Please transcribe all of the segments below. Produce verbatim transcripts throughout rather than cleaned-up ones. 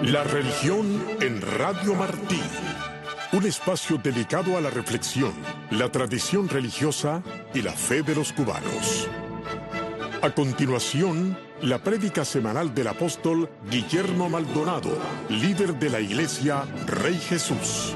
La religión en Radio Martí. Un espacio dedicado a la reflexión, la tradición religiosa y la fe de los cubanos. A continuación, la prédica semanal del apóstol Guillermo Maldonado, líder de la Iglesia Rey Jesús.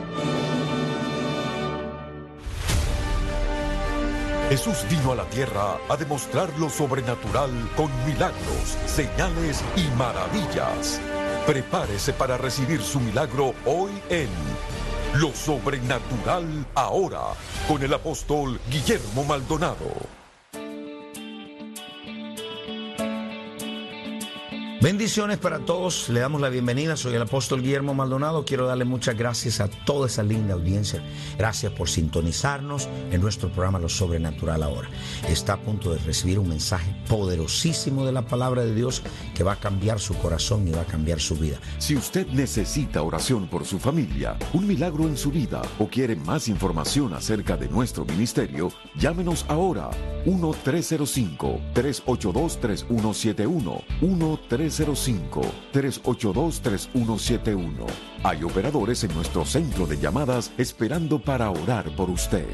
Jesús vino a la tierra a demostrar lo sobrenatural con milagros, señales y maravillas. Prepárese para recibir su milagro hoy en Lo Sobrenatural Ahora, con el apóstol Guillermo Maldonado. Bendiciones para todos, le damos la bienvenida, soy el apóstol Guillermo Maldonado. Quiero darle muchas gracias a toda esa linda audiencia. Gracias por sintonizarnos en nuestro programa Lo Sobrenatural Ahora. Está a punto de recibir un mensaje poderosísimo de la palabra de Dios que va a cambiar su corazón y va a cambiar su vida. Si usted necesita oración por su familia, un milagro en su vida o quiere más información acerca de nuestro ministerio, llámenos ahora uno tres cero cinco, tres ocho dos, tres uno siete uno, uno tres cero cinco, tres ocho dos, tres uno siete uno. Hay operadores en nuestro centro de llamadas esperando para orar por usted.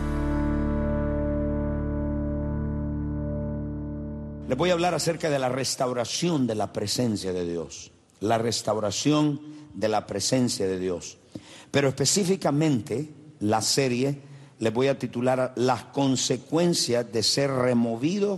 Les voy a hablar acerca de la restauración de la presencia de Dios. La restauración de la presencia de Dios. Pero específicamente la serie les voy a titular Las consecuencias de ser removido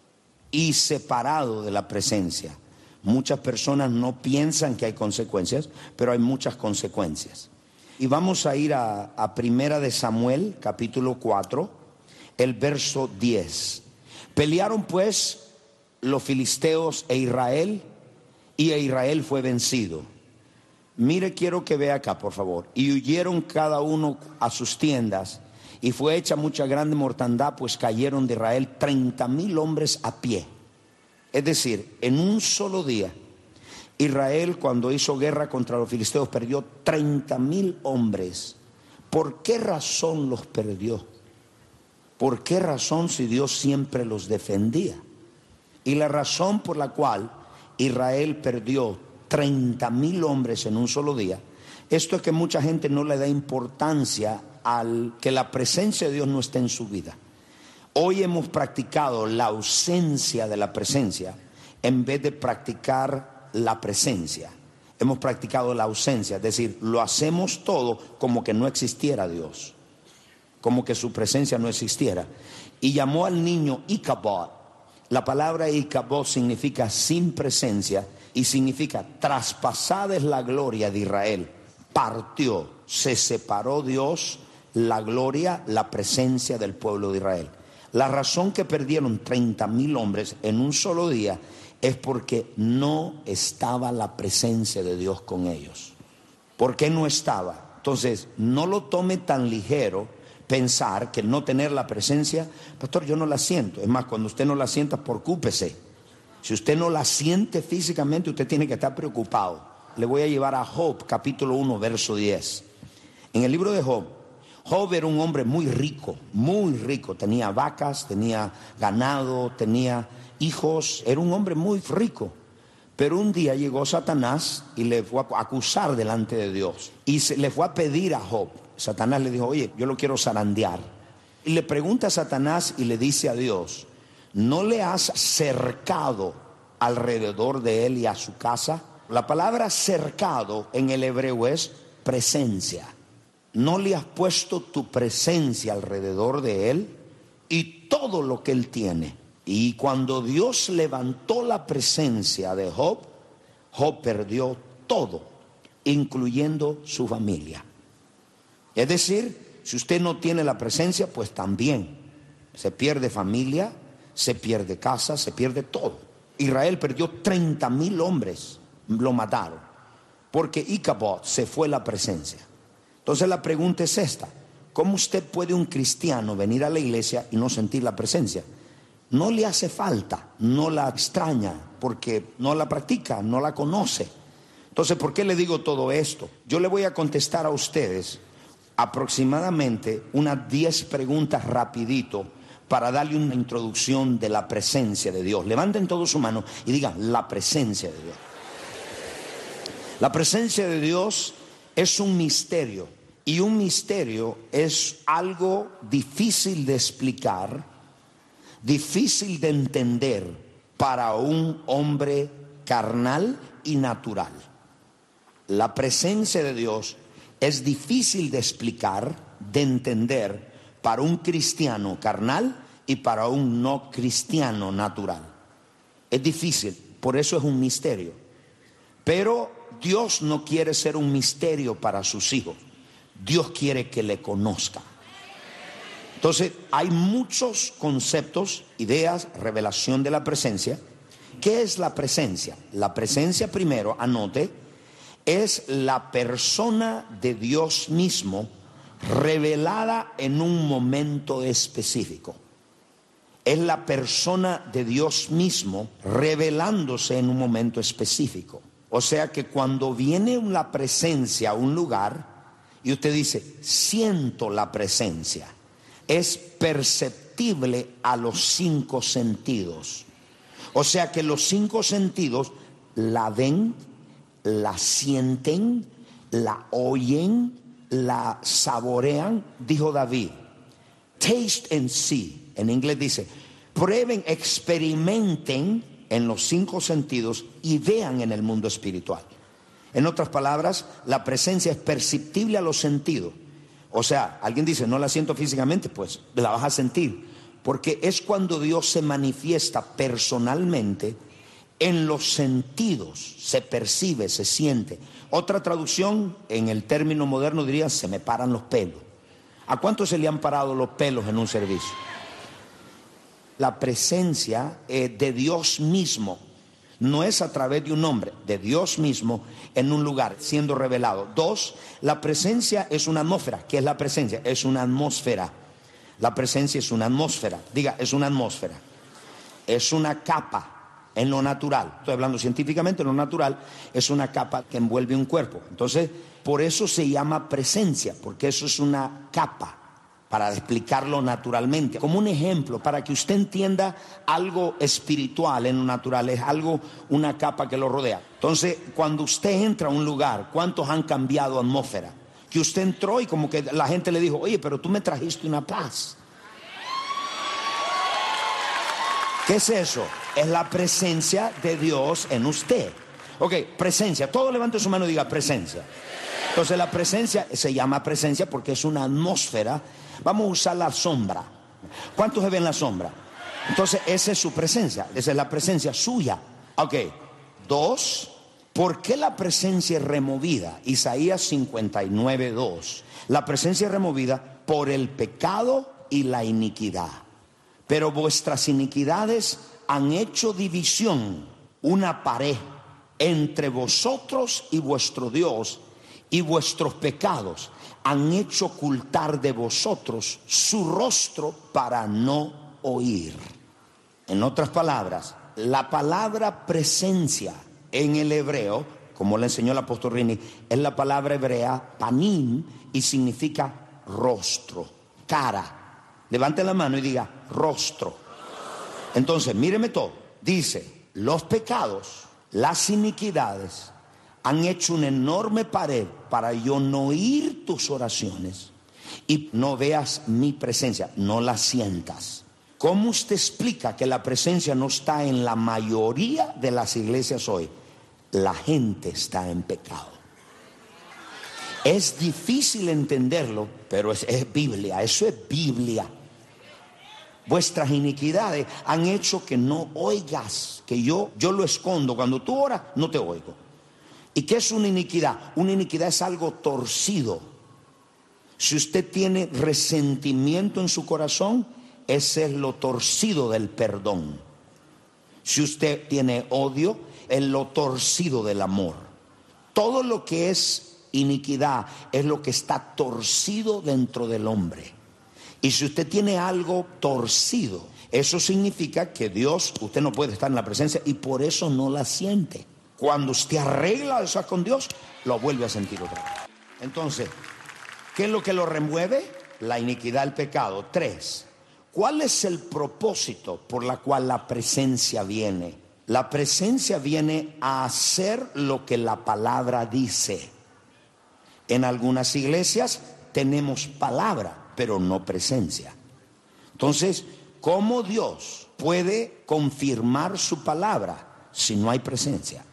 y separado de la presencia. Muchas personas no piensan que hay consecuencias, pero hay muchas consecuencias. Y vamos a ir a, a Primera de Samuel, capítulo cuatro, el verso diez. Pelearon pues los filisteos e Israel, y a Israel fue vencido. Mire, quiero que vea acá, por favor. Y huyeron cada uno a sus tiendas, y fue hecha mucha grande mortandad, pues cayeron de Israel treinta mil hombres a pie. Es decir, en un solo día, Israel, cuando hizo guerra contra los filisteos, perdió treinta mil hombres. ¿Por qué razón los perdió? ¿Por qué razón si Dios siempre los defendía? Y la razón por la cual Israel perdió treinta mil hombres en un solo día, esto es que mucha gente no le da importancia al que la presencia de Dios no esté en su vida. Hoy hemos practicado la ausencia de la presencia en vez de practicar la presencia. Hemos practicado la ausencia, es decir, lo hacemos todo como que no existiera Dios, como que su presencia no existiera. Y llamó al niño Icabod. La palabra Icabod significa sin presencia y significa traspasada es la gloria de Israel. Partió, se separó Dios, la gloria, la presencia del pueblo de Israel. La razón que perdieron treinta mil hombres en un solo día es porque no estaba la presencia de Dios con ellos. ¿Por qué no estaba? Entonces, no lo tome tan ligero pensar que no tener la presencia, pastor, yo no la siento. Es más, cuando usted no la sienta, preocúpese. Si usted no la siente físicamente, usted tiene que estar preocupado. Le voy a llevar a Job, capítulo uno, verso diez. En el libro de Job, Job era un hombre muy rico, muy rico. Tenía vacas, tenía ganado, tenía hijos. Era un hombre muy rico. Pero un día llegó Satanás y le fue a acusar delante de Dios. Y se, le fue a pedir a Job. Satanás le dijo, oye, yo lo quiero zarandear. Y le pregunta a Satanás y le dice a Dios, ¿no le has cercado alrededor de él y a su casa? La palabra cercado en el hebreo es presencia. ¿No le has puesto tu presencia alrededor de él y todo lo que él tiene? Y cuando Dios levantó la presencia de Job, Job perdió todo, incluyendo su familia. Es decir, si usted no tiene la presencia, pues también se pierde familia, se pierde casa, se pierde todo. Israel perdió treinta mil hombres, lo mataron, porque Icabod se fue la presencia. Entonces la pregunta es esta: ¿cómo usted puede, un cristiano, venir a la iglesia y no sentir la presencia? No le hace falta, no la extraña, porque no la practica, no la conoce. Entonces, ¿por qué le digo todo esto? Yo le voy a contestar a ustedes aproximadamente unas diez preguntas rapidito para darle una introducción de la presencia de Dios. Levanten todos su mano y digan, la presencia de Dios. La presencia de Dios es un misterio, y un misterio es algo difícil de explicar, difícil de entender para un hombre carnal y natural. La presencia de Dios es difícil de explicar, de entender para un cristiano carnal y para un no cristiano natural. Es difícil, por eso es un misterio. Pero Dios no quiere ser un misterio para sus hijos. Dios quiere que le conozcan. Entonces, hay muchos conceptos, ideas, revelación de la presencia. ¿Qué es la presencia? La presencia, primero, anote, es la persona de Dios mismo revelada en un momento específico. Es la persona de Dios mismo revelándose en un momento específico. O sea que cuando viene la presencia a un lugar y usted dice, siento la presencia, es perceptible a los cinco sentidos. O sea que los cinco sentidos la ven, la sienten, la oyen, la saborean. Dijo David, taste and see. En inglés dice, prueben, experimenten en los cinco sentidos y vean en el mundo espiritual. En otras palabras, la presencia es perceptible a los sentidos. O sea, alguien dice, no la siento físicamente, pues la vas a sentir. Porque es cuando Dios se manifiesta personalmente en los sentidos, se percibe, se siente. Otra traducción, en el término moderno diría, se me paran los pelos. ¿A cuántos se le han parado los pelos en un servicio? La presencia eh, de Dios mismo no es a través de un hombre, de Dios mismo en un lugar siendo revelado. Dos, la presencia es una atmósfera. ¿Qué es la presencia? Es una atmósfera. La presencia es una atmósfera. Diga, es una atmósfera. Es una capa en lo natural. Estoy hablando científicamente, en lo natural es una capa que envuelve un cuerpo. Entonces, por eso se llama presencia, porque eso es una capa. Para explicarlo naturalmente, como un ejemplo, para que usted entienda algo espiritual en lo natural, es algo, una capa que lo rodea. Entonces, cuando usted entra a un lugar, ¿cuántos han cambiado atmósfera? Que usted entró y como que la gente le dijo, oye, pero tú me trajiste una paz. ¿Qué es eso? Es la presencia de Dios en usted. Ok, presencia, todo levante su mano y diga presencia. Entonces la presencia se llama presencia porque es una atmósfera. Vamos a usar la sombra. ¿Cuántos se ven la sombra? Entonces esa es su presencia, esa es la presencia suya. Ok, dos, ¿por qué la presencia es removida? Isaías cincuenta y nueve, dos. La presencia es removida por el pecado y la iniquidad. Pero vuestras iniquidades han hecho división, una pared entre vosotros y vuestro Dios, y vuestros pecados han hecho ocultar de vosotros su rostro para no oír. En otras palabras, la palabra presencia en el hebreo, como le enseñó el apóstol Rini, es la palabra hebrea panim y significa rostro, cara. Levante la mano y diga rostro. Entonces, míreme todo. Dice, los pecados, las iniquidades han hecho una enorme pared para yo no oír tus oraciones y no veas mi presencia, no la sientas. ¿Cómo usted explica que la presencia no está en la mayoría de las iglesias hoy? La gente está en pecado. Es difícil entenderlo, pero es, es Biblia, eso es Biblia. Vuestras iniquidades han hecho que no oigas, que yo, yo lo escondo. Cuando tú oras, no te oigo. ¿Y qué es una iniquidad? Una iniquidad es algo torcido. Si usted tiene resentimiento en su corazón, ese es lo torcido del perdón. Si usted tiene odio, es lo torcido del amor. Todo lo que es iniquidad es lo que está torcido dentro del hombre. Y si usted tiene algo torcido, eso significa que Dios, usted no puede estar en la presencia y por eso no la siente. Cuando usted arregla eso con Dios, lo vuelve a sentir otra vez. Entonces, ¿qué es lo que lo remueve? La iniquidad, el pecado. Tres, ¿cuál es el propósito por la cual la presencia viene? La presencia viene a hacer lo que la palabra dice. En algunas iglesias tenemos palabra, pero no presencia. Entonces, ¿cómo Dios puede confirmar su palabra si no hay presencia?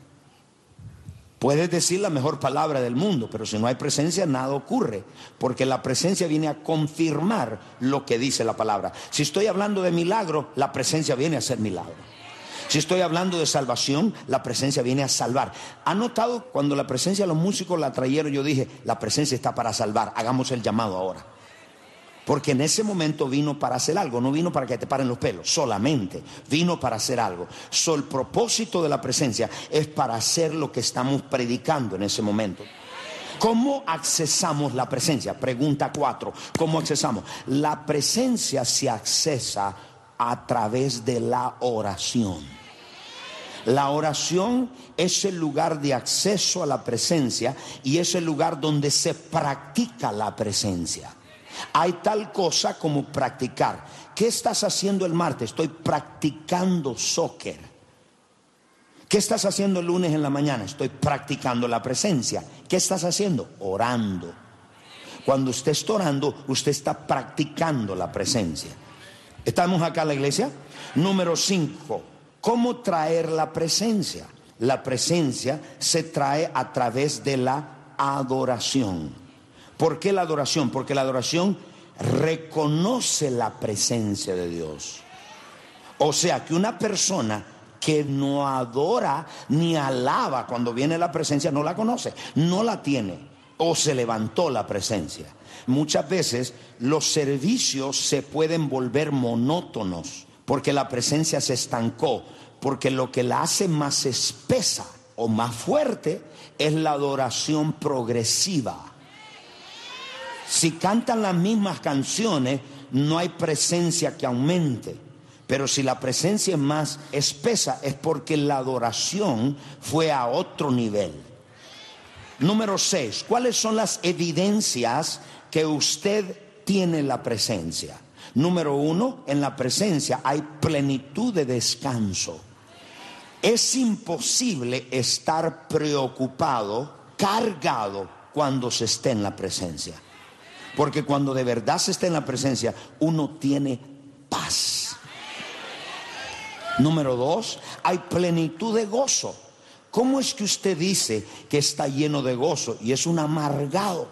Puedes decir la mejor palabra del mundo, pero si no hay presencia, nada ocurre, porque la presencia viene a confirmar lo que dice la palabra. Si estoy hablando de milagro, la presencia viene a hacer milagro. Si estoy hablando de salvación, la presencia viene a salvar. ¿Ha notado cuando la presencia de los músicos la trajeron? Yo dije, la presencia está para salvar, hagamos el llamado ahora. Porque en ese momento vino para hacer algo, no vino para que te paren los pelos, solamente vino para hacer algo. So, el propósito de la presencia es para hacer lo que estamos predicando en ese momento. ¿Cómo accesamos la presencia? Pregunta cuatro. ¿Cómo accesamos? La presencia se accesa a través de la oración. La oración es el lugar de acceso a la presencia y es el lugar donde se practica la presencia. Hay tal cosa como practicar. ¿Qué estás haciendo el martes? Estoy practicando soccer. ¿Qué estás haciendo el lunes en la mañana? Estoy practicando la presencia. ¿Qué estás haciendo? Orando. Cuando usted está orando, usted está practicando la presencia. ¿Estamos acá en la iglesia? Número cinco. ¿Cómo traer la presencia? La presencia se trae a través de la adoración. ¿Por qué la adoración? Porque la adoración reconoce la presencia de Dios. O sea que una persona que no adora ni alaba cuando viene la presencia no la conoce, no la tiene o se levantó la presencia. Muchas veces los servicios se pueden volver monótonos porque la presencia se estancó, porque lo que la hace más espesa o más fuerte es la adoración progresiva. Si cantan las mismas canciones, no hay presencia que aumente. Pero si la presencia es más espesa, es porque la adoración fue a otro nivel. Número seis. ¿Cuáles son las evidencias que usted tiene la presencia? Número uno, en la presencia hay plenitud de descanso. Es imposible estar preocupado, cargado, cuando se esté en la presencia. Porque cuando de verdad se está en la presencia, uno tiene paz. Número dos, hay plenitud de gozo. ¿Cómo es que usted dice que está lleno de gozo y es un amargado?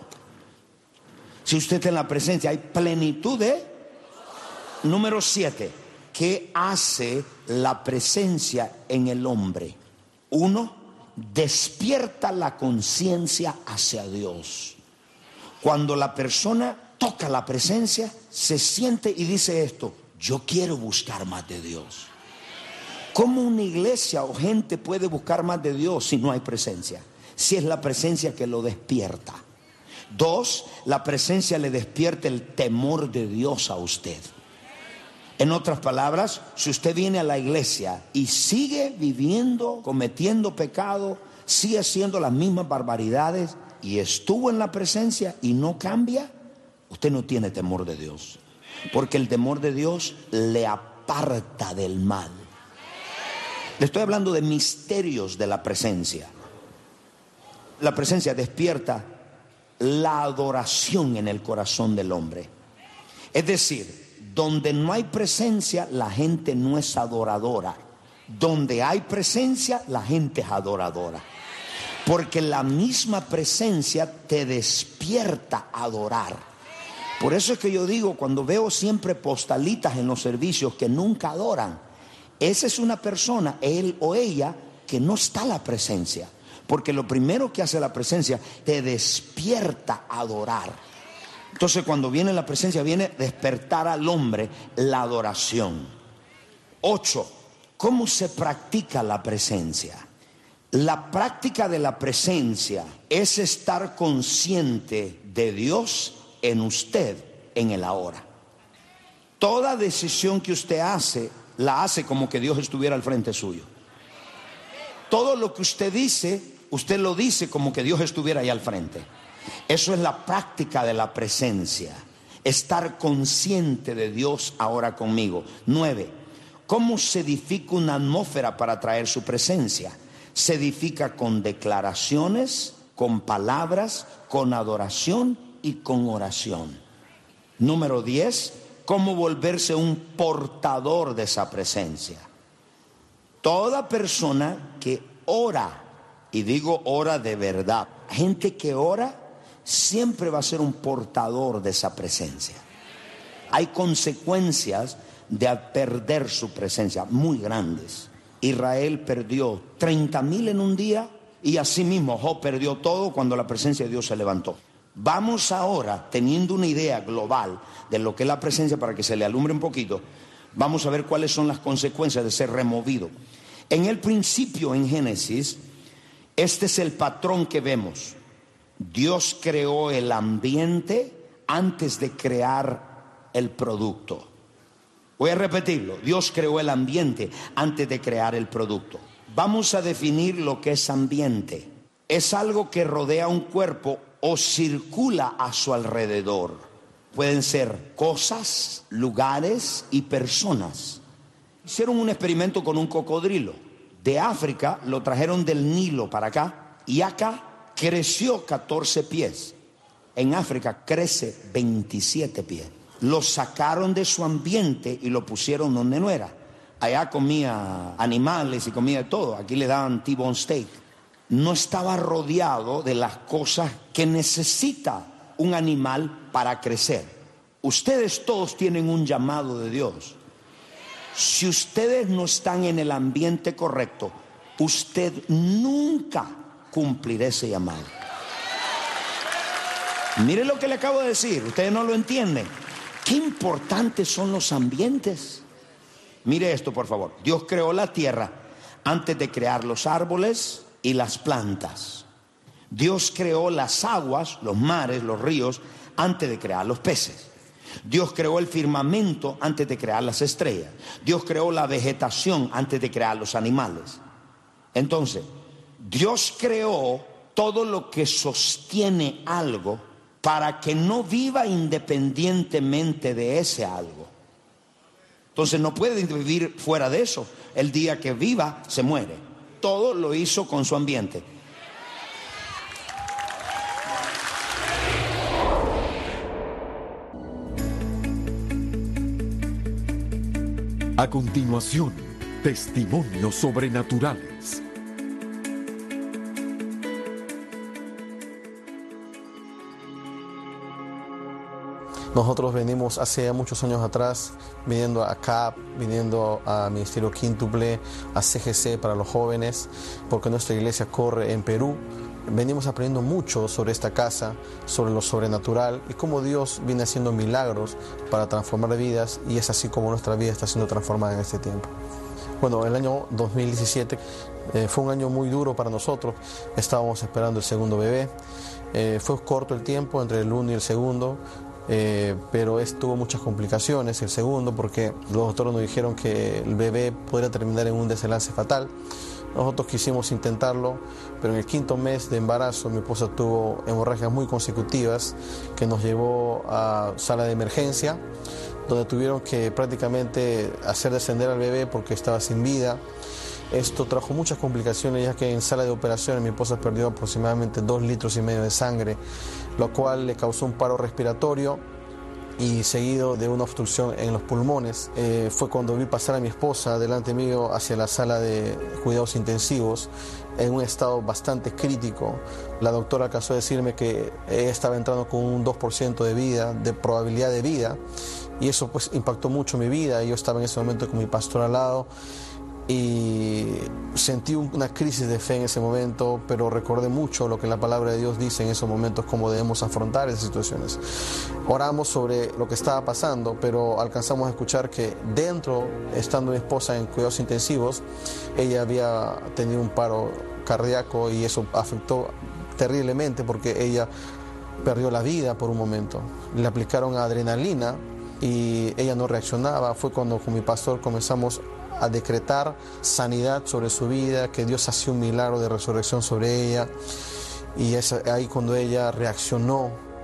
Si usted está en la presencia, hay plenitud de... Número siete, ¿qué hace la presencia en el hombre? Uno, despierta la conciencia hacia Dios. Cuando la persona toca la presencia, se siente y dice esto: yo quiero buscar más de Dios. ¿Cómo una iglesia o gente puede buscar más de Dios si no hay presencia? Si es la presencia que lo despierta. Dos, la presencia le despierta el temor de Dios a usted. En otras palabras, si usted viene a la iglesia y sigue viviendo, cometiendo pecado, sigue haciendo las mismas barbaridades y estuvo en la presencia y no cambia, usted no tiene temor de Dios. Porque el temor de Dios le aparta del mal. Le estoy hablando de misterios de la presencia. La presencia despierta la adoración en el corazón del hombre. Es decir, donde no hay presencia, la gente no es adoradora. Donde hay presencia, la gente es adoradora. Porque la misma presencia te despierta a adorar. Por eso es que yo digo, cuando veo siempre postalitas en los servicios que nunca adoran, esa es una persona, él o ella, que no está la presencia. Porque lo primero que hace la presencia, te despierta a adorar. Entonces cuando viene la presencia, viene a despertar al hombre la adoración. Ocho, ¿cómo se practica la presencia? La práctica de la presencia es estar consciente de Dios en usted, en el ahora. Toda decisión que usted hace, la hace como que Dios estuviera al frente suyo. Todo lo que usted dice, usted lo dice como que Dios estuviera ahí al frente. Eso es la práctica de la presencia. Estar consciente de Dios ahora conmigo. Nueve, ¿Cómo se edifica una atmósfera para atraer su presencia? Se edifica con declaraciones, con palabras, con adoración y con oración. Número diez, ¿cómo volverse un portador de esa presencia? Toda persona que ora, y digo ora de verdad, gente que ora siempre va a ser un portador de esa presencia. Hay consecuencias de perder su presencia muy grandes. Israel perdió treinta mil en un día, y así mismo Job perdió todo cuando la presencia de Dios se levantó. Vamos ahora, teniendo una idea global de lo que es la presencia, para que se le alumbre un poquito, vamos a ver cuáles son las consecuencias de ser removido. En el principio, en Génesis, este es el patrón que vemos. Dios creó el ambiente antes de crear el producto. Voy a repetirlo. Dios creó el ambiente antes de crear el producto. Vamos a definir lo que es ambiente. Es algo que rodea un cuerpo o circula a su alrededor. Pueden ser cosas, lugares y personas. Hicieron un experimento con un cocodrilo. De África lo trajeron del Nilo para acá, y acá creció catorce pies. En África crece veintisiete pies. Lo sacaron de su ambiente y lo pusieron donde no era. Allá comía animales y comía de todo. Aquí le daban T-bone steak. No estaba rodeado de las cosas que necesita un animal para crecer. Ustedes todos tienen un llamado de Dios. Si ustedes no están en el ambiente correcto, usted nunca cumplirá ese llamado. Mire lo que le acabo de decir, ustedes no lo entienden. Qué importantes son los ambientes. Mire esto, por favor. Dios creó la tierra antes de crear los árboles y las plantas. Dios creó las aguas, los mares, los ríos, antes de crear los peces. Dios creó el firmamento antes de crear las estrellas. Dios creó la vegetación antes de crear los animales. Entonces, Dios creó todo lo que sostiene algo para que no viva independientemente de ese algo. Entonces no puede vivir fuera de eso. El día que viva, se muere. Todo lo hizo con su ambiente. A continuación, testimonios sobrenaturales. Nosotros venimos hace muchos años atrás, viniendo a C A P, viniendo a Ministerio Quíntuple, a C G C para los jóvenes, porque nuestra iglesia corre en Perú. Venimos aprendiendo mucho sobre esta casa, sobre lo sobrenatural y cómo Dios viene haciendo milagros para transformar vidas, y es así como nuestra vida está siendo transformada en este tiempo. Bueno, el año dos mil diecisiete eh, fue un año muy duro para nosotros. Estábamos esperando el segundo bebé. Eh, fue corto el tiempo entre el uno y el segundo, eh, pero es, tuvo muchas complicaciones el segundo, porque los doctores nos dijeron que el bebé podría terminar en un desenlace fatal. Nosotros quisimos intentarlo, pero en el quinto mes de embarazo mi esposa tuvo hemorragias muy consecutivas que nos llevó a sala de emergencia, donde tuvieron que prácticamente hacer descender al bebé porque estaba sin vida. Esto trajo muchas complicaciones, ya que en sala de operaciones mi esposa perdió aproximadamente dos litros y medio de sangre, lo cual le causó un paro respiratorio y seguido de una obstrucción en los pulmones. Eh, fue cuando vi pasar a mi esposa delante mío hacia la sala de cuidados intensivos en un estado bastante crítico. La doctora alcanzó a decirme que ella estaba entrando con un dos por ciento de vida, de probabilidad de vida, y eso pues impactó mucho mi vida. Yo estaba en ese momento con mi pastor al lado y sentí una crisis de fe en ese momento, pero recordé mucho lo que la palabra de Dios dice en esos momentos, cómo debemos afrontar esas situaciones. Oramos sobre lo que estaba pasando, pero alcanzamos a escuchar que dentro, estando mi esposa en cuidados intensivos, ella había tenido un paro cardíaco, y eso afectó terriblemente porque ella perdió la vida por un momento. Le aplicaron adrenalina y ella no reaccionaba. Fue cuando con mi pastor comenzamos a decretar sanidad sobre su vida, que Dios hacía un milagro de resurrección sobre ella, y es ahí cuando ella reaccionó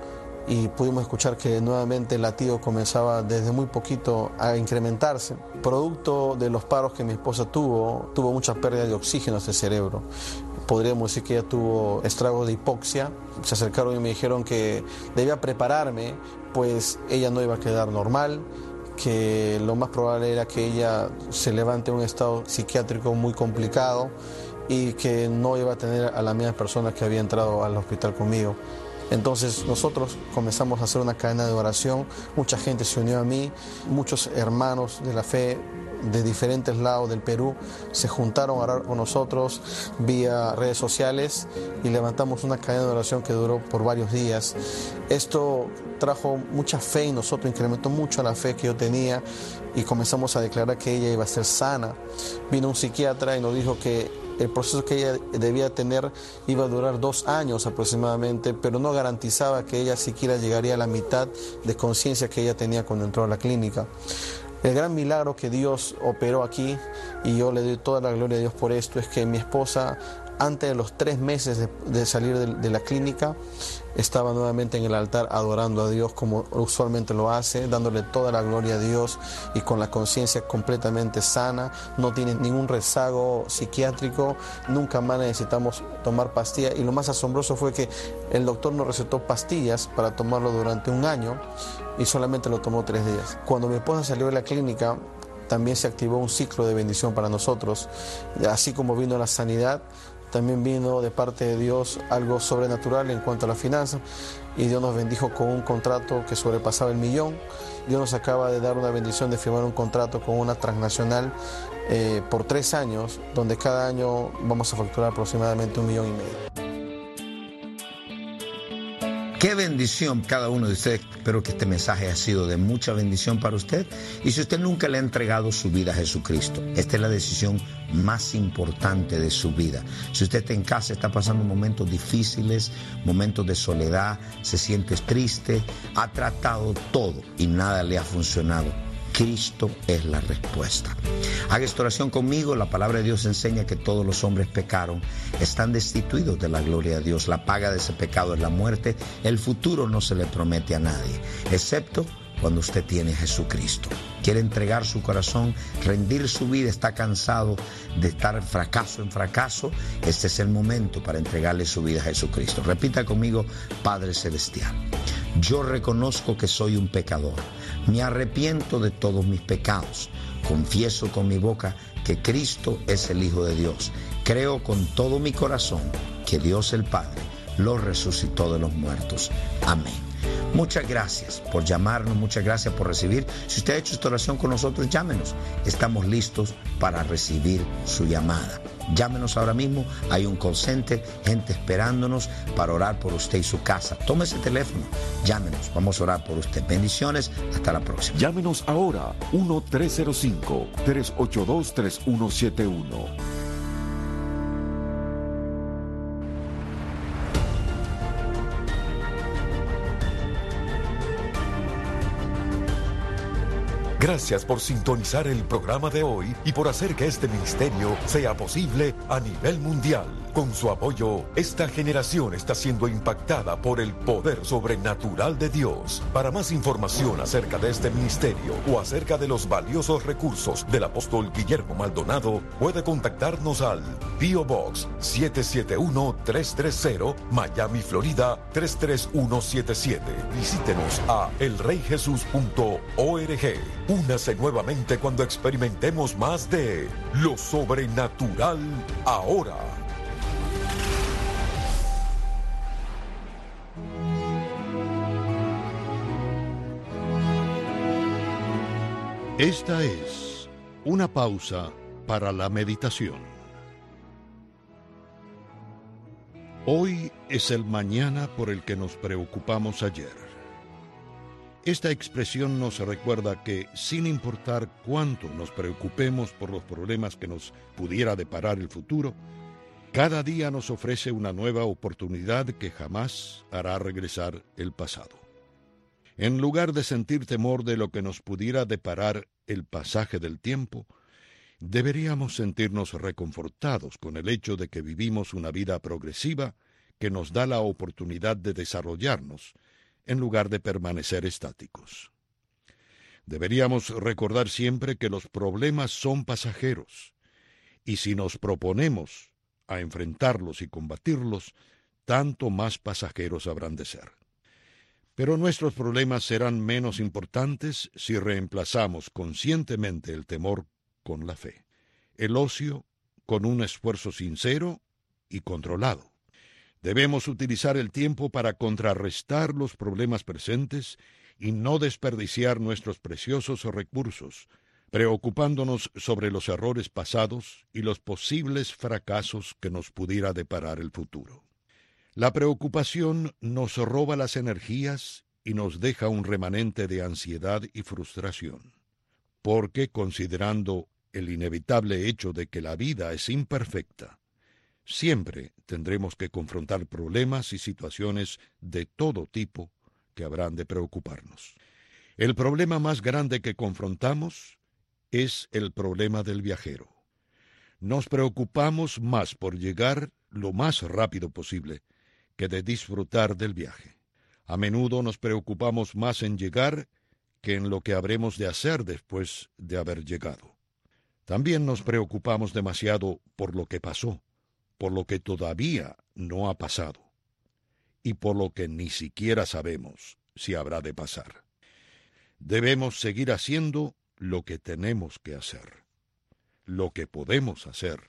y pudimos escuchar que nuevamente el latido comenzaba desde muy poquito a incrementarse. Producto de los paros que mi esposa tuvo, tuvo mucha pérdida de oxígeno hacia el cerebro. Podríamos decir que ella tuvo estragos de hipoxia. Se acercaron y me dijeron que debía prepararme, pues ella no iba a quedar normal, que lo más probable era que ella se levante en un estado psiquiátrico muy complicado y que no iba a tener a las mismas personas que había entrado al hospital conmigo. Entonces nosotros comenzamos a hacer una cadena de oración, mucha gente se unió a mí, muchos hermanos de la fe de diferentes lados del Perú se juntaron a orar con nosotros vía redes sociales y levantamos una cadena de oración que duró por varios días. Esto trajo mucha fe en nosotros, incrementó mucho la fe que yo tenía y comenzamos a declarar que ella iba a ser sana. Vino un psiquiatra y nos dijo que el proceso que ella debía tener iba a durar dos años aproximadamente, pero no garantizaba que ella siquiera llegaría a la mitad de conciencia que ella tenía cuando entró a la clínica. El gran milagro que Dios operó aquí, y yo le doy toda la gloria a Dios por esto, es que mi esposa, antes de los tres meses de, de salir de, de la clínica, estaba nuevamente en el altar adorando a Dios como usualmente lo hace, dándole toda la gloria a Dios y con la conciencia completamente sana. No tiene ningún rezago psiquiátrico, nunca más necesitamos tomar pastillas, y lo más asombroso fue que el doctor nos recetó pastillas para tomarlo durante un año y solamente lo tomó tres días. Cuando mi esposa salió de la clínica, también se activó un ciclo de bendición para nosotros. Así como vino la sanidad, también vino de parte de Dios algo sobrenatural en cuanto a la finanza, y Dios nos bendijo con un contrato que sobrepasaba el millón. Dios nos acaba de dar una bendición de firmar un contrato con una transnacional eh, por tres años, donde cada año vamos a facturar aproximadamente un millón y medio. Qué bendición cada uno de ustedes. Espero que este mensaje haya sido de mucha bendición para usted. Y si usted nunca le ha entregado su vida a Jesucristo, esta es la decisión más importante de su vida. Si usted está en casa, está pasando momentos difíciles, momentos de soledad, se siente triste, ha tratado todo y nada le ha funcionado, Cristo es la respuesta. Haga esta oración conmigo. La palabra de Dios enseña que todos los hombres pecaron, están destituidos de la gloria de Dios. La paga de ese pecado es la muerte. El futuro no se le promete a nadie, excepto cuando usted tiene a Jesucristo. Quiere entregar su corazón, rendir su vida, está cansado de estar fracaso en fracaso. Este es el momento para entregarle su vida a Jesucristo. Repita conmigo: Padre Celestial, yo reconozco que soy un pecador. Me arrepiento de todos mis pecados. Confieso con mi boca que Cristo es el Hijo de Dios. Creo con todo mi corazón que Dios el Padre lo resucitó de los muertos. Amén. Muchas gracias por llamarnos, muchas gracias por recibir. Si usted ha hecho esta oración con nosotros, llámenos. Estamos listos para recibir su llamada. Llámenos ahora mismo, hay un call center, gente esperándonos para orar por usted y su casa. Tome ese teléfono, llámenos, vamos a orar por usted. Bendiciones, hasta la próxima. Llámenos ahora, uno tres cero cinco, tres ocho dos, tres uno siete uno. Gracias por sintonizar el programa de hoy y por hacer que este ministerio sea posible a nivel mundial. Con su apoyo, esta generación está siendo impactada por el poder sobrenatural de Dios. Para más información acerca de este ministerio o acerca de los valiosos recursos del apóstol Guillermo Maldonado, puede contactarnos al P O Box siete siete uno, tres tres cero, Miami, Florida tres tres uno siete siete. Visítenos a el rey jesús punto org. Únase nuevamente cuando experimentemos más de lo sobrenatural ahora. Esta es una pausa para la meditación. Hoy es el mañana por el que nos preocupamos ayer. Esta expresión nos recuerda que, sin importar cuánto nos preocupemos por los problemas que nos pudiera deparar el futuro, cada día nos ofrece una nueva oportunidad que jamás hará regresar el pasado. En lugar de sentir temor de lo que nos pudiera deparar el pasaje del tiempo, deberíamos sentirnos reconfortados con el hecho de que vivimos una vida progresiva que nos da la oportunidad de desarrollarnos, en lugar de permanecer estáticos. Deberíamos recordar siempre que los problemas son pasajeros, y si nos proponemos a enfrentarlos y combatirlos, tanto más pasajeros habrán de ser. Pero nuestros problemas serán menos importantes si reemplazamos conscientemente el temor con la fe, el ocio con un esfuerzo sincero y controlado. Debemos utilizar el tiempo para contrarrestar los problemas presentes y no desperdiciar nuestros preciosos recursos, preocupándonos sobre los errores pasados y los posibles fracasos que nos pudiera deparar el futuro. La preocupación nos roba las energías y nos deja un remanente de ansiedad y frustración, porque, considerando el inevitable hecho de que la vida es imperfecta, siempre tendremos que confrontar problemas y situaciones de todo tipo que habrán de preocuparnos. El problema más grande que confrontamos es el problema del viajero. Nos preocupamos más por llegar lo más rápido posible que de disfrutar del viaje. A menudo nos preocupamos más en llegar que en lo que habremos de hacer después de haber llegado. También nos preocupamos demasiado por lo que pasó, por lo que todavía no ha pasado, y por lo que ni siquiera sabemos si habrá de pasar. Debemos seguir haciendo lo que tenemos que hacer, lo que podemos hacer.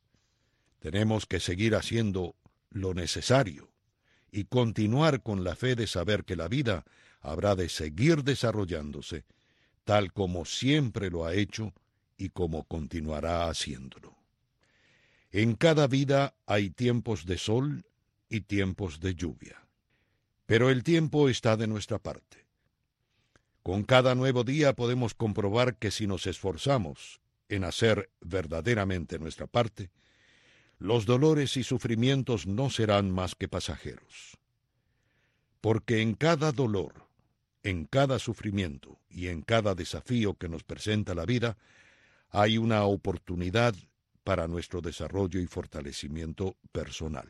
Tenemos que seguir haciendo lo necesario y continuar con la fe de saber que la vida habrá de seguir desarrollándose, tal como siempre lo ha hecho y como continuará haciéndolo. En cada vida hay tiempos de sol y tiempos de lluvia, pero el tiempo está de nuestra parte. Con cada nuevo día podemos comprobar que si nos esforzamos en hacer verdaderamente nuestra parte, los dolores y sufrimientos no serán más que pasajeros. Porque en cada dolor, en cada sufrimiento y en cada desafío que nos presenta la vida, hay una oportunidad para nuestro desarrollo y fortalecimiento personal.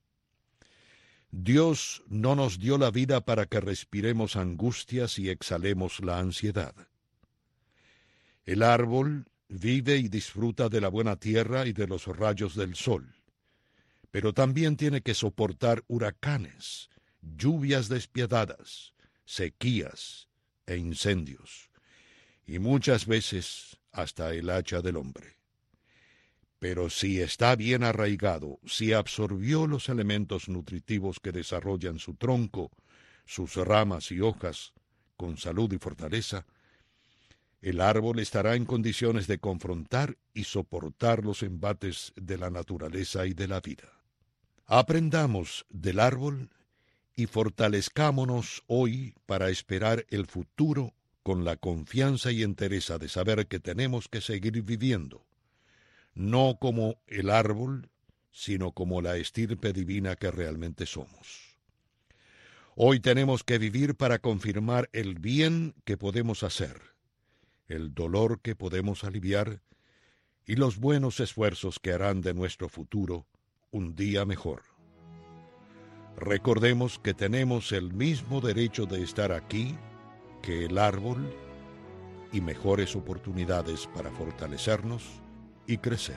Dios no nos dio la vida para que respiremos angustias y exhalemos la ansiedad. El árbol vive y disfruta de la buena tierra y de los rayos del sol, pero también tiene que soportar huracanes, lluvias despiadadas, sequías e incendios, y muchas veces hasta el hacha del hombre. Pero si está bien arraigado, si absorbió los elementos nutritivos que desarrollan su tronco, sus ramas y hojas, con salud y fortaleza, el árbol estará en condiciones de confrontar y soportar los embates de la naturaleza y de la vida. Aprendamos del árbol y fortalezcámonos hoy para esperar el futuro con la confianza y entereza de saber que tenemos que seguir viviendo, no como el árbol, sino como la estirpe divina que realmente somos. Hoy tenemos que vivir para confirmar el bien que podemos hacer, el dolor que podemos aliviar y los buenos esfuerzos que harán de nuestro futuro un día mejor. Recordemos que tenemos el mismo derecho de estar aquí que el árbol y mejores oportunidades para fortalecernos y crecer.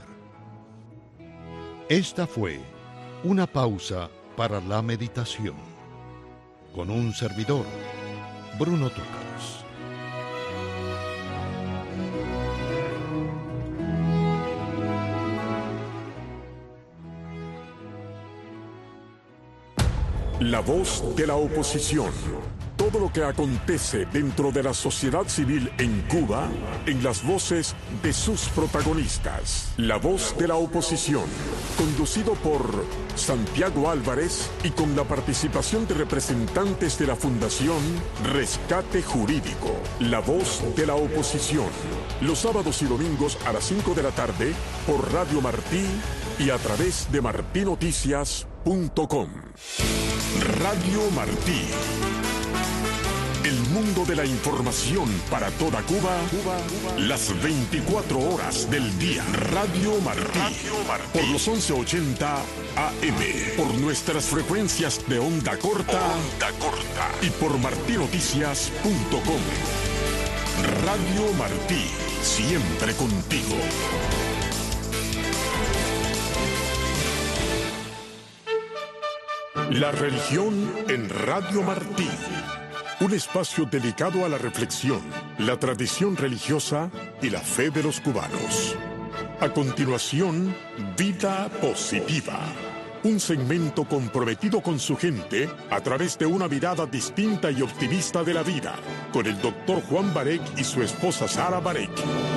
Esta fue una pausa para la meditación con un servidor, Bruno Tócaros. La voz de la oposición. Todo lo que acontece dentro de la sociedad civil en Cuba, en las voces de sus protagonistas. La voz de la oposición, conducido por Santiago Álvarez y con la participación de representantes de la Fundación Rescate Jurídico. La voz de la oposición, los sábados y domingos a las cinco de la tarde por Radio Martí y a través de martí noticias punto com. Radio Martí. El El mundo de la información para toda Cuba, Cuba, Cuba. Las veinticuatro horas del día. Radio Martí. Radio Martí. Por los once ochenta A M. Por nuestras frecuencias de onda corta. Onda corta. Y por martí noticias punto com. Radio Martí. Siempre contigo. La religión en Radio Martí. Un espacio dedicado a la reflexión, la tradición religiosa y la fe de los cubanos. A continuación, Vida Positiva. Un segmento comprometido con su gente a través de una mirada distinta y optimista de la vida, con el doctor Juan Bareg y su esposa Sara Bareg.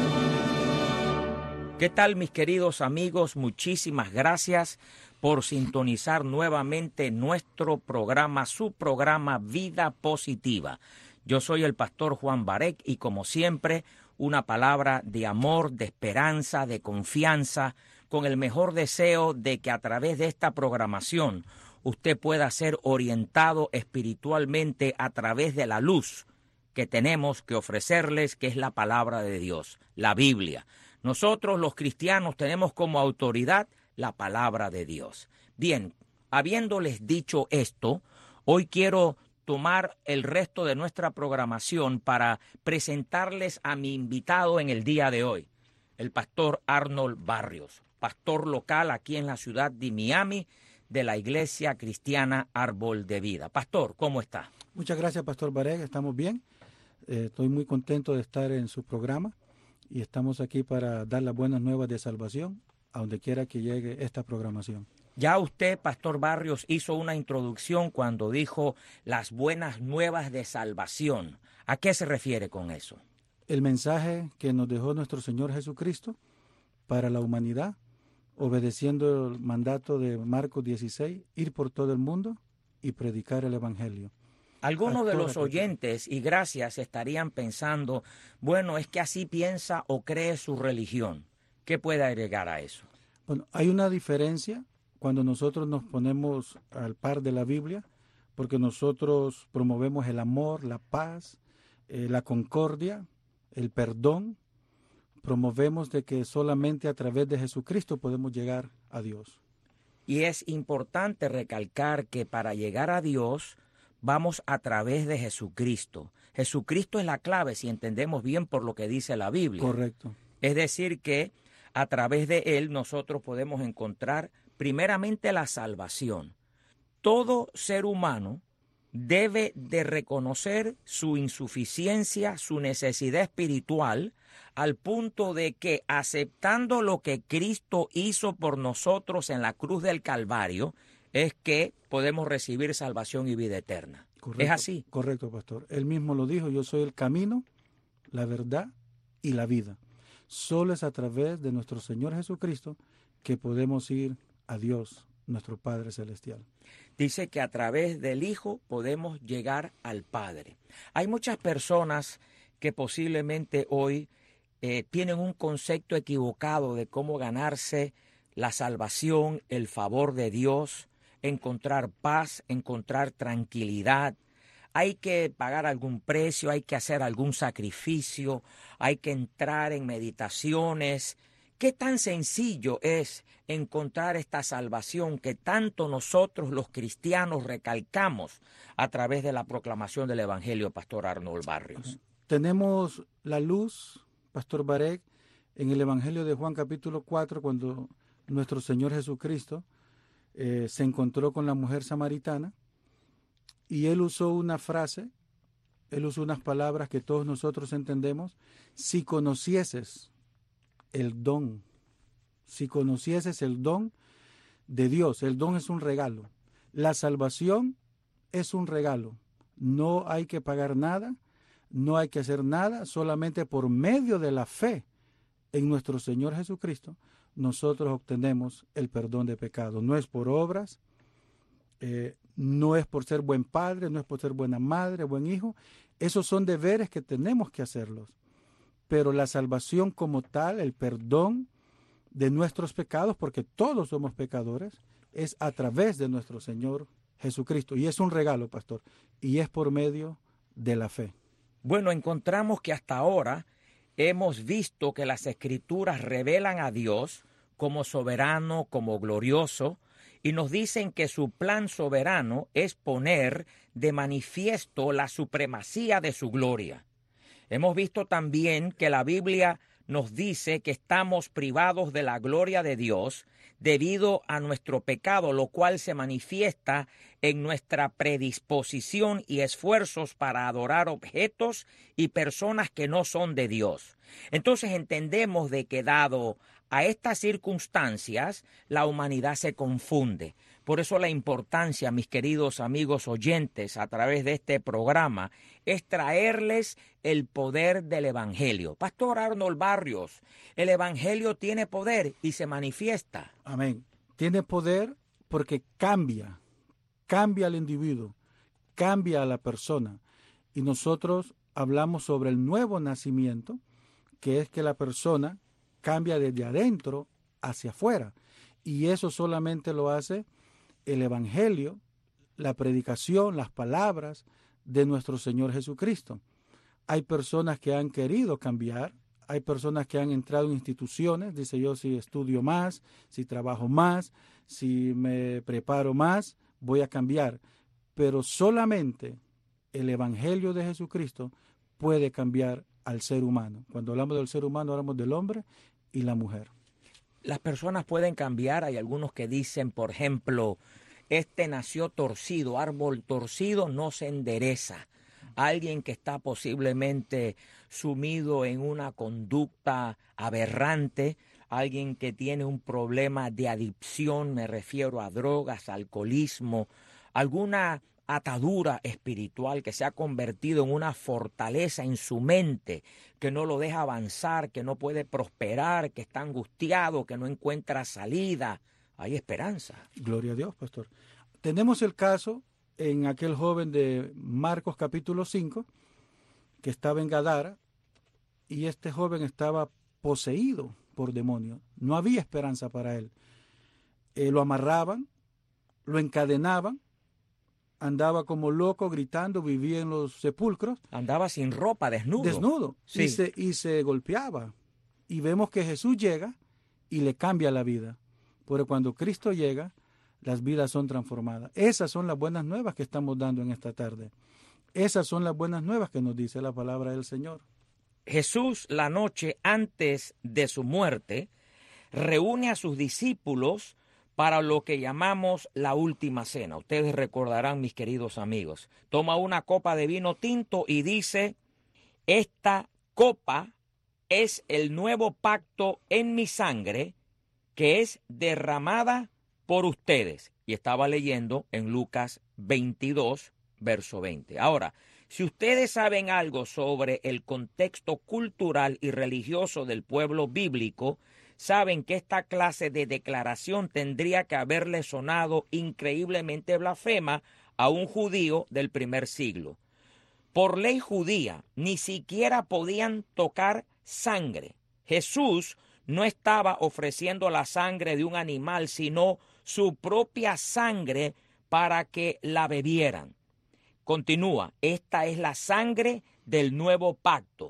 ¿Qué tal, mis queridos amigos? Muchísimas gracias por sintonizar nuevamente nuestro programa, su programa Vida Positiva. Yo soy el pastor Juan Bareg y, como siempre, una palabra de amor, de esperanza, de confianza, con el mejor deseo de que a través de esta programación usted pueda ser orientado espiritualmente a través de la luz que tenemos que ofrecerles, que es la palabra de Dios, la Biblia. Nosotros los cristianos tenemos como autoridad la palabra de Dios. Bien, habiéndoles dicho esto, hoy quiero tomar el resto de nuestra programación para presentarles a mi invitado en el día de hoy, el pastor Arnold Barrios, pastor local aquí en la ciudad de Miami de la Iglesia Cristiana Árbol de Vida. Pastor, ¿cómo está? Muchas gracias, pastor Bareg, estamos bien. Eh, estoy muy contento de estar en su programa y estamos aquí para dar las buenas nuevas de salvación a donde quiera que llegue esta programación. Ya usted, pastor Barrios, hizo una introducción cuando dijo las buenas nuevas de salvación. ¿A qué se refiere con eso? El mensaje que nos dejó nuestro Señor Jesucristo para la humanidad, obedeciendo el mandato de Marcos dieciséis, ir por todo el mundo y predicar el Evangelio. Algunos de los oyentes, y gracias, estarían pensando, bueno, es que así piensa o cree su religión. ¿Qué puede agregar a eso? Bueno, hay una diferencia cuando nosotros nos ponemos al par de la Biblia, porque nosotros promovemos el amor, la paz, eh, la concordia, el perdón. Promovemos de que solamente a través de Jesucristo podemos llegar a Dios. Y es importante recalcar que para llegar a Dios vamos a través de Jesucristo. Jesucristo es la clave, si entendemos bien por lo que dice la Biblia. Correcto. Es decir que a través de Él nosotros podemos encontrar primeramente la salvación. Todo ser humano debe de reconocer su insuficiencia, su necesidad espiritual, al punto de que aceptando lo que Cristo hizo por nosotros en la cruz del Calvario, es que podemos recibir salvación y vida eterna. Correcto, ¿Es así? Correcto, pastor. Él mismo lo dijo, yo soy el camino, la verdad y la vida. Solo es a través de nuestro Señor Jesucristo que podemos ir a Dios, nuestro Padre Celestial. Dice que a través del Hijo podemos llegar al Padre. Hay muchas personas que posiblemente hoy eh, tienen un concepto equivocado de cómo ganarse la salvación, el favor de Dios, encontrar paz, encontrar tranquilidad. Hay que pagar algún precio, hay que hacer algún sacrificio, hay que entrar en meditaciones. ¿Qué tan sencillo es encontrar esta salvación que tanto nosotros los cristianos recalcamos a través de la proclamación del Evangelio, pastor Arnold Barrios? Tenemos la luz, pastor Bareg, en el Evangelio de Juan capítulo cuatro, cuando nuestro Señor Jesucristo eh, se encontró con la mujer samaritana y Él usó una frase, Él usó unas palabras que todos nosotros entendemos. Si conocieses el don, si conocieses el don de Dios, el don es un regalo. La salvación es un regalo. No hay que pagar nada, no hay que hacer nada, solamente por medio de la fe en nuestro Señor Jesucristo, nosotros obtenemos el perdón de pecado. No es por obras, eh, no es por ser buen padre, no es por ser buena madre, buen hijo. Esos son deberes que tenemos que hacerlos. Pero la salvación como tal, el perdón de nuestros pecados, porque todos somos pecadores, es a través de nuestro Señor Jesucristo. Y es un regalo, pastor. Y es por medio de la fe. Bueno, encontramos que hasta ahora hemos visto que las Escrituras revelan a Dios como soberano, como glorioso, y nos dicen que su plan soberano es poner de manifiesto la supremacía de su gloria. Hemos visto también que la Biblia nos dice que estamos privados de la gloria de Dios debido a nuestro pecado, lo cual se manifiesta en nuestra predisposición y esfuerzos para adorar objetos y personas que no son de Dios. Entonces entendemos de que dado a estas circunstancias, la humanidad se confunde. Por eso la importancia, mis queridos amigos oyentes, a través de este programa, es traerles el poder del Evangelio. Pastor Arnold Barrios, el Evangelio tiene poder y se manifiesta. Amén. Tiene poder porque cambia, cambia al individuo, cambia a la persona. Y nosotros hablamos sobre el nuevo nacimiento, que es que la persona cambia desde adentro hacia afuera. Y eso solamente lo hace el Evangelio, la predicación, las palabras de nuestro Señor Jesucristo. Hay personas que han querido cambiar, hay personas que han entrado en instituciones, dice yo, si estudio más, si trabajo más, si me preparo más, voy a cambiar. Pero solamente el Evangelio de Jesucristo puede cambiar al ser humano. Cuando hablamos del ser humano, hablamos del hombre y la mujer. Las personas pueden cambiar. Hay algunos que dicen, por ejemplo, este nació torcido, árbol torcido no se endereza. Alguien que está posiblemente sumido en una conducta aberrante, alguien que tiene un problema de adicción, me refiero a drogas, alcoholismo, alguna atadura espiritual que se ha convertido en una fortaleza en su mente, que no lo deja avanzar, que no puede prosperar, que está angustiado, que no encuentra salida. Hay esperanza. Gloria a Dios, pastor. Tenemos el caso en aquel joven de Marcos capítulo cinco, que estaba en Gadara, y este joven estaba poseído por demonios. No había esperanza para él. Eh, lo amarraban, lo encadenaban, andaba como loco gritando, vivía en los sepulcros. Andaba sin ropa, desnudo. Desnudo. Sí. Y, se, y se golpeaba. Y vemos que Jesús llega y le cambia la vida. Pero cuando Cristo llega, las vidas son transformadas. Esas son las buenas nuevas que estamos dando en esta tarde. Esas son las buenas nuevas que nos dice la palabra del Señor. Jesús, la noche antes de su muerte, reúne a sus discípulos para lo que llamamos la última cena. Ustedes recordarán, mis queridos amigos. Toma una copa de vino tinto y dice, esta copa es el nuevo pacto en mi sangre que es derramada por ustedes. Y estaba leyendo en Lucas veintidós, verso veinte. Ahora, si ustedes saben algo sobre el contexto cultural y religioso del pueblo bíblico, saben que esta clase de declaración tendría que haberle sonado increíblemente blasfema a un judío del primer siglo. Por ley judía, ni siquiera podían tocar sangre. Jesús no estaba ofreciendo la sangre de un animal, sino su propia sangre para que la bebieran. Continúa, esta es la sangre del nuevo pacto.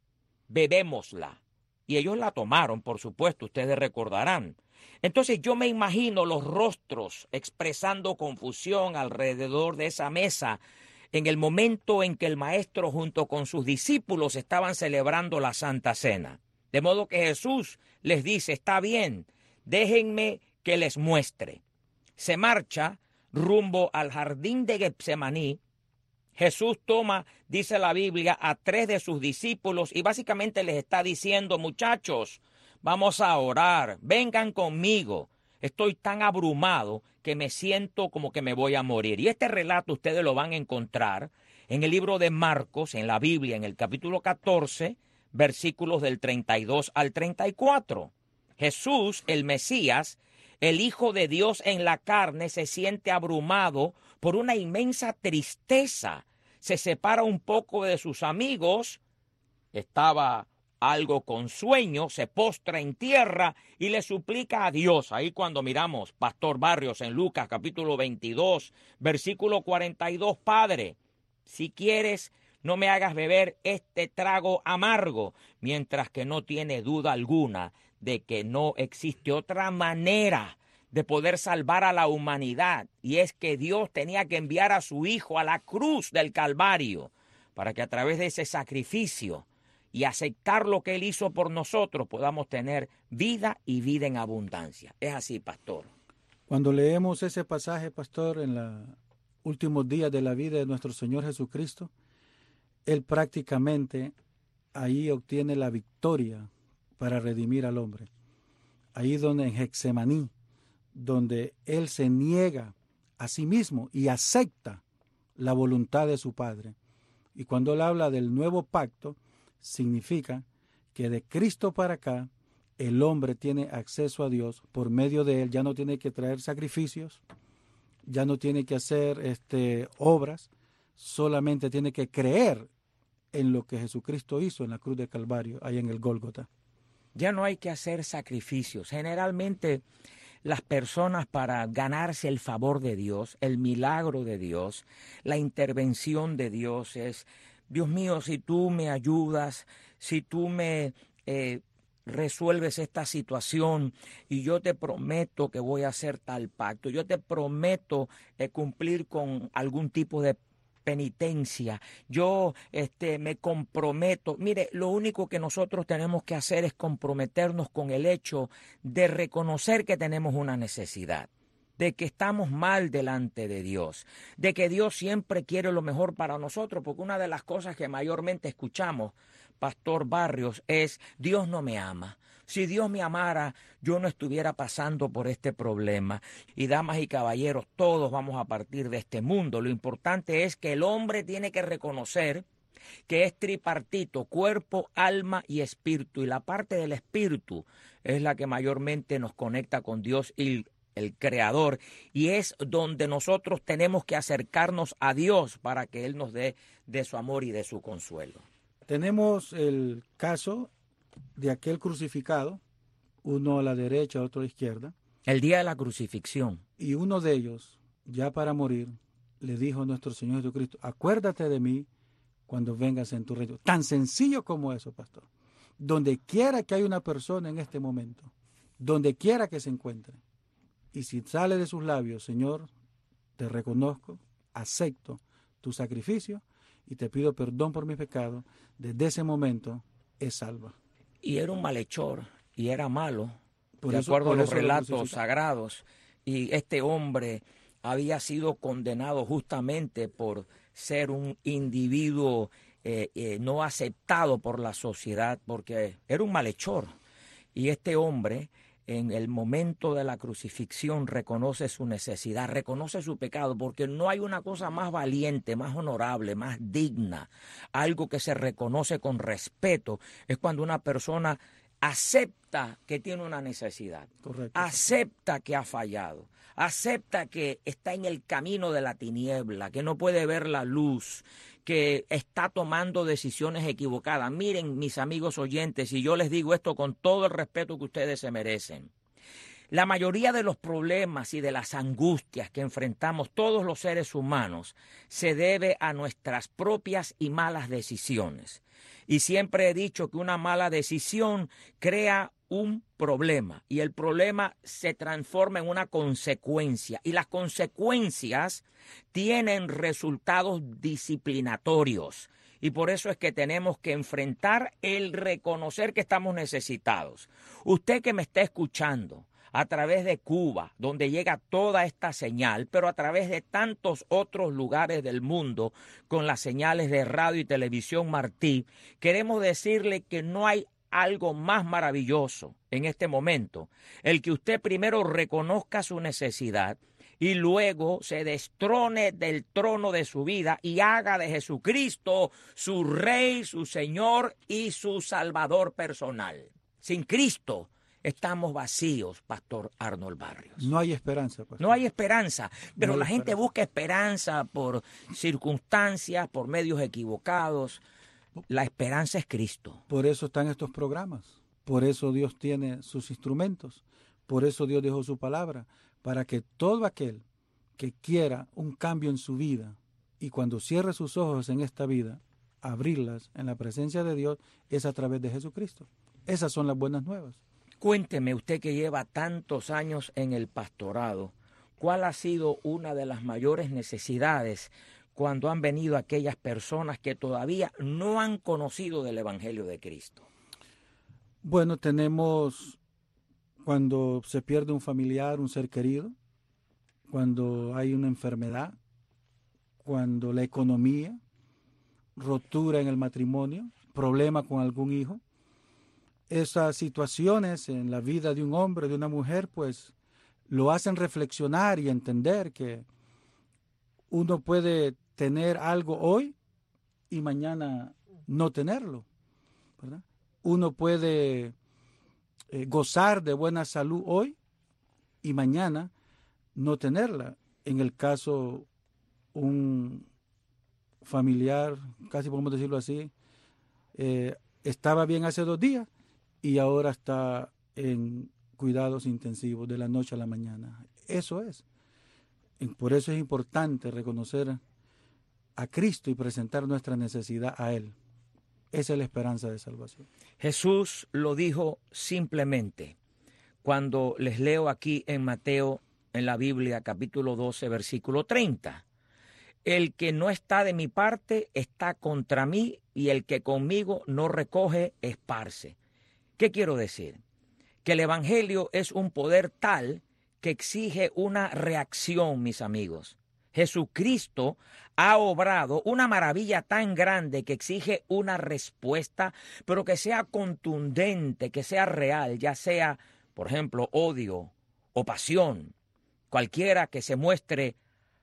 Bebémosla. Y ellos la tomaron, por supuesto, ustedes recordarán. Entonces yo me imagino los rostros expresando confusión alrededor de esa mesa en el momento en que el maestro junto con sus discípulos estaban celebrando la Santa Cena. De modo que Jesús les dice, está bien, déjenme que les muestre. Se marcha rumbo al jardín de Getsemaní. Jesús toma, dice la Biblia, a tres de sus discípulos y básicamente les está diciendo, muchachos, vamos a orar, vengan conmigo. Estoy tan abrumado que me siento como que me voy a morir. Y este relato ustedes lo van a encontrar en el libro de Marcos, en la Biblia, en el capítulo catorce, versículos del treinta y dos al treinta y cuatro. Jesús, el Mesías, el Hijo de Dios en la carne, se siente abrumado por una inmensa tristeza. Se separa un poco de sus amigos, estaba algo con sueño, se postra en tierra y le suplica a Dios. Ahí cuando miramos, Pastor Barrios, en Lucas capítulo veintidós, versículo cuarenta y dos, Padre, si quieres, no me hagas beber este trago amargo, mientras que no tiene duda alguna de que no existe otra manera de poder salvar a la humanidad, y es que Dios tenía que enviar a su Hijo a la cruz del Calvario para que a través de ese sacrificio y aceptar lo que Él hizo por nosotros podamos tener vida y vida en abundancia. Es así, pastor. Cuando leemos ese pasaje, pastor, en los últimos días de la vida de nuestro Señor Jesucristo, Él prácticamente ahí obtiene la victoria para redimir al hombre. Ahí donde en Getsemaní, donde Él se niega a sí mismo y acepta la voluntad de su Padre. Y cuando Él habla del nuevo pacto, significa que de Cristo para acá, el hombre tiene acceso a Dios por medio de Él. Ya no tiene que traer sacrificios, ya no tiene que hacer este, obras, solamente tiene que creer en lo que Jesucristo hizo en la cruz de Calvario, ahí en el Gólgota. Ya no hay que hacer sacrificios. Generalmente las personas, para ganarse el favor de Dios, el milagro de Dios, la intervención de Dios es: Dios mío, si tú me ayudas, si tú me eh, resuelves esta situación, y yo te prometo que voy a hacer tal pacto, yo te prometo eh, cumplir con algún tipo de penitencia, yo este, me comprometo. Mire, lo único que nosotros tenemos que hacer es comprometernos con el hecho de reconocer que tenemos una necesidad, de que estamos mal delante de Dios, de que Dios siempre quiere lo mejor para nosotros, porque una de las cosas que mayormente escuchamos, Pastor Barrios, es: Dios no me ama. Si Dios me amara, yo no estuviera pasando por este problema. Y damas y caballeros, todos vamos a partir de este mundo. Lo importante es que el hombre tiene que reconocer que es tripartito: cuerpo, alma y espíritu. Y la parte del espíritu es la que mayormente nos conecta con Dios y el Creador, y es donde nosotros tenemos que acercarnos a Dios para que Él nos dé de su amor y de su consuelo. Tenemos el caso de aquel crucificado, uno a la derecha, otro a la izquierda. El día de la crucifixión. Y uno de ellos, ya para morir, le dijo a nuestro Señor Jesucristo: acuérdate de mí cuando vengas en tu reino. Tan sencillo como eso, pastor. Donde quiera que haya una persona en este momento, donde quiera que se encuentre, y si sale de sus labios: Señor, te reconozco, acepto tu sacrificio y te pido perdón por mis pecados, desde ese momento es salva. Y era un malhechor, y era malo, por de eso, acuerdo a los lo relatos sagrados. Y este hombre había sido condenado justamente por ser un individuo eh, eh, no aceptado por la sociedad, porque era un malhechor. Y este hombre, en el momento de la crucifixión, reconoce su necesidad, reconoce su pecado, porque no hay una cosa más valiente, más honorable, más digna, algo que se reconoce con respeto, es cuando una persona acepta que tiene una necesidad. Correcto. Acepta que ha fallado, acepta que está en el camino de la tiniebla, que no puede ver la luz, que está tomando decisiones equivocadas. Miren, mis amigos oyentes, y yo les digo esto con todo el respeto que ustedes se merecen: la mayoría de los problemas y de las angustias que enfrentamos todos los seres humanos se debe a nuestras propias y malas decisiones. Y siempre he dicho que una mala decisión crea un problema, y el problema se transforma en una consecuencia, y las consecuencias tienen resultados disciplinatorios. Y por eso es que tenemos que enfrentar el reconocer que estamos necesitados. Usted que me está escuchando a través de Cuba, donde llega toda esta señal, pero a través de tantos otros lugares del mundo con las señales de radio y televisión Martí, queremos decirle que no hay algo más maravilloso en este momento, el que usted primero reconozca su necesidad y luego se destrone del trono de su vida y haga de Jesucristo su Rey, su Señor y su Salvador personal. Sin Cristo estamos vacíos, Pastor Arnold Barrios. No hay esperanza, pastor. No hay esperanza, pero no hay la gente esperanza. busca esperanza por circunstancias, por medios equivocados. La esperanza es Cristo. Por eso están estos programas, por eso Dios tiene sus instrumentos, por eso Dios dejó su palabra, para que todo aquel que quiera un cambio en su vida y cuando cierre sus ojos en esta vida, abrirlas en la presencia de Dios es a través de Jesucristo. Esas son las buenas nuevas. Cuénteme, usted que lleva tantos años en el pastorado, ¿cuál ha sido una de las mayores necesidades cuando han venido aquellas personas que todavía no han conocido del Evangelio de Cristo? Bueno, tenemos cuando se pierde un familiar, un ser querido, cuando hay una enfermedad, cuando la economía, rotura en el matrimonio, problema con algún hijo. Esas situaciones en la vida de un hombre, de una mujer, pues lo hacen reflexionar y entender que uno puede tener algo hoy y mañana no tenerlo, ¿verdad? Uno puede eh, gozar de buena salud hoy y mañana no tenerla. En el caso, un familiar, casi podemos decirlo así, eh, estaba bien hace dos días y ahora está en cuidados intensivos de la noche a la mañana. Eso es. Por eso es importante reconocer a Cristo y presentar nuestra necesidad a Él. Esa es la esperanza de salvación. Jesús lo dijo simplemente. Cuando les leo aquí en Mateo, en la Biblia, capítulo doce, versículo treinta. El que no está de mi parte está contra mí, y el que conmigo no recoge, esparce. ¿Qué quiero decir? Que el Evangelio es un poder tal que exige una reacción, mis amigos. Jesucristo ha obrado una maravilla tan grande que exige una respuesta, pero que sea contundente, que sea real, ya sea, por ejemplo, odio o pasión. Cualquiera que se muestre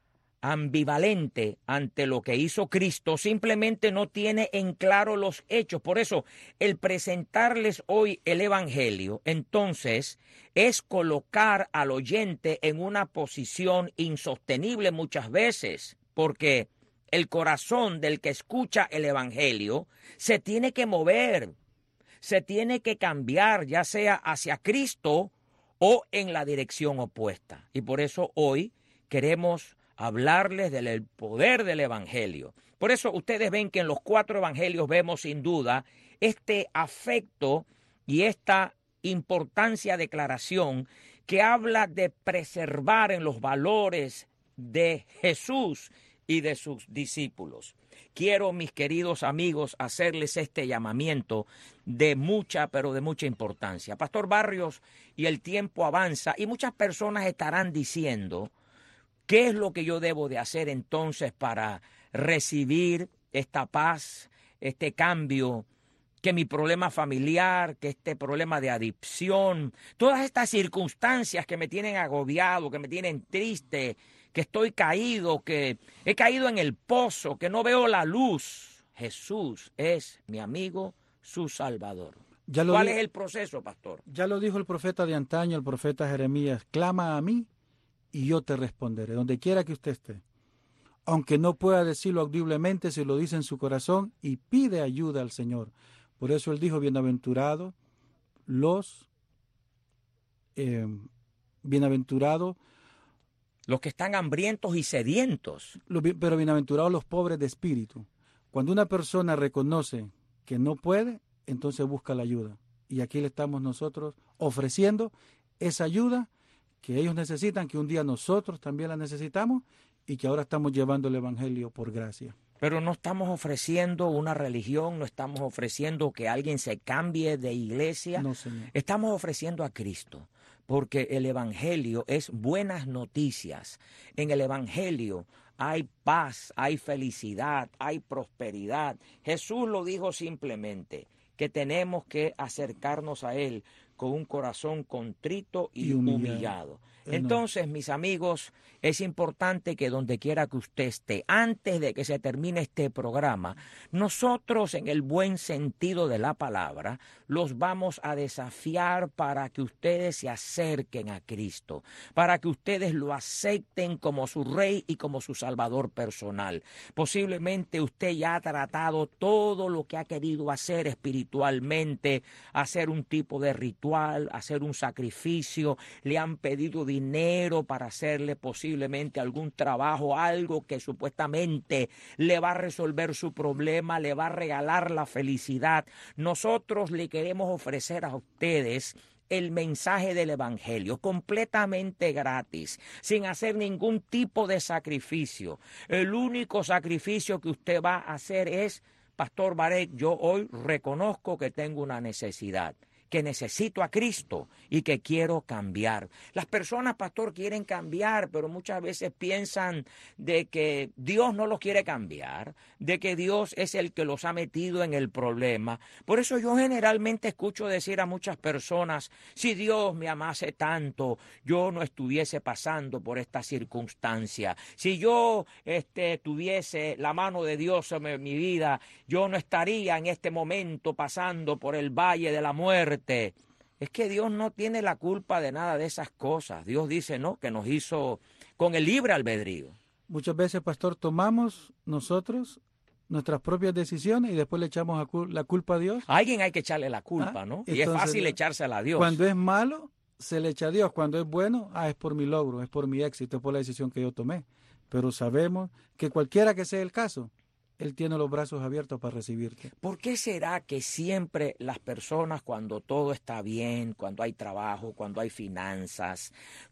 ambivalente ante lo que hizo Cristo simplemente no tiene en claro los hechos. Por eso, el presentarles hoy el Evangelio, entonces, es colocar al oyente en una posición insostenible muchas veces, porque el corazón del que escucha el Evangelio se tiene que mover, se tiene que cambiar, ya sea hacia Cristo o en la dirección opuesta. Y por eso hoy queremos hablarles del poder del Evangelio. Por eso ustedes ven que en los cuatro Evangelios vemos sin duda este afecto y esta importancia declaración que habla de preservar en los valores de Jesús y de sus discípulos. Quiero, mis queridos amigos, hacerles este llamamiento de mucha, pero de mucha importancia. Pastor Barrios, y el tiempo avanza y muchas personas estarán diciendo, ¿qué es lo que yo debo de hacer entonces para recibir esta paz, este cambio, que mi problema familiar, que este problema de adicción, todas estas circunstancias que me tienen agobiado, que me tienen triste, que estoy caído, que he caído en el pozo, que no veo la luz? Jesús es mi amigo, su Salvador. Ya lo ¿Cuál di- es el proceso, pastor? Ya lo dijo el profeta de antaño, el profeta Jeremías: clama a mí y yo te responderé, donde quiera que usted esté. Aunque no pueda decirlo audiblemente, se lo dice en su corazón y pide ayuda al Señor. Por eso él dijo: bienaventurados los, eh, bienaventurados, Los que están hambrientos y sedientos. los bi- pero bienaventurados los pobres de espíritu. Cuando una persona reconoce que no puede, entonces busca la ayuda. Y aquí le estamos nosotros ofreciendo esa ayuda que ellos necesitan, que un día nosotros también la necesitamos y que ahora estamos llevando el Evangelio por gracia. Pero no estamos ofreciendo una religión, no estamos ofreciendo que alguien se cambie de iglesia. No, Señor. Estamos ofreciendo a Cristo, porque el Evangelio es buenas noticias. En el Evangelio hay paz, hay felicidad, hay prosperidad. Jesús lo dijo simplemente, que tenemos que acercarnos a Él con un corazón contrito y, Y humillado. humillado. Eh, no. Entonces, mis amigos, es importante que donde quiera que usted esté, antes de que se termine este programa, nosotros, en el buen sentido de la palabra, los vamos a desafiar para que ustedes se acerquen a Cristo, para que ustedes lo acepten como su Rey y como su Salvador personal. Posiblemente usted ya ha tratado todo lo que ha querido hacer espiritualmente, hacer un tipo de ritual, ritual, hacer un sacrificio, le han pedido dinero para hacerle posiblemente algún trabajo, algo que supuestamente le va a resolver su problema, le va a regalar la felicidad. Nosotros le queremos ofrecer a ustedes el mensaje del Evangelio completamente gratis, sin hacer ningún tipo de sacrificio. El único sacrificio que usted va a hacer es: Pastor Barek, yo hoy reconozco que tengo una necesidad, que necesito a Cristo y que quiero cambiar. Las personas, pastor, quieren cambiar, pero muchas veces piensan de que Dios no los quiere cambiar, de que Dios es el que los ha metido en el problema. Por eso yo generalmente escucho decir a muchas personas: si Dios me amase tanto, yo no estuviese pasando por esta circunstancia. Si yo este, tuviese la mano de Dios en mi vida, yo no estaría en este momento pasando por el valle de la muerte. Es que Dios no tiene la culpa de nada de esas cosas. Dios dice, no, que nos hizo con el libre albedrío. Muchas veces, pastor, tomamos nosotros nuestras propias decisiones y después le echamos la culpa a Dios. A alguien hay que echarle la culpa, ah, ¿no? Entonces, y es fácil echársela a Dios. Cuando es malo, se le echa a Dios. Cuando es bueno, ah, es por mi logro, es por mi éxito, es por la decisión que yo tomé. Pero sabemos que cualquiera que sea el caso, Él tiene los brazos abiertos para recibirte. ¿Por qué será que siempre las personas, cuando todo está bien, cuando hay trabajo, cuando hay finanzas,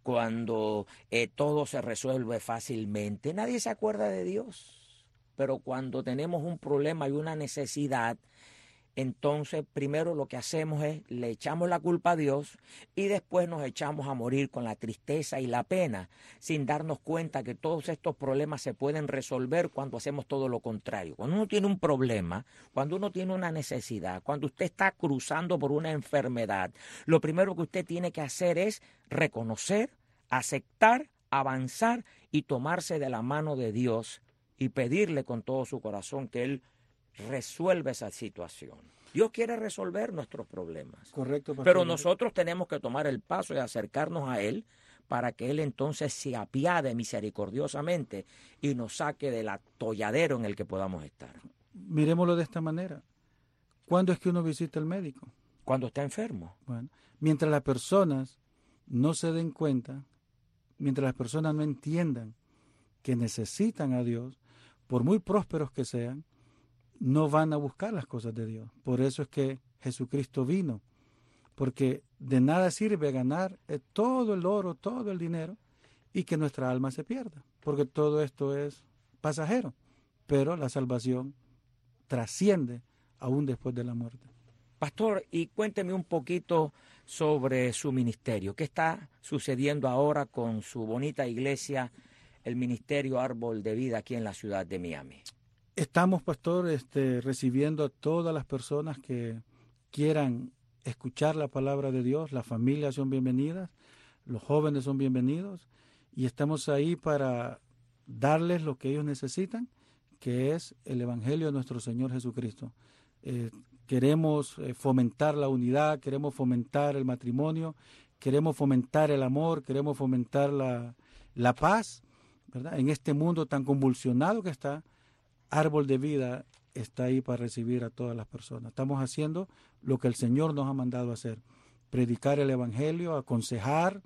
cuando eh, todo se resuelve fácilmente, nadie se acuerda de Dios? Pero cuando tenemos un problema y una necesidad, entonces primero lo que hacemos es le echamos la culpa a Dios y después nos echamos a morir con la tristeza y la pena, sin darnos cuenta que todos estos problemas se pueden resolver cuando hacemos todo lo contrario. Cuando uno tiene un problema, cuando uno tiene una necesidad, cuando usted está cruzando por una enfermedad, lo primero que usted tiene que hacer es reconocer, aceptar, avanzar y tomarse de la mano de Dios y pedirle con todo su corazón que Él resuelve esa situación. Dios quiere resolver nuestros problemas. Correcto, pastor. Pero nosotros tenemos que tomar el paso de acercarnos a Él para que Él entonces se apiade misericordiosamente y nos saque del atolladero en el que podamos estar. Miremoslo de esta manera. ¿Cuándo es que uno visita al médico? Cuando está enfermo. Bueno, mientras las personas no se den cuenta, mientras las personas no entiendan que necesitan a Dios, por muy prósperos que sean, no van a buscar las cosas de Dios. Por eso es que Jesucristo vino, porque de nada sirve ganar todo el oro, todo el dinero y que nuestra alma se pierda, porque todo esto es pasajero, pero la salvación trasciende aún después de la muerte. Pastor, y cuénteme un poquito sobre su ministerio. ¿Qué está sucediendo ahora con su bonita iglesia, el Ministerio Árbol de Vida aquí en la ciudad de Miami? Estamos, pastor, este, recibiendo a todas las personas que quieran escuchar la palabra de Dios. Las familias son bienvenidas, los jóvenes son bienvenidos y estamos ahí para darles lo que ellos necesitan, que es el Evangelio de nuestro Señor Jesucristo. Eh, queremos eh, fomentar la unidad, queremos fomentar el matrimonio, queremos fomentar el amor, queremos fomentar la, la paz, ¿verdad? En este mundo tan convulsionado que está, Árbol de Vida está ahí para recibir a todas las personas. Estamos haciendo lo que el Señor nos ha mandado a hacer: predicar el Evangelio, aconsejar,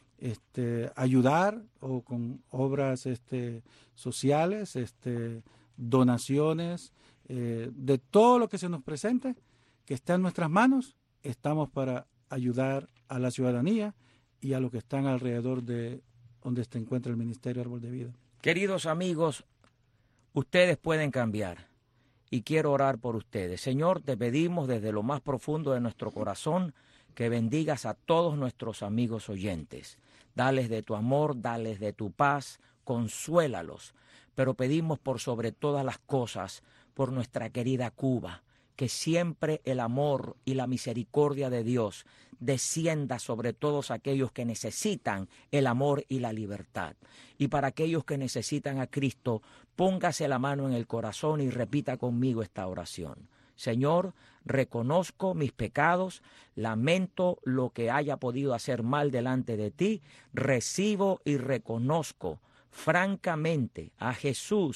este, ayudar o con obras este, sociales, este, donaciones, eh, de todo lo que se nos presente, que está en nuestras manos. Estamos para ayudar a la ciudadanía y a los que están alrededor de donde se encuentra el Ministerio Árbol de Vida. Queridos amigos, ustedes pueden cambiar y quiero orar por ustedes. Señor, te pedimos desde lo más profundo de nuestro corazón que bendigas a todos nuestros amigos oyentes. Dales de tu amor, dales de tu paz, consuélalos. Pero pedimos por sobre todas las cosas, por nuestra querida Cuba, que siempre el amor y la misericordia de Dios descienda sobre todos aquellos que necesitan el amor y la libertad. Y para aquellos que necesitan a Cristo, póngase la mano en el corazón y repita conmigo esta oración. Señor, reconozco mis pecados, lamento lo que haya podido hacer mal delante de ti, recibo y reconozco francamente a Jesús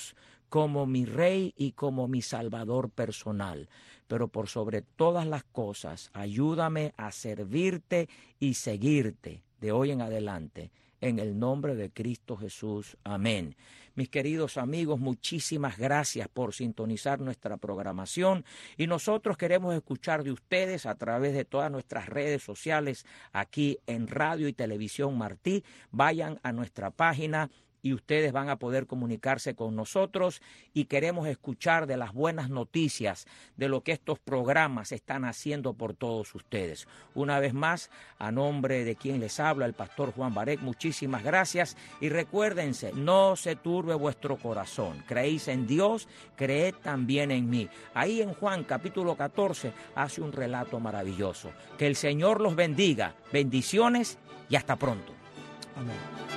como mi Rey y como mi Salvador personal. Pero por sobre todas las cosas, ayúdame a servirte y seguirte de hoy en adelante. En el nombre de Cristo Jesús. Amén. Mis queridos amigos, muchísimas gracias por sintonizar nuestra programación y nosotros queremos escuchar de ustedes a través de todas nuestras redes sociales aquí en Radio y Televisión Martí. Vayan a nuestra página y ustedes van a poder comunicarse con nosotros y queremos escuchar de las buenas noticias de lo que estos programas están haciendo por todos ustedes. Una vez más, a nombre de quien les habla, el pastor Juan Barek, muchísimas gracias y recuérdense, no se turbe vuestro corazón. Creéis en Dios, creed también en mí. Ahí en Juan capítulo catorce hace un relato maravilloso. Que el Señor los bendiga. Bendiciones y hasta pronto. Amén.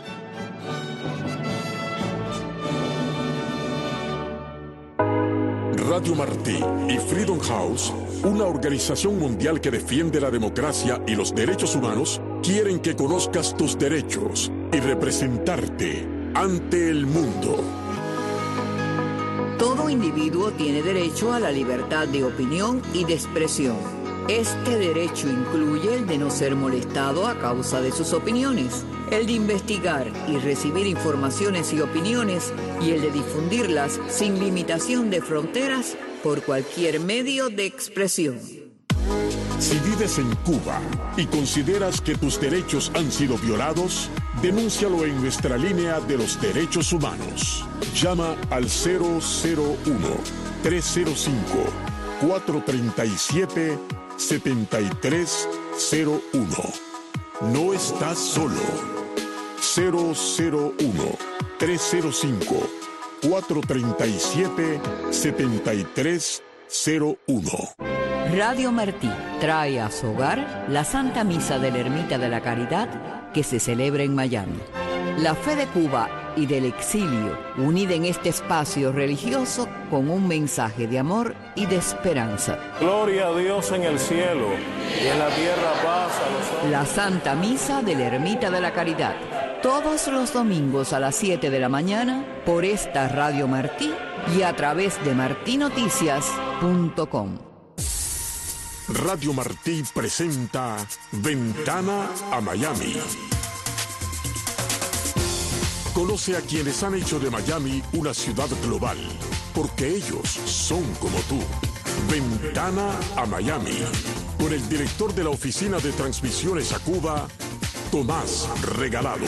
Radio Martí y Freedom House, una organización mundial que defiende la democracia y los derechos humanos, quieren que conozcas tus derechos y representarte ante el mundo. Todo individuo tiene derecho a la libertad de opinión y de expresión. Este derecho incluye el de no ser molestado a causa de sus opiniones, el de investigar y recibir informaciones y opiniones y el de difundirlas sin limitación de fronteras por cualquier medio de expresión. Si vives en Cuba y consideras que tus derechos han sido violados, denúncialo en nuestra línea de los derechos humanos. Llama al cero cero uno, tres cero cinco, cuatro tres siete, siete tres cero uno. No estás solo. cero cero uno, tres cero cinco, cuatro tres siete, siete tres cero uno. Radio Martí trae a su hogar la Santa Misa de la Ermita de la Caridad que se celebra en Miami. La fe de Cuba y del exilio, unida en este espacio religioso con un mensaje de amor y de esperanza. Gloria a Dios en el cielo y en la tierra paz a los hombres. La Santa Misa de la Ermita de la Caridad. Todos los domingos a las siete de la mañana por esta Radio Martí y a través de martí noticias punto com. Radio Martí presenta Ventana a Miami. Conoce a quienes han hecho de Miami una ciudad global, porque ellos son como tú. Ventana a Miami, con el director de la Oficina de Transmisiones a Cuba, Tomás Regalado.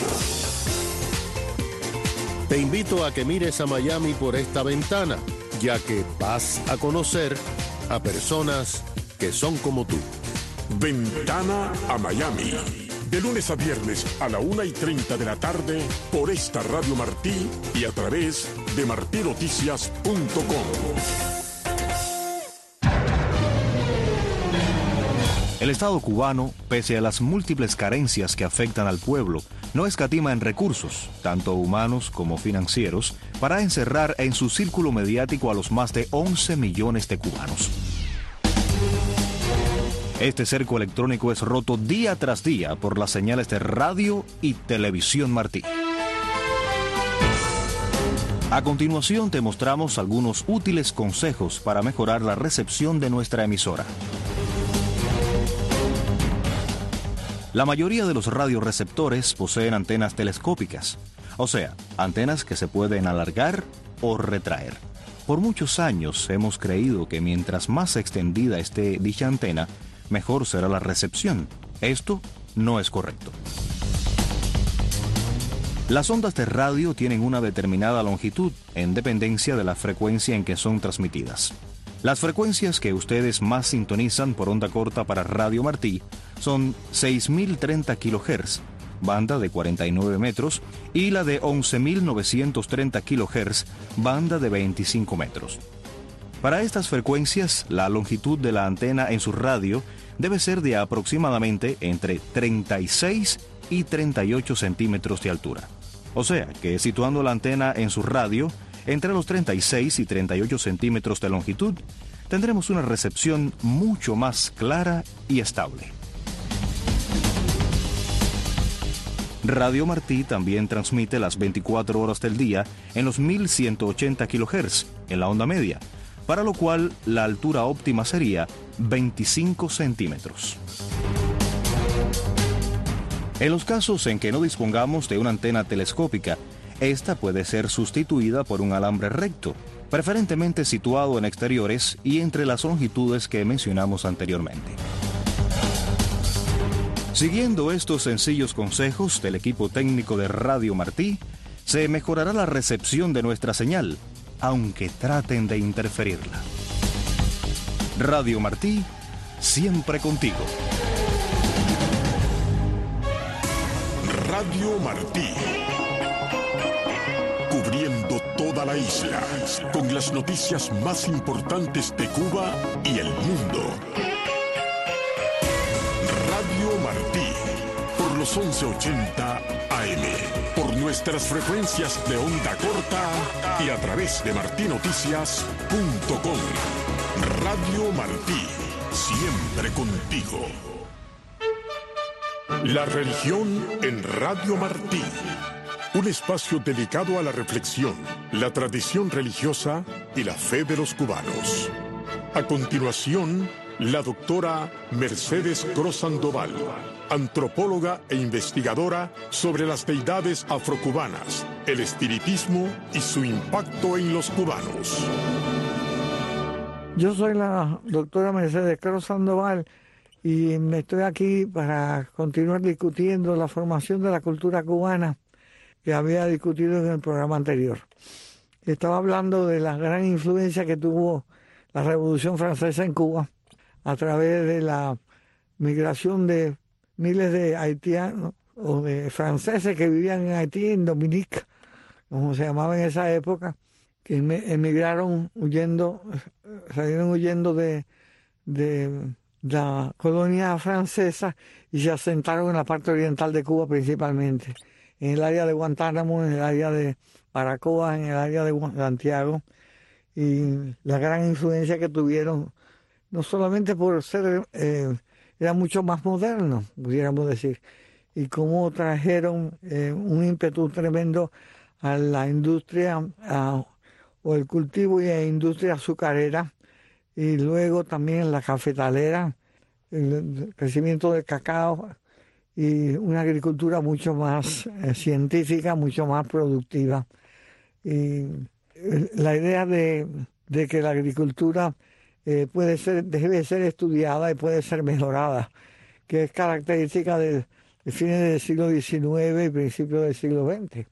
Te invito a que mires a Miami por esta ventana, ya que vas a conocer a personas que son como tú. Ventana a Miami, de lunes a viernes a la una y treinta de la tarde por esta Radio Martí y a través de martí noticias punto com. El Estado cubano, pese a las múltiples carencias que afectan al pueblo, no escatima en recursos, tanto humanos como financieros, para encerrar en su círculo mediático a los más de once millones de cubanos. Este cerco electrónico es roto día tras día por las señales de radio y televisión Martí. A continuación te mostramos algunos útiles consejos para mejorar la recepción de nuestra emisora. La mayoría de los radioreceptores poseen antenas telescópicas, o sea, antenas que se pueden alargar o retraer. Por muchos años hemos creído que mientras más extendida esté dicha antena, mejor será la recepción. Esto no es correcto. Las ondas de radio tienen una determinada longitud en dependencia de la frecuencia en que son transmitidas. Las frecuencias que ustedes más sintonizan por onda corta para Radio Martí son seis mil treinta kilohertz, banda de cuarenta y nueve metros, y la de once mil novecientos treinta kilohertz, banda de veinticinco metros. Para estas frecuencias, la longitud de la antena en su radio debe ser de aproximadamente entre treinta y seis y treinta y ocho centímetros de altura. O sea, que situando la antena en su radio, entre los treinta y seis y treinta y ocho centímetros de longitud, tendremos una recepción mucho más clara y estable. Radio Martí también transmite las veinticuatro horas del día en los mil ciento ochenta kilohertz en la onda media, para lo cual la altura óptima sería veinticinco centímetros. En los casos en que no dispongamos de una antena telescópica, esta puede ser sustituida por un alambre recto, preferentemente situado en exteriores y entre las longitudes que mencionamos anteriormente. Siguiendo estos sencillos consejos del equipo técnico de Radio Martí, se mejorará la recepción de nuestra señal, aunque traten de interferirla. Radio Martí, siempre contigo. Radio Martí, cubriendo toda la isla con las noticias más importantes de Cuba y el mundo. Radio Martí, por los once ochenta A M, por nuestras frecuencias de onda corta y a través de martí noticias punto com. Radio Martí, siempre contigo. La religión en Radio Martí, un espacio dedicado a la reflexión, la tradición religiosa y la fe de los cubanos. A continuación, la doctora Mercedes Cruz Sandoval, antropóloga e investigadora sobre las deidades afrocubanas, el espiritismo y su impacto en los cubanos. Yo soy la doctora Mercedes Cruz Sandoval y me estoy aquí para continuar discutiendo la formación de la cultura cubana que había discutido en el programa anterior. Estaba hablando de la gran influencia que tuvo la Revolución Francesa en Cuba a través de la migración de miles de haitianos o de franceses que vivían en Haití, en Dominica, como se llamaba en esa época, que emigraron huyendo, salieron huyendo de, de la colonia francesa y se asentaron en la parte oriental de Cuba principalmente, en el área de Guantánamo, en el área de Baracoa, en el área de Santiago, y la gran influencia que tuvieron, no solamente por ser, eh, eran mucho más modernos, pudiéramos decir, y cómo trajeron eh, un ímpetu tremendo a la industria, a, o el cultivo y la industria azucarera, y luego también la cafetalera, el crecimiento del cacao y una agricultura mucho más eh, científica, mucho más productiva. Y la idea de, de que la agricultura eh, puede ser, debe ser estudiada y puede ser mejorada, que es característica de, de fines del siglo diecinueve y principios del siglo veinte.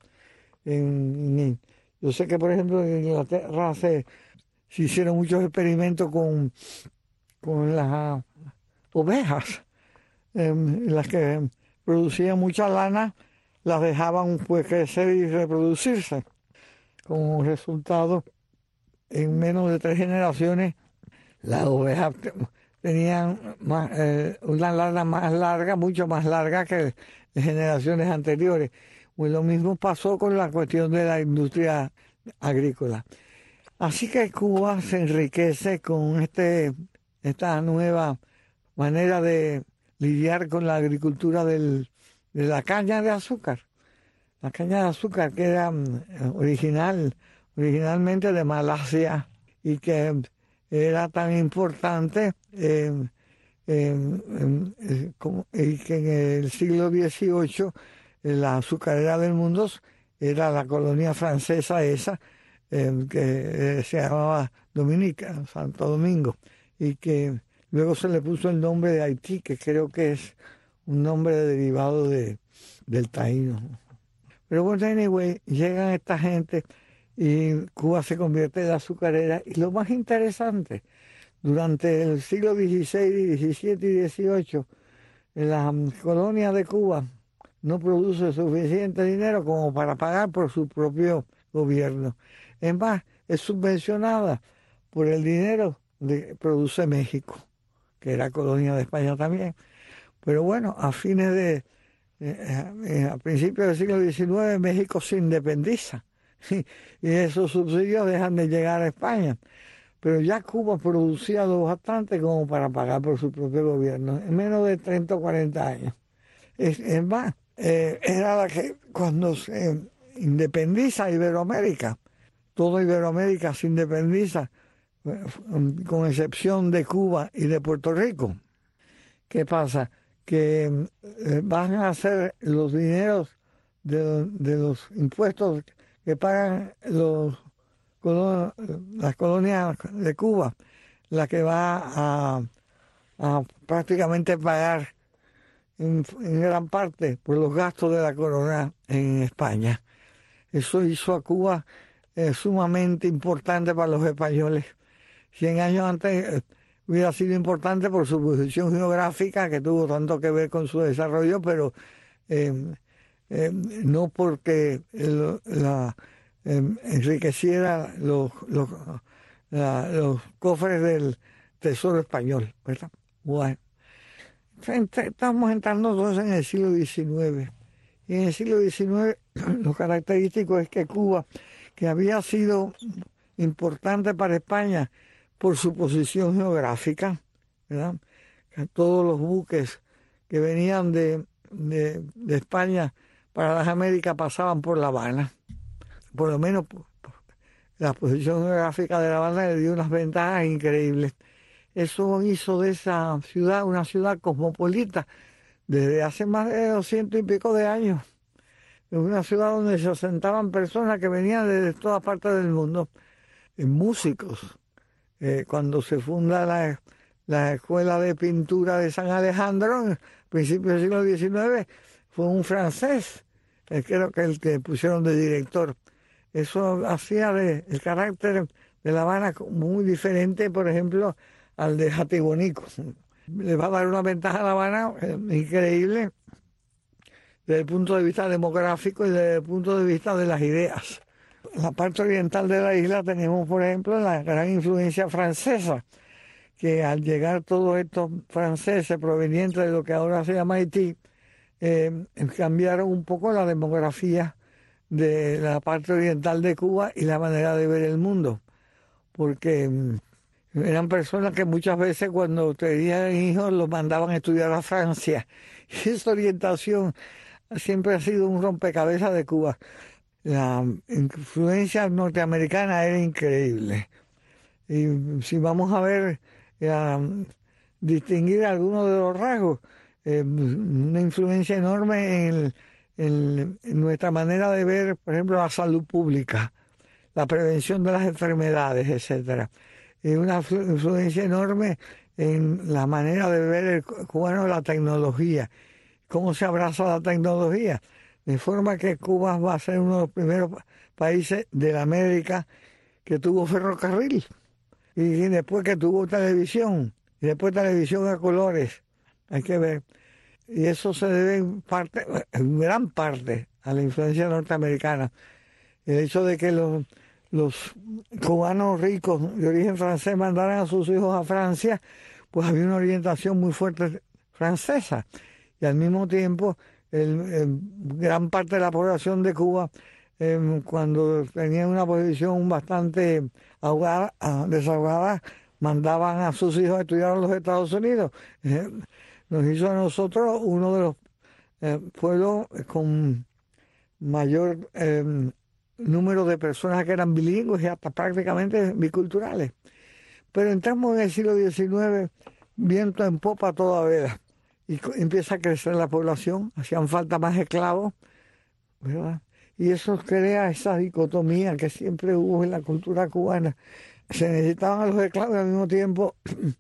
En, en, yo sé que, por ejemplo, en Inglaterra se, se hicieron muchos experimentos con, con las ovejas, eh, las que producían mucha lana, las dejaban pues crecer y reproducirse. Como resultado, en menos de tres generaciones, las ovejas tenían más, eh, una lana más larga, mucho más larga que de generaciones anteriores. Pues lo mismo pasó con la cuestión de la industria agrícola. Así que Cuba se enriquece con este, esta nueva manera de lidiar con la agricultura del, de la caña de azúcar. La caña de azúcar que era original, originalmente de Malasia y que era tan importante eh, eh, eh, como, y que en el siglo dieciocho la azucarera del mundo era la colonia francesa esa eh, que se llamaba Dominica, Santo Domingo, y que luego se le puso el nombre de Haití, que creo que es un nombre derivado de, del taíno. Pero bueno, anyway, llegan esta gente y Cuba se convierte en azucarera. Y lo más interesante, durante el siglo dieciséis, diecisiete y dieciocho, la colonia de Cuba no produce suficiente dinero como para pagar por su propio gobierno. Es más, es subvencionada por el dinero que produce México, que era colonia de España también. Pero bueno, a fines de, eh, a principios del siglo diecinueve, México se independiza y esos subsidios dejan de llegar a España. Pero ya Cuba producía lo bastante como para pagar por su propio gobierno, en menos de treinta o cuarenta años. Es, es más, eh, era la que cuando se independiza Iberoamérica, toda Iberoamérica se independiza, con excepción de Cuba y de Puerto Rico. ¿Qué pasa? Que eh, van a hacer los dineros de, de los impuestos que pagan los colon, las colonias de Cuba, la que va a, a prácticamente pagar en, en gran parte por los gastos de la corona en España. Eso hizo a Cuba eh, sumamente importante para los españoles. Cien años antes eh, hubiera sido importante por su posición geográfica, que tuvo tanto que ver con su desarrollo, pero eh, eh, no porque el, la, eh, enriqueciera los, los, la, los cofres del tesoro español, ¿verdad? Bueno, estamos entrando todos en el siglo diecinueve. Y en el siglo diecinueve lo característico es que Cuba, que había sido importante para España por su posición geográfica, ¿verdad? Todos los buques que venían de, de, de España para las Américas pasaban por La Habana. Por lo menos por, por la posición geográfica de La Habana le dio unas ventajas increíbles. Eso hizo de esa ciudad una ciudad cosmopolita desde hace más de doscientos y pico de años. Es una ciudad donde se asentaban personas que venían de todas partes del mundo, músicos. Eh, cuando se funda la, la Escuela de Pintura de San Alejandro, a principios del siglo diecinueve, fue un francés, eh, creo que el que pusieron de director. Eso hacía de, el carácter de La Habana muy diferente, por ejemplo, al de Jatibonico. Le va a dar una ventaja a La Habana eh, increíble desde el punto de vista demográfico y desde el punto de vista de las ideas. En la parte oriental de la isla tenemos, por ejemplo, la gran influencia francesa, que al llegar todos estos franceses provenientes de lo que ahora se llama Haití, eh, cambiaron un poco la demografía de la parte oriental de Cuba y la manera de ver el mundo, porque mm, eran personas que muchas veces cuando tenían hijos los mandaban a estudiar a Francia, y esa orientación siempre ha sido un rompecabezas de Cuba. La influencia norteamericana era increíble. Y si vamos a ver, a distinguir algunos de los rasgos, eh, una influencia enorme en, en, en nuestra manera de ver, por ejemplo, la salud pública, la prevención de las enfermedades, etcétera. Y una influencia enorme en la manera de ver el cubano la tecnología, cómo se abraza la tecnología. De forma que Cuba va a ser uno de los primeros países de la América que tuvo ferrocarril. Y después que tuvo televisión. Y después televisión a colores. Hay que ver. Y eso se debe en parte, en gran parte, a la influencia norteamericana. El hecho de que los, los cubanos ricos de origen francés mandaran a sus hijos a Francia, pues había una orientación muy fuerte francesa. Y al mismo tiempo, El, el, gran parte de la población de Cuba, eh, cuando tenían una posición bastante ahogada, desahogada, mandaban a sus hijos a estudiar en los Estados Unidos. Eh, nos hizo a nosotros uno de los eh, pueblos con mayor eh, número de personas que eran bilingües y hasta prácticamente biculturales. Pero entramos en el siglo diecinueve, viento en popa a toda vela. Y empieza a crecer la población, hacían falta más esclavos, ¿verdad? Y eso crea esa dicotomía que siempre hubo en la cultura cubana. Se necesitaban a los esclavos y al mismo tiempo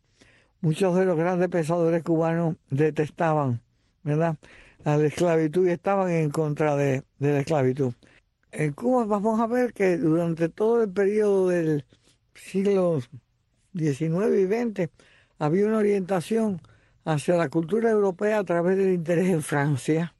muchos de los grandes pensadores cubanos detestaban, ¿verdad?, a la esclavitud y estaban en contra de, de la esclavitud. En Cuba vamos a ver que durante todo el periodo del siglo diecinueve y veinte había una orientación hacia la cultura europea a través del interés en Francia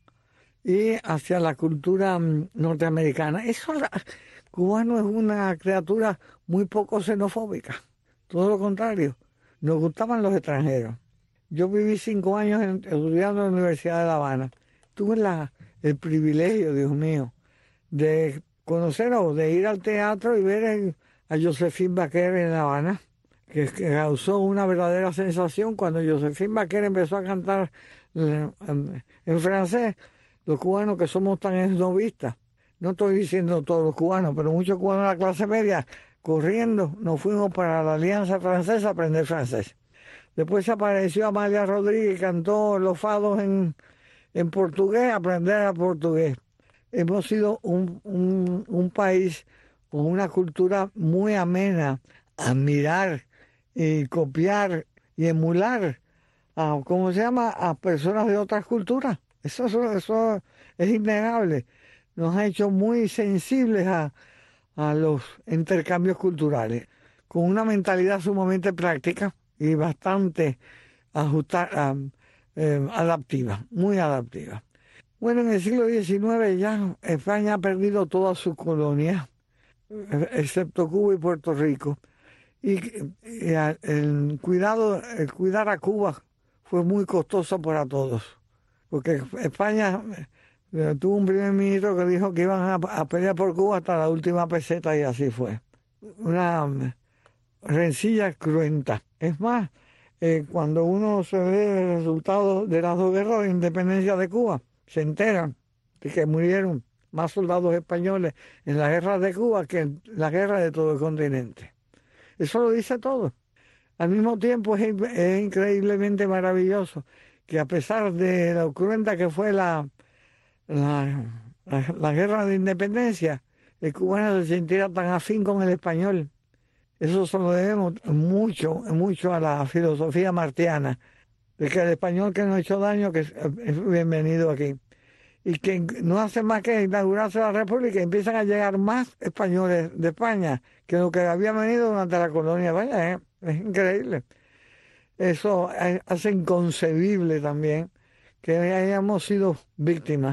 y hacia la cultura norteamericana. Eso, cubano es una criatura muy poco xenofóbica, todo lo contrario, nos gustaban los extranjeros. Yo viví cinco años en, estudiando en la Universidad de La Habana. Tuve la, el privilegio, Dios mío, de conocer o de ir al teatro y ver el, a Josephine Baker en La Habana, que, que causó una verdadera sensación cuando Josephine Baker empezó a cantar en, en francés. los cubanos que somos tan esnovistas, no estoy diciendo todos los cubanos, pero muchos cubanos de la clase media, corriendo, nos fuimos para la Alianza Francesa a aprender francés. Después apareció Amalia Rodríguez, cantó los fados en, en portugués, aprender a portugués. Hemos sido un, un, un país con una cultura muy amena a mirar y copiar y emular a, ¿cómo se llama?, a personas de otras culturas. Eso, eso, eso es innegable. Nos ha hecho muy sensibles a, a los intercambios culturales, con una mentalidad sumamente práctica y bastante ajustar, um, eh, adaptiva, muy adaptiva. Bueno, en el siglo diecinueve ya España ha perdido todas sus colonias, excepto Cuba y Puerto Rico. Y, y el cuidado, el cuidar a Cuba fue muy costoso para todos, porque España eh, tuvo un primer ministro que dijo que iban a, a pelear por Cuba hasta la última peseta, y así fue. Una um, rencilla cruenta. Es más, eh, cuando uno se ve el resultado de las dos guerras de independencia de Cuba, se enteran de que murieron más soldados españoles en la guerra de Cuba que en la guerra de todo el continente. Eso lo dice todo. Al mismo tiempo es, es increíblemente maravilloso que, a pesar de lo cruenta que fue la, la, la, la guerra de independencia, el cubano se sintiera tan afín con el español. Eso se lo debemos mucho, mucho a la filosofía martiana, de que el español que nos ha hecho daño, que es, es bienvenido aquí. Y que no hace más que inaugurarse la República y empiezan a llegar más españoles de España que lo que habían venido durante la colonia. Vaya, ¿eh? Es increíble. Eso hace inconcebible también que hayamos sido víctimas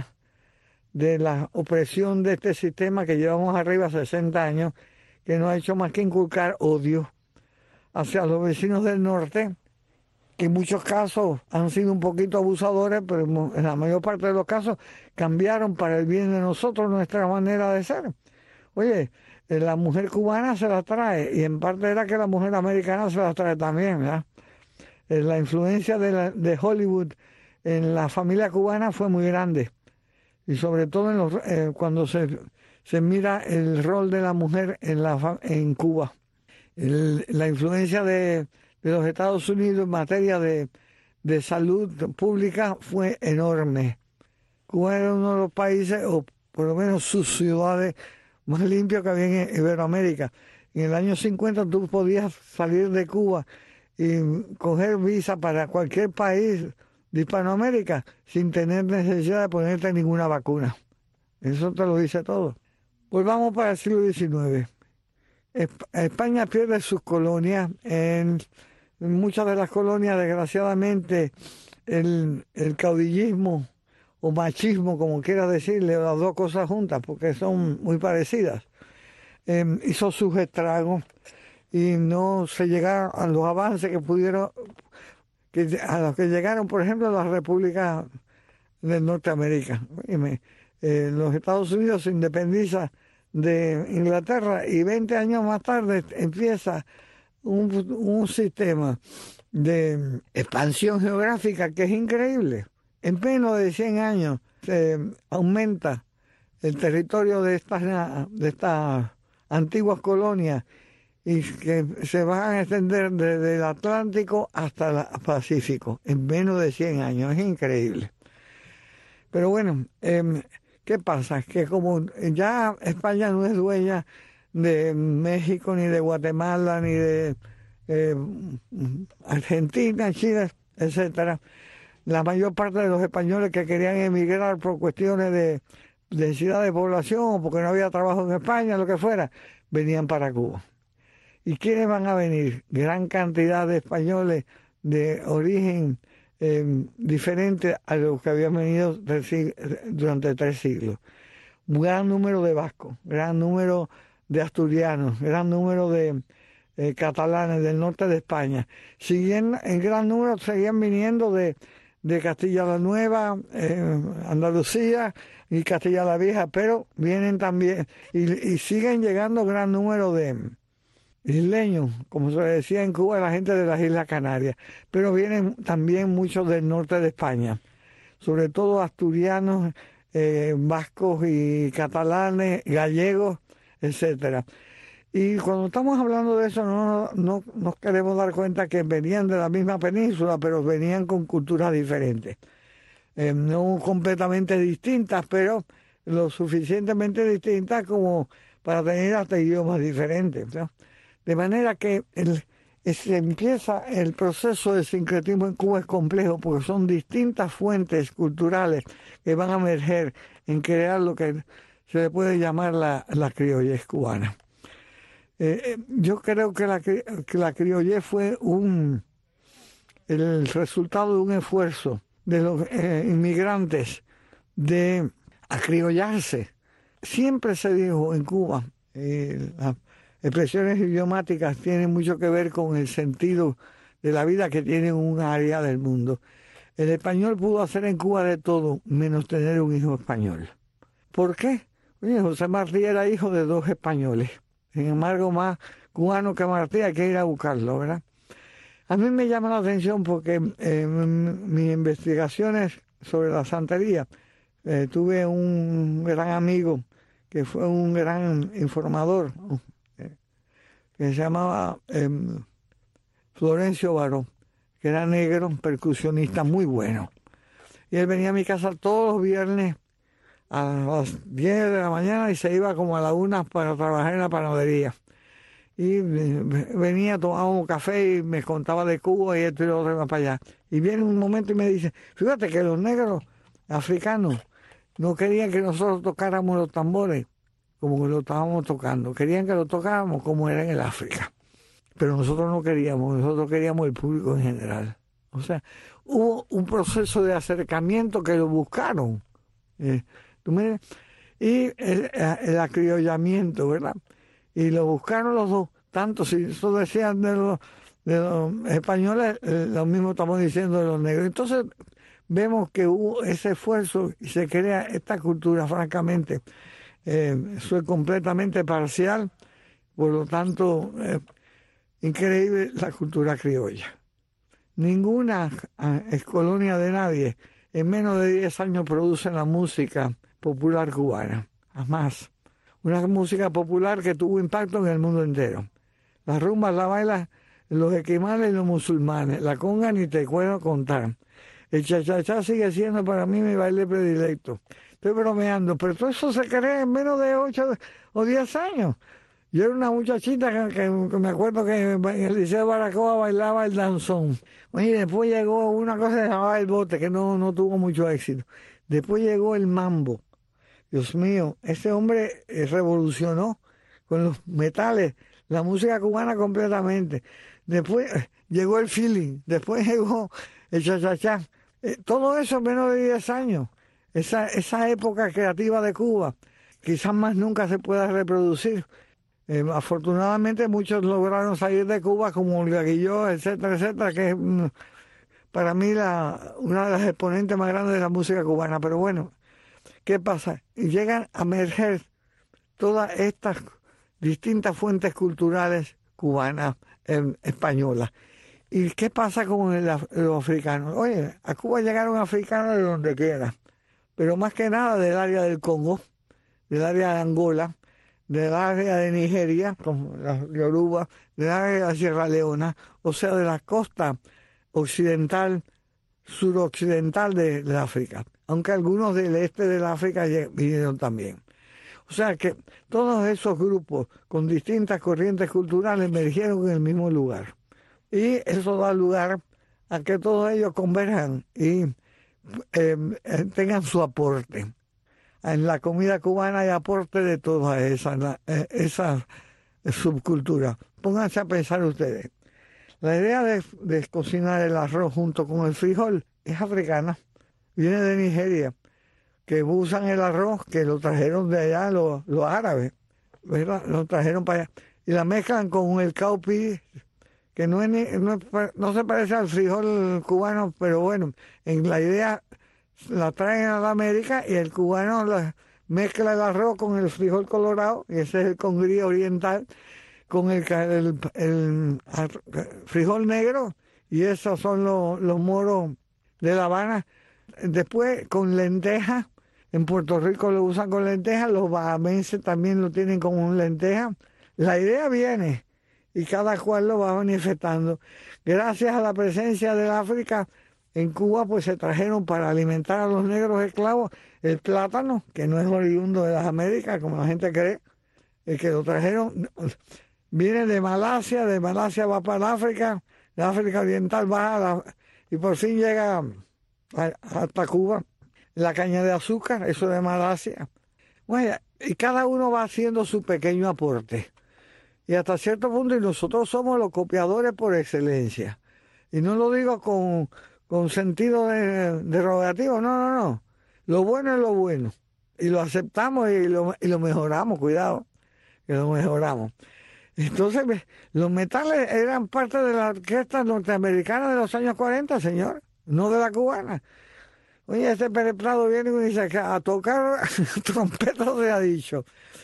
de la opresión de este sistema que llevamos arriba sesenta años, que no ha hecho más que inculcar odio hacia los vecinos del norte, que en muchos casos han sido un poquito abusadores, pero en la mayor parte de los casos cambiaron para el bien de nosotros nuestra manera de ser. Oye, la mujer cubana se la trae, y en parte era que la mujer americana se la trae también, ¿verdad? La influencia de, la, de Hollywood en la familia cubana fue muy grande, y sobre todo en los, eh, cuando se, se mira el rol de la mujer en, la, en Cuba. El, la influencia de de los Estados Unidos en materia de, de salud pública fue enorme. Cuba era uno de los países, o por lo menos sus ciudades, más limpios que había en Iberoamérica. En el año cincuenta tú podías salir de Cuba y coger visa para cualquier país de Hispanoamérica sin tener necesidad de ponerte ninguna vacuna. Eso te lo dice todo. Volvamos para el siglo diecinueve. España pierde sus colonias. En muchas de las colonias, desgraciadamente, el, el caudillismo o machismo, como quieras decirle, las dos cosas juntas, porque son muy parecidas, eh, hizo sus estragos y no se llegaron a los avances que pudieron, que, a los que llegaron, por ejemplo, las repúblicas de Norteamérica. Eh, los Estados Unidos se independiza de Inglaterra y veinte años más tarde empieza un, un sistema de expansión geográfica que es increíble. En menos de cien años se aumenta el territorio de estas, de estas antiguas colonias, y que se van a extender desde el Atlántico hasta el Pacífico en menos de cien años. Es increíble. Pero bueno, eh, ¿qué pasa? Que como ya España no es dueña de México, ni de Guatemala, ni de eh, Argentina, Chile, etcétera, la mayor parte de los españoles que querían emigrar por cuestiones de densidad de población o porque no había trabajo en España, lo que fuera, venían para Cuba. ¿Y quiénes van a venir? Gran cantidad de españoles de origen Eh, diferente a los que habían venido durante tres siglos. Un gran número de vascos, gran número de asturianos, gran número de eh, catalanes del norte de España. Siguen, en gran número seguían viniendo de, de Castilla la Nueva, eh, Andalucía y Castilla la Vieja, pero vienen también y, y siguen llegando gran número de isleños, como se decía en Cuba, la gente de las Islas Canarias, pero vienen también muchos del norte de España, sobre todo asturianos eh, vascos y catalanes, gallegos, etcétera. Y cuando estamos hablando de eso, no, no nos queremos dar cuenta que venían de la misma península, pero venían con culturas diferentes. Eh, no completamente distintas, pero lo suficientemente distintas como para tener hasta idiomas diferentes, ¿no? De manera que el, se empieza el proceso de sincretismo en Cuba es complejo, porque son distintas fuentes culturales que van a emerger en crear lo que se le puede llamar la, la criollez cubana. Eh, yo creo que la, que la criollez fue un el resultado de un esfuerzo de los eh, inmigrantes de acriollarse. Siempre se dijo en Cuba, eh, las expresiones idiomáticas tienen mucho que ver con el sentido de la vida que tiene un área del mundo. El español pudo hacer en Cuba de todo, menos tener un hijo español. ¿Por qué? Oye, José Martí era hijo de dos españoles. Sin embargo, más cubano que Martí, hay que ir a buscarlo, ¿verdad? A mí me llama la atención porque eh, mis investigaciones sobre la santería, eh, tuve un gran amigo que fue un gran informador, eh, que se llamaba eh, Florencio Baró, que era negro, percusionista muy bueno. Y él venía a mi casa todos los viernes a las diez de la mañana y se iba como a la una para trabajar en la panadería. Y venía, tomaba un café y me contaba de Cuba y esto y lo otro, iba para allá. Y viene un momento y me dice, fíjate que los negros africanos no querían que nosotros tocáramos los tambores como que lo estábamos tocando, querían que lo tocáramos como era en el África. Pero nosotros no queríamos, nosotros queríamos el público en general. O sea, hubo un proceso de acercamiento que lo buscaron. Eh, y el, el acriollamiento, ¿verdad? Y lo buscaron los dos, tanto si eso decían de los, de los españoles, eh, lo mismo estamos diciendo de los negros. Entonces vemos que hubo ese esfuerzo y se crea esta cultura, francamente, eh, eso es completamente parcial, por lo tanto, eh, increíble la cultura criolla. Ninguna eh, colonia de nadie en menos de diez años produce la música popular cubana, jamás. Una música popular que tuvo impacto en el mundo entero. Las rumbas la bailan los esquimales y los musulmanes, la conga ni te puedo contar. El cha-cha-cha sigue siendo para mí mi baile predilecto. Estoy bromeando, pero todo eso se crea en menos de ocho o diez años. Yo era una muchachita que, que, que me acuerdo que en el Liceo de Baracoa bailaba el danzón. Oye, después llegó una cosa que se llamaba el bote, que no, no tuvo mucho éxito. Después llegó el mambo. Dios mío, ese hombre revolucionó con los metales la música cubana completamente. Después llegó el feeling, después llegó el cha-cha-cha. Eh, todo eso en menos de diez años. Esa, esa época creativa de Cuba, quizás más nunca se pueda reproducir. Eh, afortunadamente muchos lograron salir de Cuba, como Olga Guilló, etcétera, etcétera, que es mm, para mí la, una de las exponentes más grandes de la música cubana. Pero bueno, ¿qué pasa? Y llegan a emerger todas estas distintas fuentes culturales cubanas, eh, españolas. ¿Y qué pasa con el, los africanos? Oye, a Cuba llegaron africanos de donde quiera, pero más que nada del área del Congo, del área de Angola, del área de Nigeria, como la Yoruba, del área de la Sierra Leona, o sea, de la costa occidental, suroccidental de, de África, aunque algunos del este del África vinieron también. O sea que todos esos grupos con distintas corrientes culturales emergieron en el mismo lugar. Y eso da lugar a que todos ellos converjan y eh, tengan su aporte. En la comida cubana hay aporte de todas esas, esas subculturas. Pónganse a pensar ustedes. La idea de, de cocinar el arroz junto con el frijol es africana. Viene de Nigeria, que usan el arroz, que lo trajeron de allá los, los árabes, ¿verdad? Lo trajeron para allá. Y la mezclan con el caupi, que no, es ni, no, es, no se parece al frijol cubano, pero bueno, en la idea la traen a la América y el cubano la, mezcla el arroz con el frijol colorado, y ese es el congrí oriental, con el, el, el, el frijol negro, y esos son los, los moros de La Habana. Después con lentejas, En Puerto Rico lo usan con lentejas, los bahamenses también lo tienen con lentejas. La idea viene y cada cual lo va manifestando. Gracias a la presencia del África, en Cuba pues se trajeron para alimentar a los negros esclavos el plátano, que no es oriundo de las Américas, como la gente cree. El que lo trajeron viene de Malasia, de Malasia va para África, de África Oriental va a la, y por fin llega a, hasta Cuba. La caña de azúcar, eso de Malasia. Bueno, y cada uno va haciendo su pequeño aporte. Y hasta cierto punto, y nosotros somos los copiadores por excelencia. Y no lo digo con, con sentido de, derogativo, no, no, no. Lo bueno es lo bueno. Y lo aceptamos y lo, y lo mejoramos, cuidado, que lo mejoramos. Entonces, los metales eran parte de la orquesta norteamericana de los años cuarenta, señor, no de la cubana. Oye, este Pérez Prado viene y dice que a tocar trompeta se ha dicho.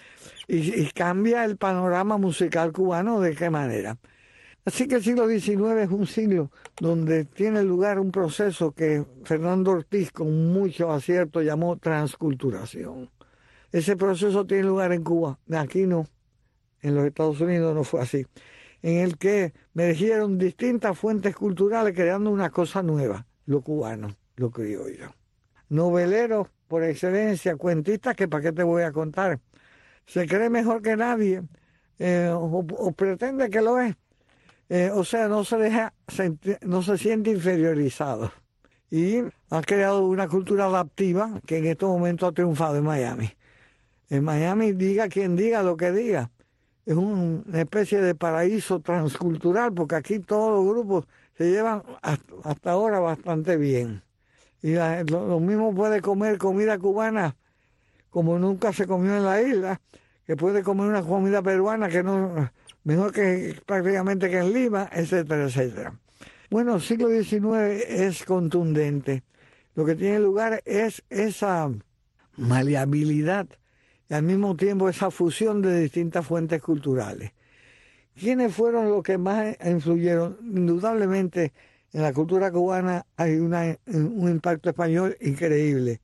Y, y cambia el panorama musical cubano de qué manera. Así que el siglo diecinueve es un siglo donde tiene lugar un proceso que Fernando Ortiz con mucho acierto llamó transculturación. Ese proceso tiene lugar en Cuba, aquí no, en los Estados Unidos no fue así, en el que emergieron distintas fuentes culturales creando una cosa nueva, lo cubano, lo criollo. Noveleros por excelencia, cuentistas que para qué te voy a contar. Se cree mejor que nadie, eh, o, o pretende que lo es, eh, o sea, no se deja, sentir, no se siente inferiorizado. Y ha creado una cultura adaptiva que en estos momentos ha triunfado en Miami. En Miami, diga quien diga lo que diga, es un, una especie de paraíso transcultural, porque aquí todos los grupos se llevan hasta, hasta ahora bastante bien. Y la, lo, lo mismo puede comer comida cubana como nunca se comió en la isla, que puede comer una comida peruana que no mejor que prácticamente que en Lima, etcétera, etcétera. Bueno, el siglo diecinueve es contundente. Lo que tiene lugar es esa maleabilidad y al mismo tiempo esa fusión de distintas fuentes culturales. ¿Quiénes fueron los que más influyeron? Indudablemente en la cultura cubana hay una, un impacto español increíble.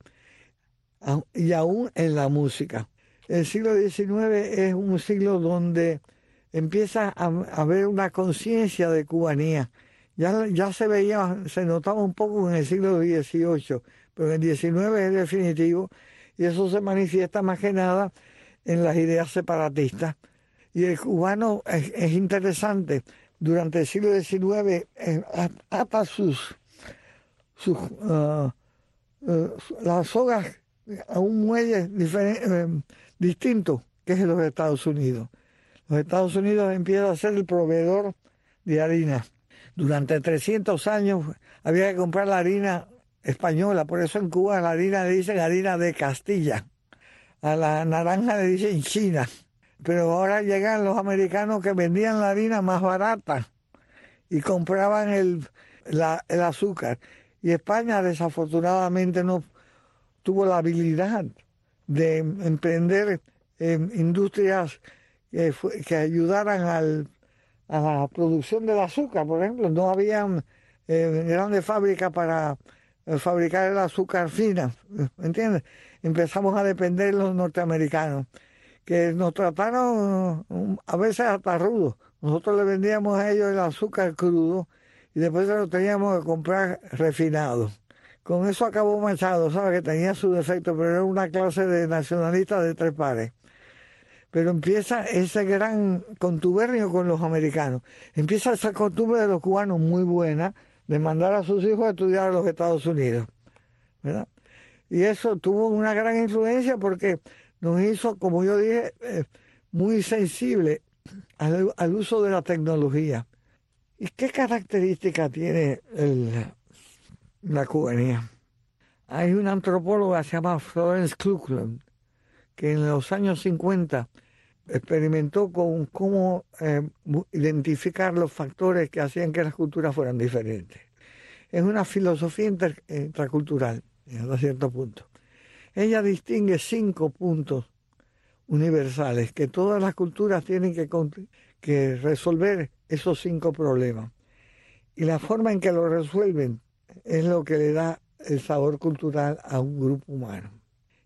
Y aún en la música. El siglo diecinueve es un siglo donde empieza a haber una conciencia de cubanía. Ya, ya se veía, se notaba un poco en el siglo dieciocho, pero en el diecinueve es definitivo, y eso se manifiesta más que nada en las ideas separatistas. Y el cubano es, es interesante. Durante el siglo diecinueve, eh, hasta sus, sus uh, uh, las sogas a un muelle eh, distinto que es en los Estados Unidos. Los Estados Unidos empieza a ser el proveedor de harina. Durante trescientos años había que comprar la harina española, por eso en Cuba la harina le dicen harina de Castilla, a la naranja le dicen China, pero ahora llegan los americanos que vendían la harina más barata y compraban el, la, el azúcar. Y España desafortunadamente no tuvo la habilidad de emprender eh, industrias eh, que ayudaran al, a la producción del azúcar, por ejemplo. No habían eh, grandes fábricas para eh, fabricar el azúcar fina, ¿me entiendes? Empezamos a depender de los norteamericanos, que nos trataron uh, a veces hasta rudos. Nosotros le vendíamos a ellos el azúcar crudo y después se lo teníamos que comprar refinado. Con eso acabó Machado, sabe que tenía su defecto, pero era una clase de nacionalistas de tres pares. Pero empieza ese gran contubernio con los americanos. Empieza esa costumbre de los cubanos muy buena de mandar a sus hijos a estudiar a los Estados Unidos, ¿verdad? Y eso tuvo una gran influencia porque nos hizo, como yo dije, eh, muy sensible al, al uso de la tecnología. ¿Y qué característica tiene el, la cubanía? Hay una antropóloga que se llama Florence Kluckland, que en los años cincuenta experimentó con cómo eh, identificar los factores que hacían que las culturas fueran diferentes. Es una filosofía inter, intracultural, hasta cierto punto. Ella distingue cinco puntos universales, que todas las culturas tienen que, que resolver esos cinco problemas. Y la forma en que lo resuelven es lo que le da el sabor cultural a un grupo humano.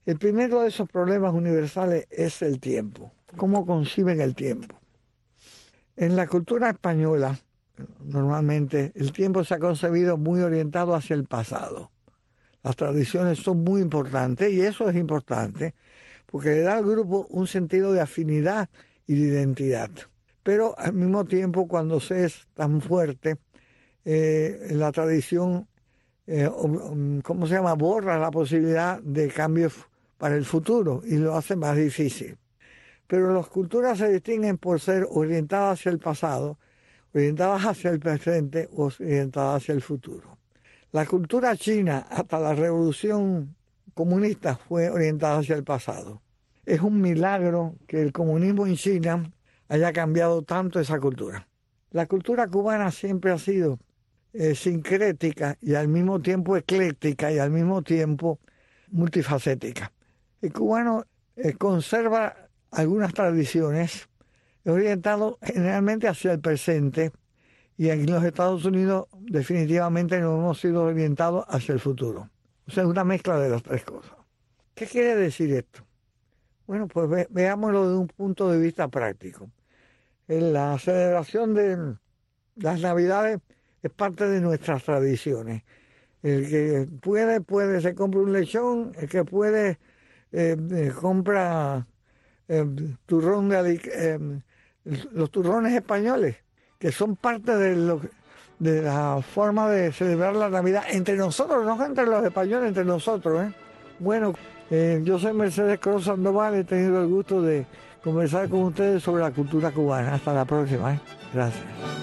El primero de esos problemas universales es el tiempo. ¿Cómo conciben el tiempo? En la cultura española, normalmente, el tiempo se ha concebido muy orientado hacia el pasado. Las tradiciones son muy importantes y eso es importante porque le da al grupo un sentido de afinidad y de identidad. Pero al mismo tiempo, cuando se es tan fuerte, eh, la tradición, eh, ¿cómo se llama?, borra la posibilidad de cambios para el futuro y lo hace más difícil. Pero las culturas se distinguen por ser orientadas hacia el pasado, orientadas hacia el presente o orientadas hacia el futuro. La cultura china, hasta la revolución comunista, fue orientada hacia el pasado. Es un milagro que el comunismo en China haya cambiado tanto esa cultura. La cultura cubana siempre ha sido eh, sincrética y al mismo tiempo ecléctica y al mismo tiempo multifacética. El cubano eh, conserva algunas tradiciones orientado generalmente hacia el presente y en los Estados Unidos definitivamente no hemos sido orientados hacia el futuro. O sea, es una mezcla de las tres cosas. ¿Qué quiere decir esto? Bueno, pues ve, veámoslo de un punto de vista práctico. En la celebración de las Navidades es parte de nuestras tradiciones. El que puede, puede, se compra un lechón, el que puede, eh, eh, compra eh, turrón de, eh, los turrones españoles, que son parte de, lo, de la forma de celebrar la Navidad entre nosotros, no entre los españoles, entre nosotros. ¿eh? Bueno, eh, yo soy Mercedes Cruz Sandoval, he tenido el gusto de conversar con ustedes sobre la cultura cubana. Hasta la próxima. ¿eh? Gracias.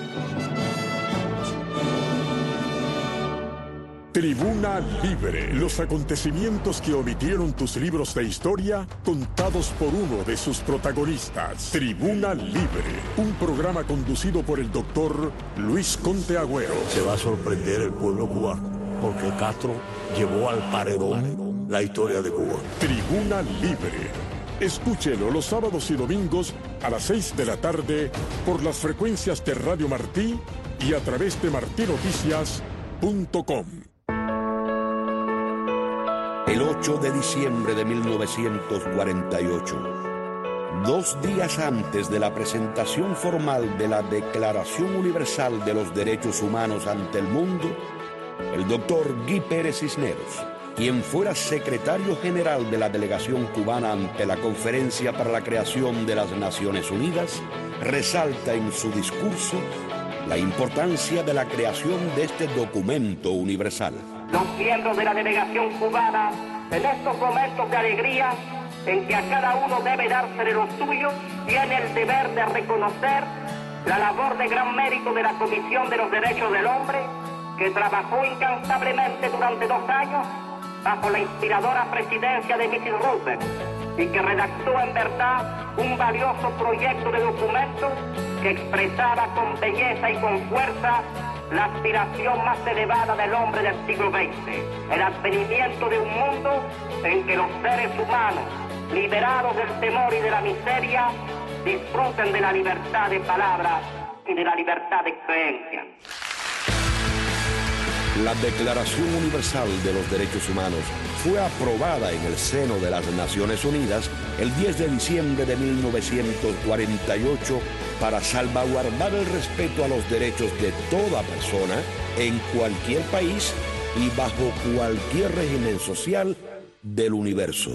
Tribuna Libre, los acontecimientos que omitieron tus libros de historia, contados por uno de sus protagonistas. Tribuna Libre, un programa conducido por el doctor Luis Conte Agüero. Se va a sorprender el pueblo cubano, porque Castro llevó al paredón la historia de Cuba. Tribuna Libre. Escúchelo los sábados y domingos a las seis de la tarde por las frecuencias de Radio Martí y a través de martí noticias punto com. El ocho de diciembre de mil novecientos cuarenta y ocho, dos días antes de la presentación formal de la Declaración Universal de los Derechos Humanos ante el mundo, el doctor Guy Pérez Cisneros, quien fuera secretario general de la delegación cubana ante la Conferencia para la Creación de las Naciones Unidas, resalta en su discurso la importancia de la creación de este documento universal. Los miembros de la delegación cubana, en estos momentos de alegría, en que a cada uno debe dársele lo suyo, tiene el deber de reconocer la labor de gran mérito de la Comisión de los Derechos del Hombre, que trabajó incansablemente durante dos años bajo la inspiradora presidencia de missus Roosevelt y que redactó en verdad un valioso proyecto de documento que expresaba con belleza y con fuerza la aspiración más elevada del hombre del siglo veinte, el advenimiento de un mundo en que los seres humanos, liberados del temor y de la miseria, disfruten de la libertad de palabra y de la libertad de creencia. La Declaración Universal de los Derechos Humanos fue aprobada en el seno de las Naciones Unidas el diez de diciembre de mil novecientos cuarenta y ocho para salvaguardar el respeto a los derechos de toda persona en cualquier país y bajo cualquier régimen social del universo.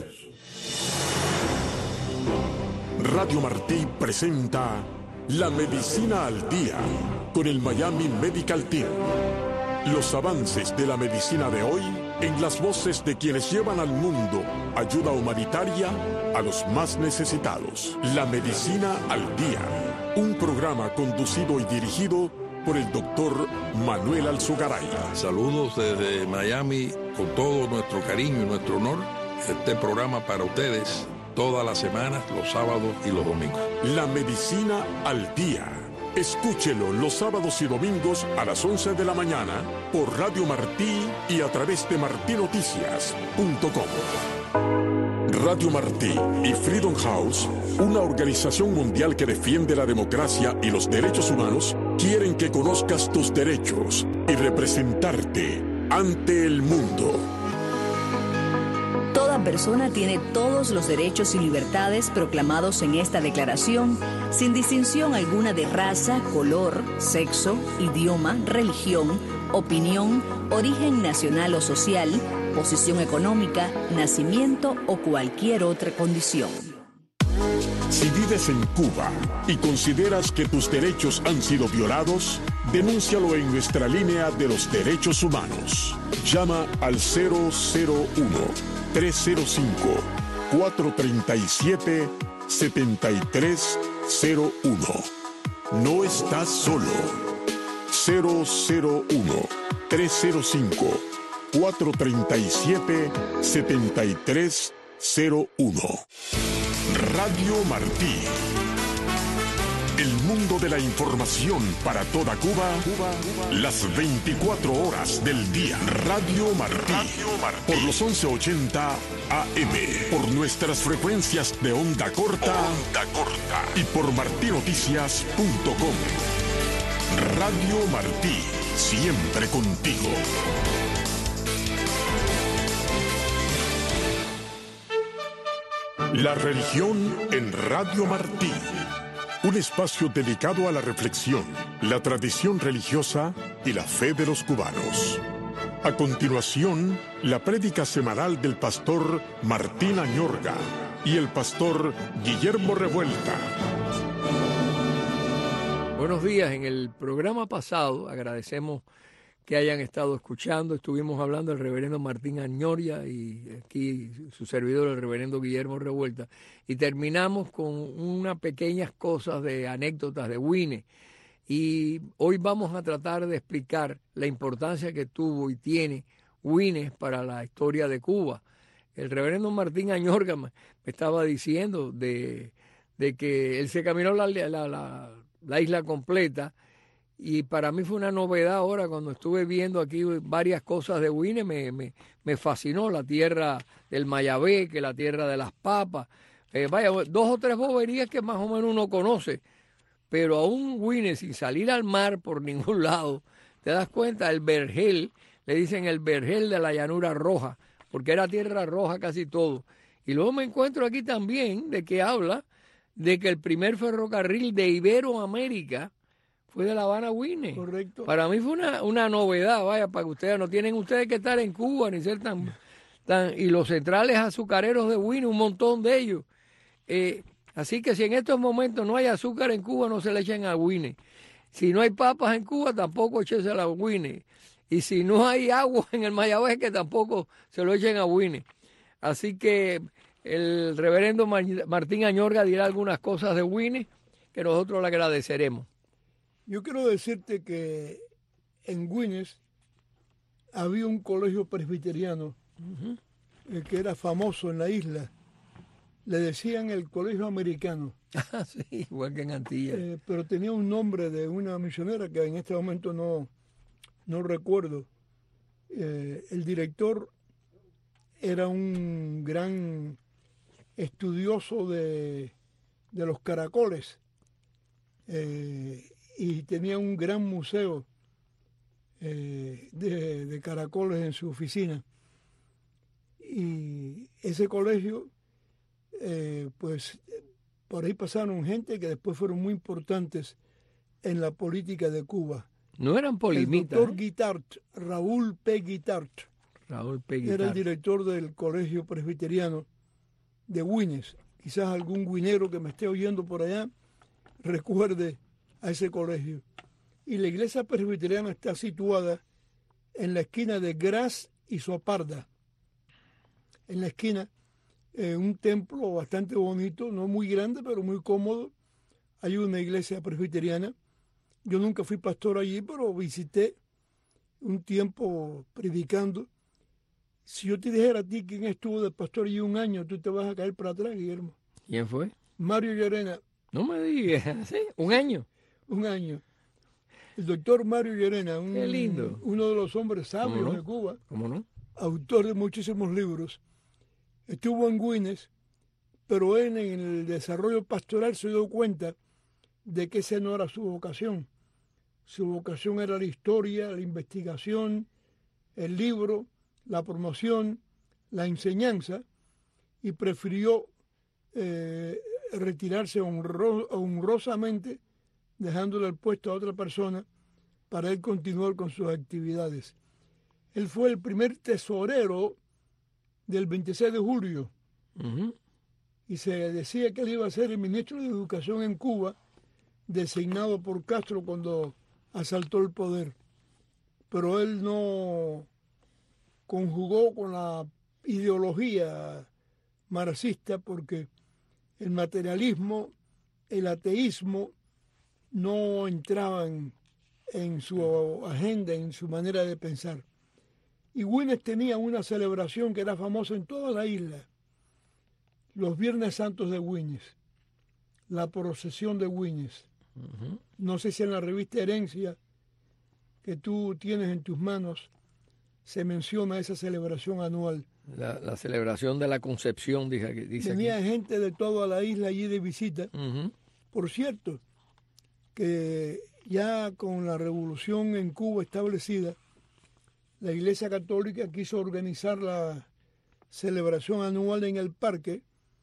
Radio Martí presenta La Medicina al Día con el Miami Medical Team. Los avances de la medicina de hoy en las voces de quienes llevan al mundo ayuda humanitaria a los más necesitados. La Medicina al Día, un programa conducido y dirigido por el doctor Manuel Alzugaray. Saludos desde Miami con todo nuestro cariño y nuestro honor. Este programa para ustedes todas las semanas, los sábados y los domingos. La Medicina al Día. Escúchelo los sábados y domingos a las once de la mañana por Radio Martí y a través de martí noticias punto com. Radio Martí y Freedom House, una organización mundial que defiende la democracia y los derechos humanos, quieren que conozcas tus derechos y representarte ante el mundo. Toda persona tiene todos los derechos y libertades proclamados en esta declaración, sin distinción alguna de raza, color, sexo, idioma, religión, opinión, origen nacional o social, posición económica, nacimiento o cualquier otra condición. Si vives en Cuba y consideras que tus derechos han sido violados, denúncialo en nuestra línea de los derechos humanos. Llama al cero cero uno, tres cero cinco, cuatro tres siete, siete tres cero uno. No estás solo. cero cero uno, tres cero cinco, cuatro tres siete, siete tres cero uno. Radio Martí. El mundo de la información para toda Cuba, las veinticuatro horas del día. Radio Martí. Por los once ochenta A M. Por nuestras frecuencias de onda corta. Onda corta. Y por martinoticias punto com. Radio Martí. Siempre contigo. La religión en Radio Martí. Un espacio dedicado a la reflexión, la tradición religiosa y la fe de los cubanos. A continuación, la prédica semanal del pastor Martín Añorga y el pastor Guillermo Revuelta. Buenos días. En el programa pasado agradecemos que hayan estado escuchando. Estuvimos hablando del reverendo Martín Añorga y aquí su servidor, el reverendo Guillermo Revuelta, y terminamos con unas pequeñas cosas de anécdotas de Winnie. Y hoy vamos a tratar de explicar la importancia que tuvo y tiene Winnie para la historia de Cuba. El reverendo Martín Añorga me estaba diciendo de, de que él se caminó la, la, la, la isla completa. Y para mí fue una novedad ahora cuando estuve viendo aquí varias cosas de Winnie, me, me, me fascinó la tierra del Mayabeque, la tierra de las papas, eh, vaya, dos o tres boberías que más o menos uno conoce, pero aún Winnie sin salir al mar por ningún lado, te das cuenta, el vergel, le dicen el vergel de la llanura roja, porque era tierra roja casi todo. Y luego me encuentro aquí también de que habla de que el primer ferrocarril de Iberoamérica fue de La Habana a Winnie. Correcto. Para mí fue una, una novedad, vaya, para que ustedes no tienen ustedes que estar en Cuba ni ser tan, tan y los centrales azucareros de Winnie, un montón de ellos. Eh, así que si en estos momentos no hay azúcar en Cuba, no se le echen a Winnie. Si no hay papas en Cuba, tampoco échese a Winnie. Y si no hay agua en el Mayabeque, tampoco se lo echen a Winnie. Así que el reverendo Martín Añorga dirá algunas cosas de Winnie que nosotros le agradeceremos. Yo quiero decirte que en Güines había un colegio presbiteriano uh-huh. eh, que era famoso en la isla. Le decían el colegio americano. Ah, sí, igual que en Antillas. Eh, pero tenía un nombre de una misionera que en este momento no, no recuerdo. Eh, el director era un gran estudioso de, de los caracoles. Eh, y tenía un gran museo eh, de, de caracoles en su oficina. Y ese colegio, eh, pues por ahí pasaron gente que después fueron muy importantes en la política de Cuba. No eran polimitas. El doctor ¿eh? Guitart, Raúl P. Guitart, Raúl P. Guitart, era el director del colegio presbiteriano de Güines. Quizás algún guinero que me esté oyendo por allá recuerde a ese colegio. Y la iglesia presbiteriana está situada en la esquina de Gras y Soparda. En la esquina, eh, un templo bastante bonito, no muy grande, pero muy cómodo. Hay una iglesia presbiteriana. Yo nunca fui pastor allí, pero visité un tiempo predicando. Si yo te dijera a ti quién estuvo de pastor allí un año, tú te vas a caer para atrás, Guillermo. ¿Quién fue? Mario Llerena. No me digas, ¿sí? ¿Un año? Un año. El doctor Mario Llerena, un, Qué lindo. uno de los hombres sabios ¿Cómo no? de Cuba, ¿Cómo no? autor de muchísimos libros, estuvo en Güines, pero él en el desarrollo pastoral se dio cuenta de que esa no era su vocación. Su vocación era la historia, la investigación, el libro, la promoción, la enseñanza, y prefirió eh, retirarse honro, honrosamente, dejándole el puesto a otra persona para él continuar con sus actividades. Él fue el primer tesorero del veintiséis de julio. Uh-huh. Y se decía que él iba a ser el ministro de Educación en Cuba, designado por Castro cuando asaltó el poder. Pero él no conjugó con la ideología marxista, porque el materialismo, el ateísmo no entraban en su agenda, en su manera de pensar. Y Güines tenía una celebración que era famosa en toda la isla, los Viernes Santos de Güines, la procesión de Güines. Uh-huh. No sé si en la revista Herencia que tú tienes en tus manos se menciona esa celebración anual. La, la celebración de la Concepción, dice, dice Tenía aquí. gente de toda la isla allí de visita. Uh-huh. Por cierto, que ya con la revolución en Cuba establecida, la Iglesia Católica quiso organizar la celebración anual en el parque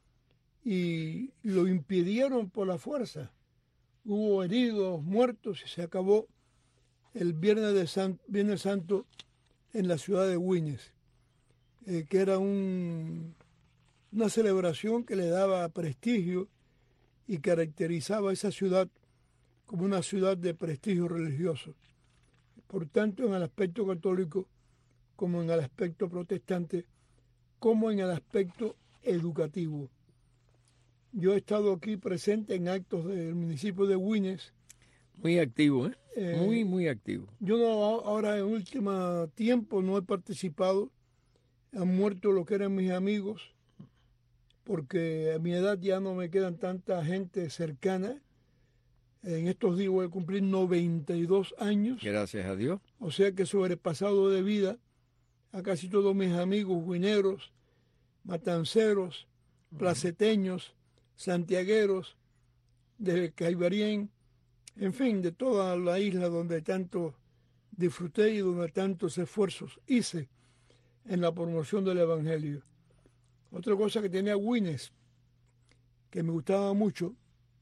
y lo impidieron por la fuerza. Hubo heridos, muertos y se acabó el Viernes, de San, Viernes Santo en la ciudad de Güines, eh, que era un, una celebración que le daba prestigio y caracterizaba a esa ciudad como una ciudad de prestigio religioso. Por tanto, en el aspecto católico, como en el aspecto protestante, como en el aspecto educativo. Yo he estado aquí presente en actos del municipio de Güines. Muy activo, ¿eh? eh muy, muy activo. Yo no, ahora en último tiempo no he participado. Han muerto lo que eran mis amigos, porque a mi edad ya no me quedan tanta gente cercana. En estos días voy a cumplir noventa y dos años. Gracias a Dios. O sea que sobrepasado de vida a casi todos mis amigos güineros, matanceros, placeteños, santiagueros, de Caibarien, en fin, de toda la isla donde tanto disfruté y donde tantos esfuerzos hice en la promoción del Evangelio. Otra cosa que tenía Güines, que me gustaba mucho,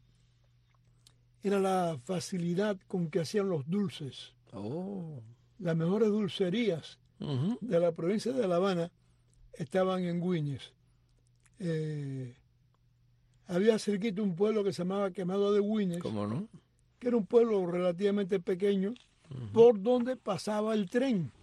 era la facilidad con que hacían los dulces. Oh. Las mejores dulcerías uh-huh. de la provincia de La Habana estaban en Güines. Eh, había cerquita un pueblo que se llamaba Quemado de Güines. ¿Cómo no? Que era un pueblo relativamente pequeño, uh-huh. por donde pasaba el tren.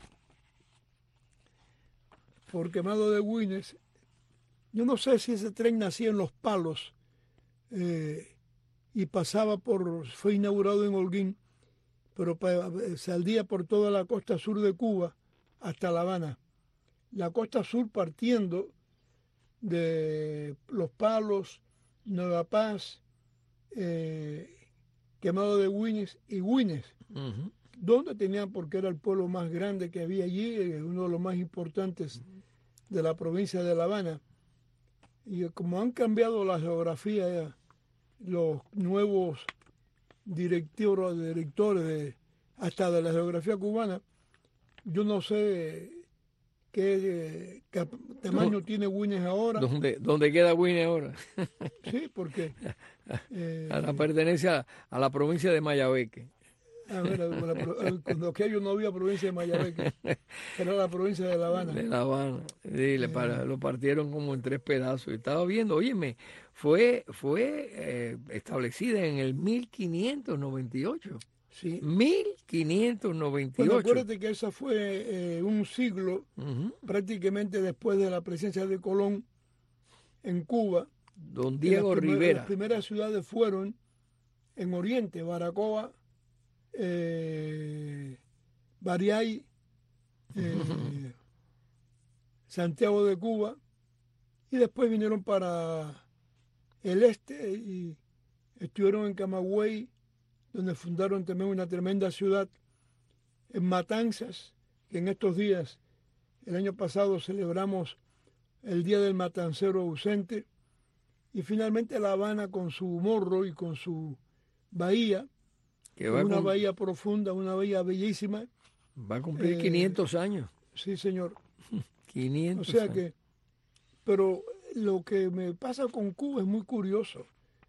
Por Quemado de Güines. Yo no sé si ese tren nacía en Los Palos eh, y pasaba por, fue inaugurado en Holguín, pero saldría por toda la costa sur de Cuba hasta La Habana. La costa sur partiendo de Los Palos, Nueva Paz, eh, Quemado de Güines y Güines, uh-huh. donde tenían, porque era el pueblo más grande que había allí, uno de los más importantes de la provincia de La Habana. Y como han cambiado la geografía, los nuevos directores, directores de, hasta de la geografía cubana, yo no sé qué, qué tamaño no, tiene Güines ahora. ¿Dónde, dónde queda Güines ahora? Sí, porque... Eh, a la pertenece a, a la provincia de Mayabeque. A ver, cuando aquello no había provincia de Mayabeque, era la provincia de La Habana. De La Habana, sí, le eh, para, lo partieron como en tres pedazos. Estaba viendo, óyeme, fue, fue eh, establecida en el mil quinientos noventa y ocho. Sí. mil quinientos noventa y ocho. Bueno, acuérdate que esa fue eh, un siglo, uh-huh. prácticamente después de la presencia de Colón en Cuba. Don Diego las Rivera. Las primeras ciudades fueron en Oriente, Baracoa, eh, Bariay, eh, Santiago de Cuba, y después vinieron para el este y estuvieron en Camagüey, donde fundaron también una tremenda ciudad, en Matanzas, que en estos días, el año pasado, celebramos el Día del Matancero ausente, y finalmente La Habana con su morro y con su bahía, que va una con... bahía profunda, una bahía bellísima. Va a cumplir eh, quinientos años. Sí, señor. quinientos O sea años. que, pero lo que me pasa con Cuba es muy curioso.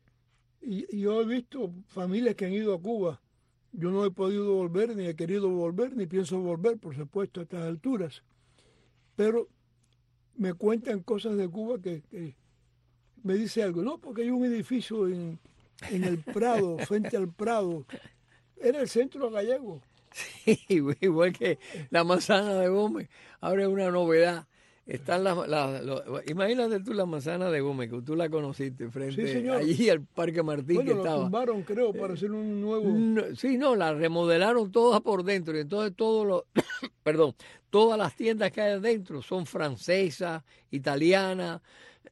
Y, y yo he visto familias que han ido a Cuba. Yo no he podido volver, ni he querido volver, ni pienso volver, por supuesto, a estas alturas. Pero me cuentan cosas de Cuba que, que me dice algo. No, porque hay un edificio en, en el Prado, frente al Prado. Era el Centro Gallego. Sí, igual que la manzana de Gómez. Ahora es una novedad. Están las, las, las, imagínate tú la manzana de Gómez, que tú la conociste frente sí, allí al Parque Martín, bueno, que lo estaba. tumbaron, creo, para hacer un nuevo. No, sí, no, la remodelaron todas por dentro y entonces todos los, perdón, todas las tiendas que hay adentro son francesas, italianas,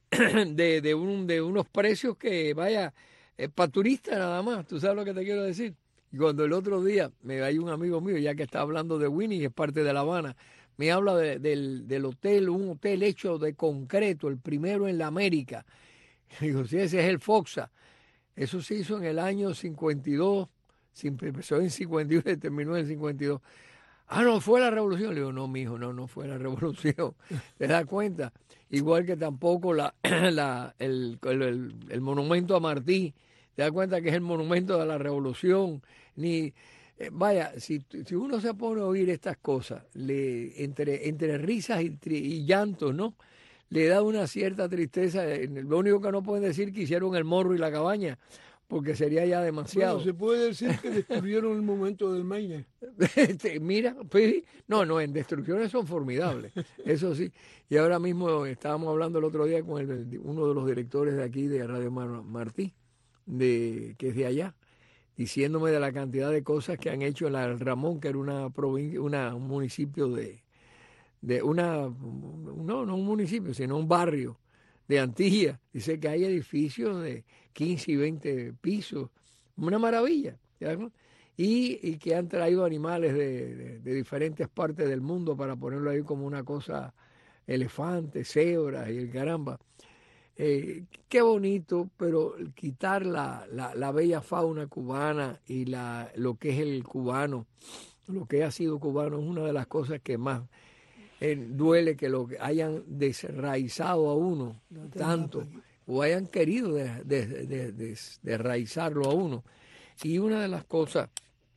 de, de, un, de unos precios que, vaya, es para turistas nada más. ¿Tú sabes lo que te quiero decir? Y cuando el otro día me hay un amigo mío, ya que está hablando de Winnie, es parte de La Habana, me habla de, del, del hotel, un hotel hecho de concreto, el primero en la América. Digo, sí, ese es el Foxa. Eso se hizo en el año cincuenta y dos, empezó en cincuenta y uno y terminó en cincuenta y dos. Ah, no, fue la revolución. Le digo, no, mijo, no, no fue la revolución. ¿Te das cuenta? Igual que tampoco la, la, el, el, el monumento a Martí. ¿Te das cuenta que es el monumento de la revolución? Ni... Vaya, si, si uno se pone a oír estas cosas, le, entre, entre risas y, y llantos, ¿no? Le da una cierta tristeza. Lo único que no pueden decir que hicieron el morro y la cabaña, porque sería ya demasiado. Bueno, se puede decir que destruyeron el momento del Maine. Mira, pues, no, no, en destrucciones son formidables, eso sí. Y ahora mismo estábamos hablando el otro día con el, uno de los directores de aquí de Radio Mar, Martí, de, que es de allá, diciéndome de la cantidad de cosas que han hecho en la El Ramón, que era una provincia, una, un municipio de, de una, no, no un municipio, sino un barrio de Antilla. Dice que hay edificios de quince y veinte pisos, una maravilla, y, y que han traído animales de, de, de diferentes partes del mundo para ponerlo ahí como una cosa, elefantes, cebras y el caramba. Eh, qué bonito, pero quitar la, la, la bella fauna cubana y la, lo que es el cubano, lo que ha sido cubano, es una de las cosas que más eh, duele, que lo que hayan desraizado a uno tanto, o hayan querido desraizarlo de, de, de, de a uno. Y una de las cosas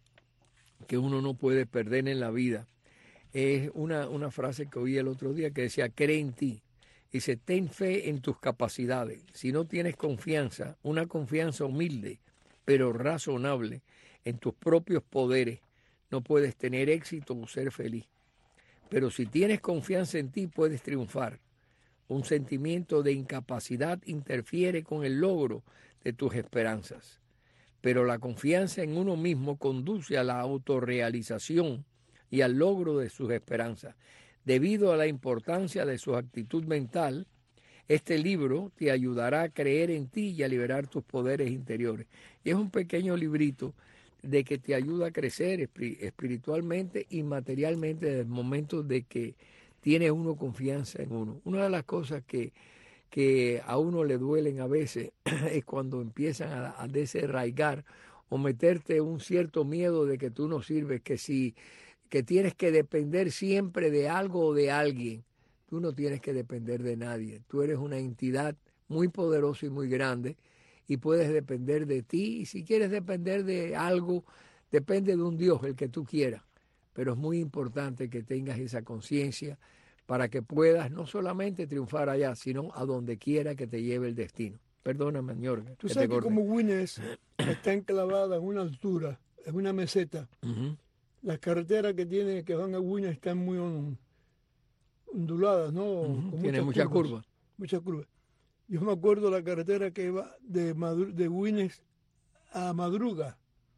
que uno no puede perder en la vida es una, una frase que oí el otro día que decía, cree en ti. Dice, ten fe en tus capacidades. Si no tienes confianza, una confianza humilde, pero razonable, en tus propios poderes, no puedes tener éxito o ser feliz. Pero si tienes confianza en ti, puedes triunfar. Un sentimiento de incapacidad interfiere con el logro de tus esperanzas. Pero la confianza en uno mismo conduce a la autorrealización y al logro de sus esperanzas. Debido a la importancia de su actitud mental, este libro te ayudará a creer en ti y a liberar tus poderes interiores. Y es un pequeño librito de que te ayuda a crecer espiritualmente y materialmente desde el momento de que tiene uno confianza en uno. Una de las cosas que, que a uno le duelen a veces es cuando empiezan a, a desarraigar o meterte un cierto miedo de que tú no sirves, que si... que tienes que depender siempre de algo o de alguien. Tú no tienes que depender de nadie. Tú eres una entidad muy poderosa y muy grande y puedes depender de ti. Y si quieres depender de algo, depende de un Dios, el que tú quieras. Pero es muy importante que tengas esa conciencia para que puedas no solamente triunfar allá, sino a donde quiera que te lleve el destino. Perdóname, Ñorga. Tú sabes que como Winnes está enclavada en una altura, en una meseta. Uh-huh. Las carreteras que tiene que van a Winnes están muy onduladas, ¿no? Uh-huh. Tiene muchas curvas. Muchas curvas. Yo me acuerdo la carretera que va de, Madru- de Winnes a Madruga.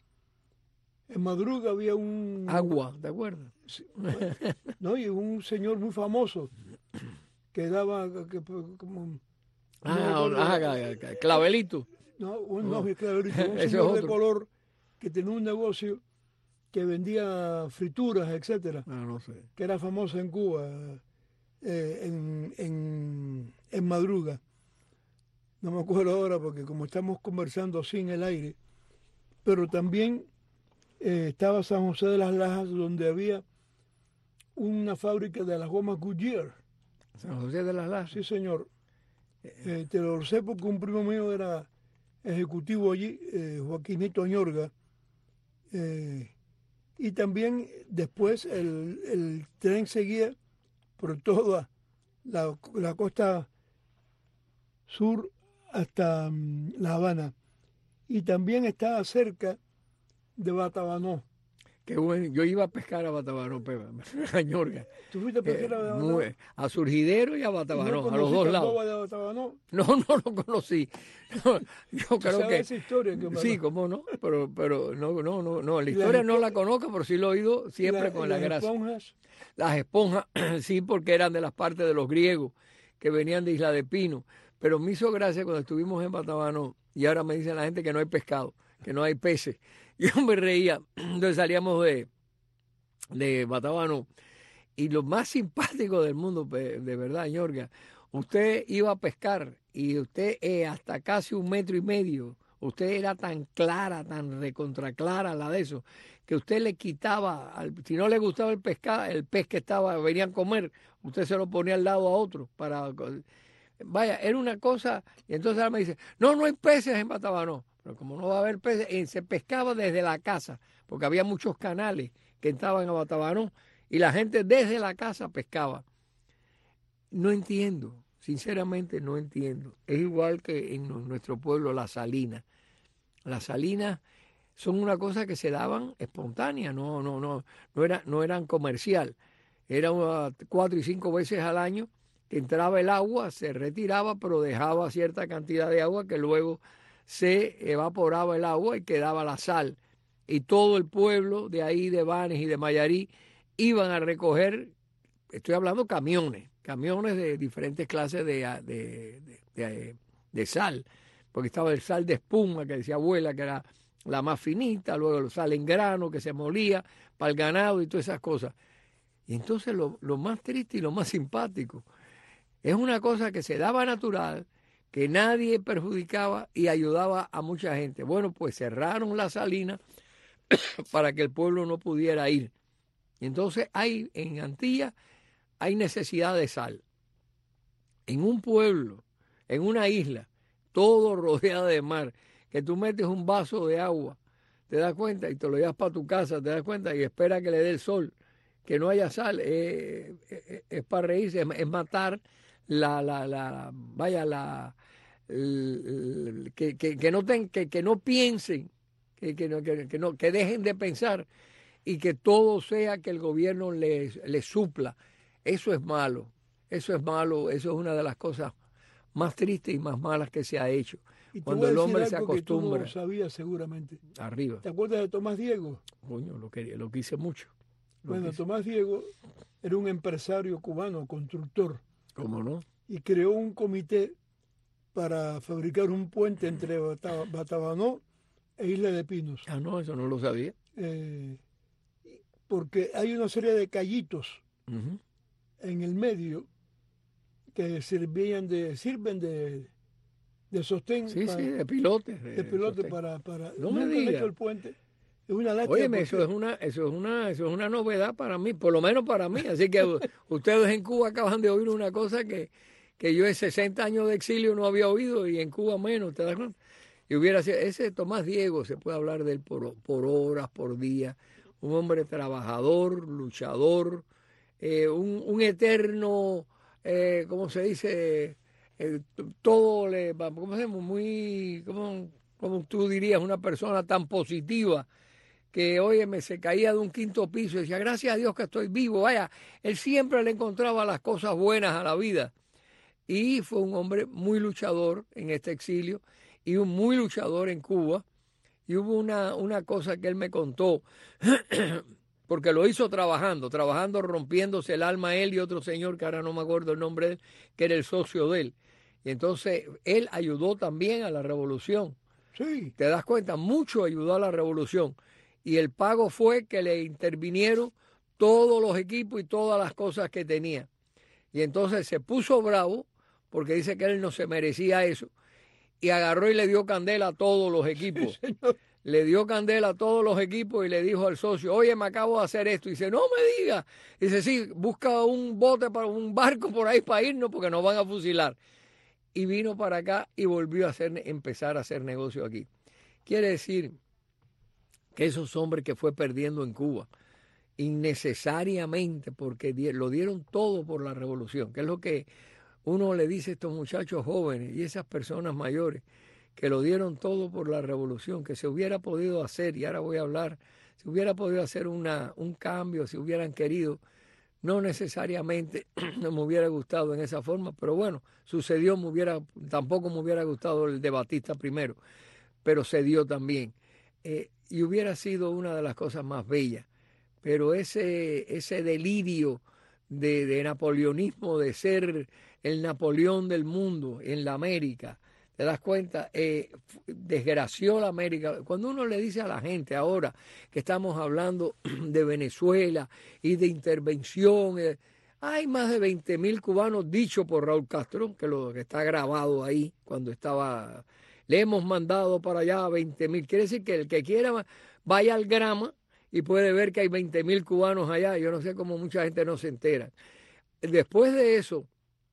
En Madruga había un... Agua, ¿de acuerdo? Sí, no, y un señor muy famoso que daba que, como... Ah, no, ah Clavelito. No, un, no, no Clavelito. Un señor de color que tenía un negocio que vendía frituras, etcétera, ah, no sé. Que era famosa en Cuba, eh, en, en, en Madruga. No me acuerdo ahora porque como estamos conversando así en el aire, pero también eh, estaba San José de las Lajas, donde había una fábrica de las gomas Goodyear. San José de las Lajas. Sí, señor. Eh, te lo sé porque un primo mío era ejecutivo allí, eh, Joaquinito Añorga. Eh, y también después el, el tren seguía por toda la, la costa sur hasta um, La Habana. Y también estaba cerca de Batabanó. Qué bueno, yo iba a pescar a Batabanó, a Añorga. ¿Tú fuiste a pescar eh, a Batabanó? Muy, a Surgidero y a Batabanó, ¿No a los dos lados. De Batabanó? No, no lo conocí. No, yo creo que esa historia que sí, cómo no, pero pero no no no no, la historia no la conozco, pero sí lo he oído siempre la, con la gracia. Las esponjas. Las esponjas, sí, porque eran de las partes de los griegos que venían de Isla de Pino, pero me hizo gracia cuando estuvimos en Batabanó y ahora me dicen la gente que no hay pescado, que no hay peces. Yo me reía, entonces salíamos de, de Batabanó y lo más simpático del mundo, de verdad, Ñorga, usted iba a pescar y usted eh, hasta casi un metro y medio, usted era tan clara, tan recontraclara la de eso, que usted le quitaba, al, si no le gustaba el pescado, el pez que estaba, venían a comer, usted se lo ponía al lado a otro para... Vaya, era una cosa, y entonces ahora me dice, no, no hay peces en Batabanó. Pero como no va a haber peces, eh, se pescaba desde la casa, porque había muchos canales que entraban a Batabanó y la gente desde la casa pescaba. No entiendo, sinceramente no entiendo. Es igual que en nuestro pueblo las salinas. Las salinas son una cosa que se daban espontánea, no, no, no, no, era, no eran comercial. Era una, cuatro y cinco veces al año que entraba el agua, se retiraba, pero dejaba cierta cantidad de agua que luego se evaporaba el agua y quedaba la sal. Y todo el pueblo de ahí, de Banes y de Mayarí, iban a recoger, estoy hablando camiones, camiones de diferentes clases de, de, de, de, de sal, porque estaba el sal de espuma, que decía abuela, que era la más finita, luego el sal en grano, que se molía para el ganado y todas esas cosas. Y entonces lo, lo más triste y lo más simpático, es una cosa que se daba natural, que nadie perjudicaba y ayudaba a mucha gente. Bueno, pues cerraron la salina para que el pueblo no pudiera ir. Y entonces hay en Antillas hay necesidad de sal. En un pueblo, en una isla, todo rodeado de mar, que tú metes un vaso de agua, te das cuenta y te lo llevas para tu casa, te das cuenta y esperas que le dé el sol, que no haya sal, eh, eh, es para reírse, es, es matar la, la, la, vaya, la, el, el, que, que, que, no ten, que, que no piensen, que, que, no, que, que, no, que dejen de pensar y que todo sea que el gobierno les, les supla. Eso es malo, eso es malo, eso es una de las cosas más tristes y más malas que se ha hecho. Y cuando el hombre se acostumbra. Que tú no acostumbra. sabías seguramente. Arriba. ¿Te acuerdas de Tomás Diego? Coño, lo quería, lo quise mucho. Lo bueno, quise. Tomás Diego era un empresario cubano, constructor. ¿Cómo no? Y creó un comité para fabricar un puente entre Batabanó e Isla de Pinos. Ah, no, eso no lo sabía. Eh, porque hay una serie de callitos uh-huh. en el medio que servían de, sirven de, de sostén. Sí, para, sí, de pilote. De, de pilote sostén. para... para no me digas. El puente. Es una lástima. Óyeme, eso es una, eso es una, eso es una novedad para mí, por lo menos para mí. Así que ustedes en Cuba acaban de oír una cosa que, que yo en sesenta años de exilio no había oído y en Cuba menos, ¿te das cuenta? Y hubiera sido, ese Tomás Diego, se puede hablar de él por, por horas, por días, un hombre trabajador, luchador, eh, un, un eterno, eh, ¿cómo se dice? Eh, todo le, ¿cómo se llama? Muy, ¿cómo, cómo tú dirías? Una persona tan positiva que, óyeme, se caía de un quinto piso y decía, gracias a Dios que estoy vivo. Vaya, él siempre le encontraba las cosas buenas a la vida. Y fue un hombre muy luchador en este exilio y un muy luchador en Cuba. Y hubo una, una cosa que él me contó, porque lo hizo trabajando, trabajando, rompiéndose el alma él y otro señor, que ahora no me acuerdo el nombre de él, que era el socio de él. Y entonces él ayudó también a la revolución. Sí. ¿Te das cuenta? Mucho ayudó a la revolución. Y el pago fue que le intervinieron todos los equipos y todas las cosas que tenía. Y entonces se puso bravo, porque dice que él no se merecía eso. Y agarró y le dio candela a todos los equipos. Sí, le dio candela a todos los equipos y le dijo al socio, oye, me acabo de hacer esto. Y dice, no me digas. Dice, sí, busca un bote, para un barco por ahí para irnos porque nos van a fusilar. y vino para acá y volvió a hacer, empezar a hacer negocio aquí. Quiere decir que esos hombres que fue perdiendo en Cuba, innecesariamente, porque lo dieron todo por la revolución, que es lo que uno le dice a estos muchachos jóvenes y esas personas mayores, que lo dieron todo por la revolución, que se hubiera podido hacer, y ahora voy a hablar, si hubiera podido hacer una, un cambio, si hubieran querido, no necesariamente no me hubiera gustado en esa forma, pero bueno, sucedió, me hubiera, tampoco me hubiera gustado el de Batista primero, pero se dio también. Eh, y hubiera sido una de las cosas más bellas, pero ese, ese delirio de, de napoleonismo, de ser el Napoleón del mundo en la América, ¿te das cuenta? Eh, desgració la América. Cuando uno le dice a la gente ahora que estamos hablando de Venezuela y de intervención, eh, hay más de veinte mil cubanos, dicho por Raúl Castro, que lo que está grabado ahí cuando estaba, le hemos mandado para allá a veinte mil. Quiere decir que el que quiera vaya al Grama y puede ver que hay veinte mil cubanos allá. Yo no sé cómo mucha gente no se entera. Después de eso,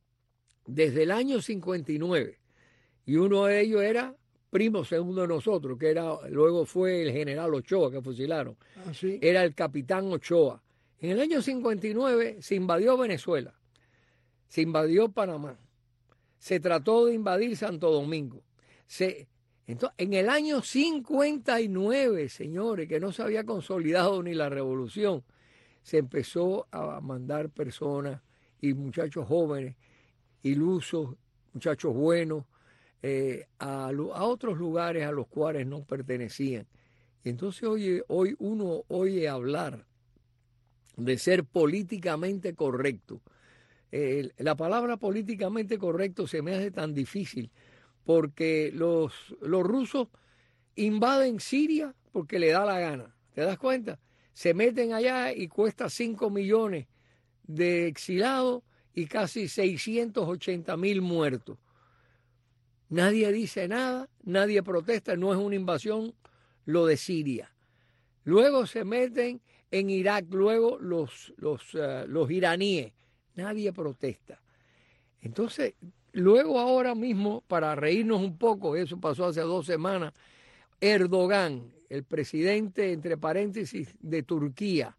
desde el año cincuenta y nueve, y uno de ellos era primo segundo de nosotros, que era luego fue el general Ochoa, que fusilaron. Ah, ¿sí? Era el capitán Ochoa. En el año cincuenta y nueve se invadió Venezuela, se invadió Panamá, se trató de invadir Santo Domingo. Se, entonces, en el año cincuenta y nueve, señores, que no se había consolidado ni la revolución, se empezó a mandar personas y muchachos jóvenes, ilusos, muchachos buenos, Eh, a, a otros lugares a los cuales no pertenecían. Y entonces oye, hoy uno oye hablar de ser políticamente correcto. Eh, la palabra políticamente correcto se me hace tan difícil porque los, los rusos invaden Siria porque le da la gana. ¿Te das cuenta? Se meten allá y cuesta cinco millones de exilados y casi seiscientos ochenta mil muertos. Nadie dice nada, nadie protesta, no es una invasión lo de Siria. Luego se meten en Irak, luego los, los, uh, los iraníes, nadie protesta. Entonces, luego ahora mismo, para reírnos un poco, eso pasó hace dos semanas, Erdogan, el presidente, entre paréntesis, de Turquía,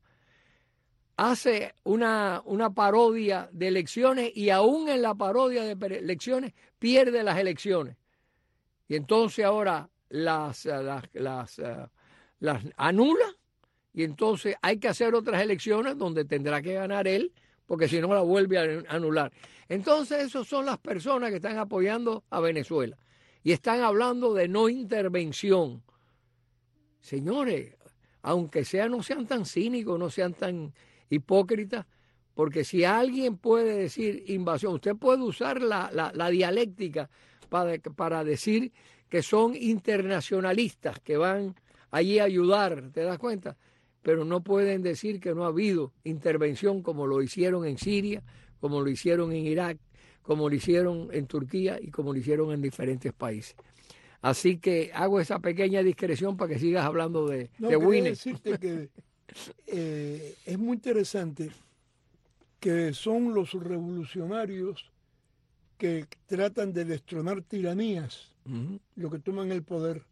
hace una, una parodia de elecciones y aún en la parodia de elecciones pierde las elecciones. Y entonces ahora las, las, las, las anula y entonces hay que hacer otras elecciones donde tendrá que ganar él porque si no la vuelve a anular. Entonces esas son las personas que están apoyando a Venezuela y están hablando de no intervención. Señores, aunque sea, no sean tan cínicos, no sean tan hipócritas, porque si alguien puede decir invasión, usted puede usar la, la, la dialéctica para, para decir que son internacionalistas, que van allí a ayudar, ¿te das cuenta? Pero no pueden decir que no ha habido intervención como lo hicieron en Siria, como lo hicieron en Irak, como lo hicieron en Turquía y como lo hicieron en diferentes países. Así que hago esa pequeña discreción para que sigas hablando de, no, de Winnie. Decirte que eh, es muy interesante que son los revolucionarios que tratan de destronar tiranías, uh-huh. los que toman el poder.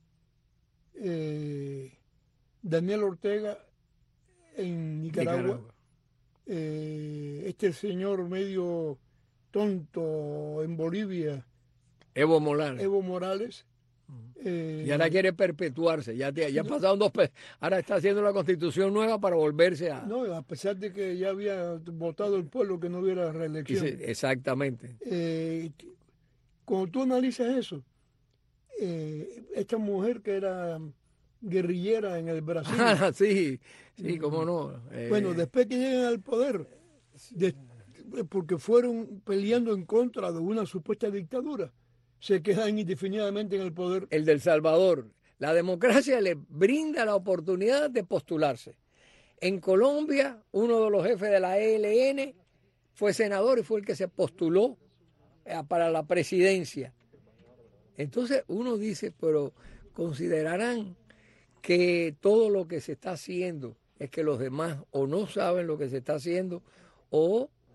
Eh, Daniel Ortega en Nicaragua, Nicaragua. Eh, este señor medio tonto en Bolivia, Evo Morales. Evo Morales. Eh, y ahora quiere perpetuarse, ya, te, ya no, pasaron dos, ahora está haciendo la constitución nueva para volverse a... No, a pesar de que ya había votado el pueblo que no hubiera reelección. Sí, exactamente. Eh, cuando tú analizas eso, eh, esta mujer que era guerrillera en el Brasil... Ah, sí, sí, cómo no. Eh, bueno, después que llegan al poder, de, porque fueron peleando en contra de una supuesta dictadura, se quedan indefinidamente en el poder. El del Salvador. La democracia le brinda la oportunidad de postularse. En Colombia, uno de los jefes de la E L N fue senador y fue el que se postuló para la presidencia. Entonces uno dice, pero considerarán que todo lo que se está haciendo es que los demás o no saben lo que se está haciendo o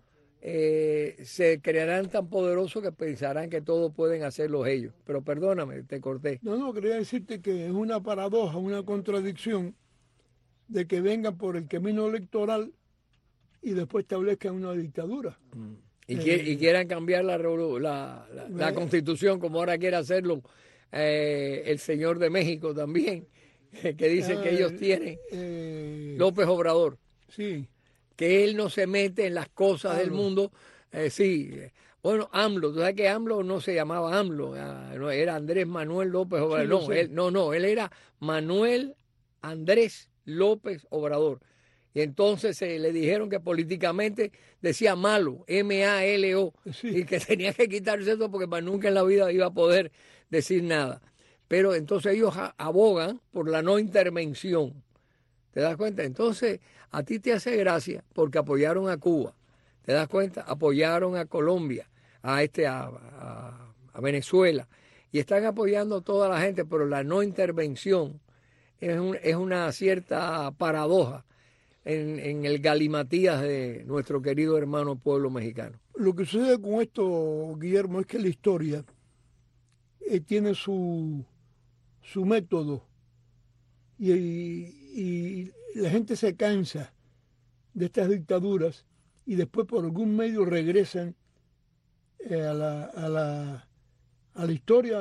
eh, se crearán tan poderosos que pensarán que todo pueden hacerlo ellos. Pero perdóname, te corté. No, no, quería decirte que es una paradoja, una contradicción de que vengan por el camino electoral y después establezcan una dictadura. Mm. Y, eh, y quieran cambiar la, la, la, la constitución como ahora quiere hacerlo eh, el señor de México también, que dice eh, que ellos tienen, eh, López Obrador. Sí. Que él no se mete en las cosas AMLO. del mundo. Eh, sí, bueno, AMLO, tú sabes que AMLO no se llamaba AMLO, era Andrés Manuel López Obrador. Sí, no, él, no, no, él era Manuel Andrés López Obrador. Y entonces eh, le dijeron que políticamente decía malo, M A L O, sí. Y que tenía que quitarse eso porque para nunca en la vida iba a poder decir nada. Pero entonces ellos abogan por la no intervención. ¿Te das cuenta? Entonces a ti te hace gracia porque apoyaron a Cuba. ¿Te das cuenta? Apoyaron a Colombia, a, este, a, a, a Venezuela. Y están apoyando a toda la gente, pero la no intervención es, un, es una cierta paradoja En, en el galimatías de nuestro querido hermano pueblo mexicano. Lo que sucede con esto, Guillermo, es que la historia eh, tiene su, su método y, y, y la gente se cansa de estas dictaduras y después por algún medio regresan eh, a, la, a, la, a la historia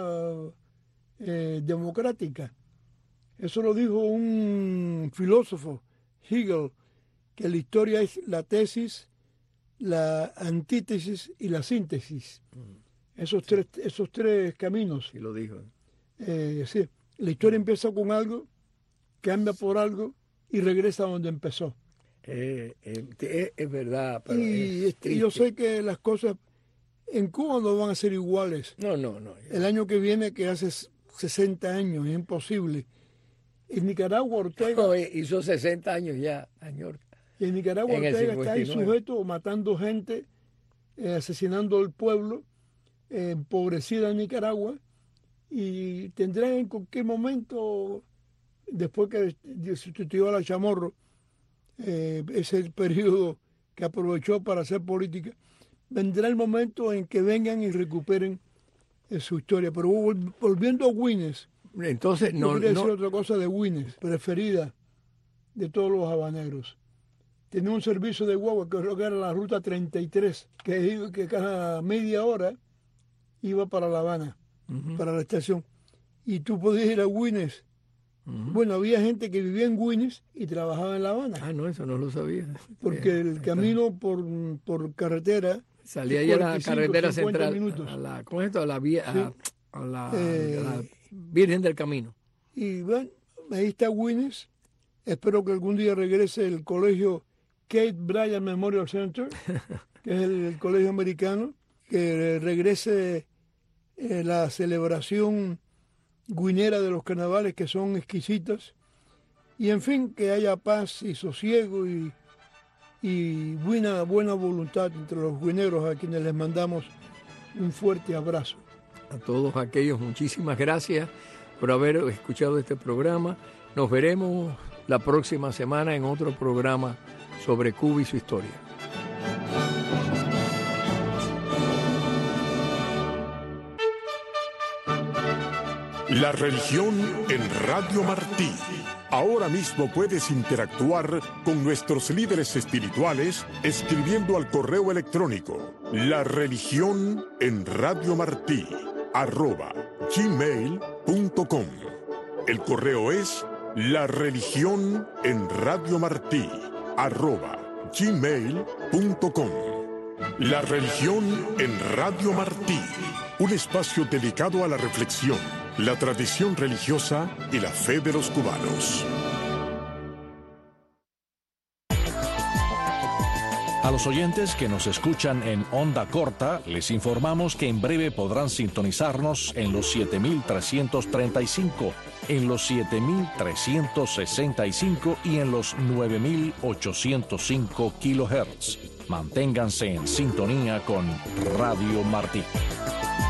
eh, democrática. Eso lo dijo un filósofo, Hegel, que la historia es la tesis, la antítesis y la síntesis. Mm. Esos, sí. tres, esos tres caminos. Sí, lo dijo. Eh, sí. La historia empieza con algo, cambia por algo y regresa a donde empezó. Eh, eh, es verdad. Pero y es este, yo sé que las cosas en Cuba no van a ser iguales. No, no, no. Ya. El año que viene, que hace sesenta años, es imposible. En Nicaragua, Ortega... No, hizo sesenta años ya, señor. Y en Nicaragua, en Ortega está ahí sujeto, matando gente, eh, asesinando al pueblo, eh, empobrecida en Nicaragua, y tendrán en cualquier momento, después que sustituyó a la Chamorro, eh, ese el periodo que aprovechó para hacer política, vendrá el momento en que vengan y recuperen eh, su historia. Pero volviendo a Güines, entonces no, yo quería no... decir otra cosa de Güines, preferida de todos los habaneros. Tenía un servicio de guagua que creo que era la ruta treinta y tres, que, que cada media hora iba para La Habana, uh-huh. para la estación. Y tú podías ir a Güines. Uh-huh. Bueno, había gente que vivía en Güines y trabajaba en La Habana. Ah, no, eso no lo sabía. Porque el camino por, por carretera... Salía ya la carretera central, a la, ¿cómo es esto? A la vía... Sí. A, a, la, eh, a la Virgen del Camino. Y bueno, ahí está Güines. Espero que algún día regrese el colegio Kate Bryan Memorial Center, que es el, el colegio americano, que regrese eh, la celebración güinera de los carnavales, que son exquisitas, y en fin, que haya paz y sosiego y, y buena, buena voluntad entre los güineros, a quienes les mandamos un fuerte abrazo. A todos aquellos, muchísimas gracias por haber escuchado este programa. Nos veremos la próxima semana en otro programa sobre Cuba y su historia. La religión en Radio Martí. Ahora mismo puedes interactuar con nuestros líderes espirituales escribiendo al correo electrónico la religión en Radio Martí arroba gmail punto com. El correo es la religión en Radio Martí arroba gmail punto com. La religión en Radio Martí, un espacio dedicado a la reflexión, la tradición religiosa y la fe de los cubanos. A los oyentes que nos escuchan en onda corta, les informamos que en breve podrán sintonizarnos en los siete mil trescientos treinta y cinco, en los siete mil trescientos sesenta y cinco y en los nueve mil ochocientos cinco kilohertz. Manténganse en sintonía con Radio Martí.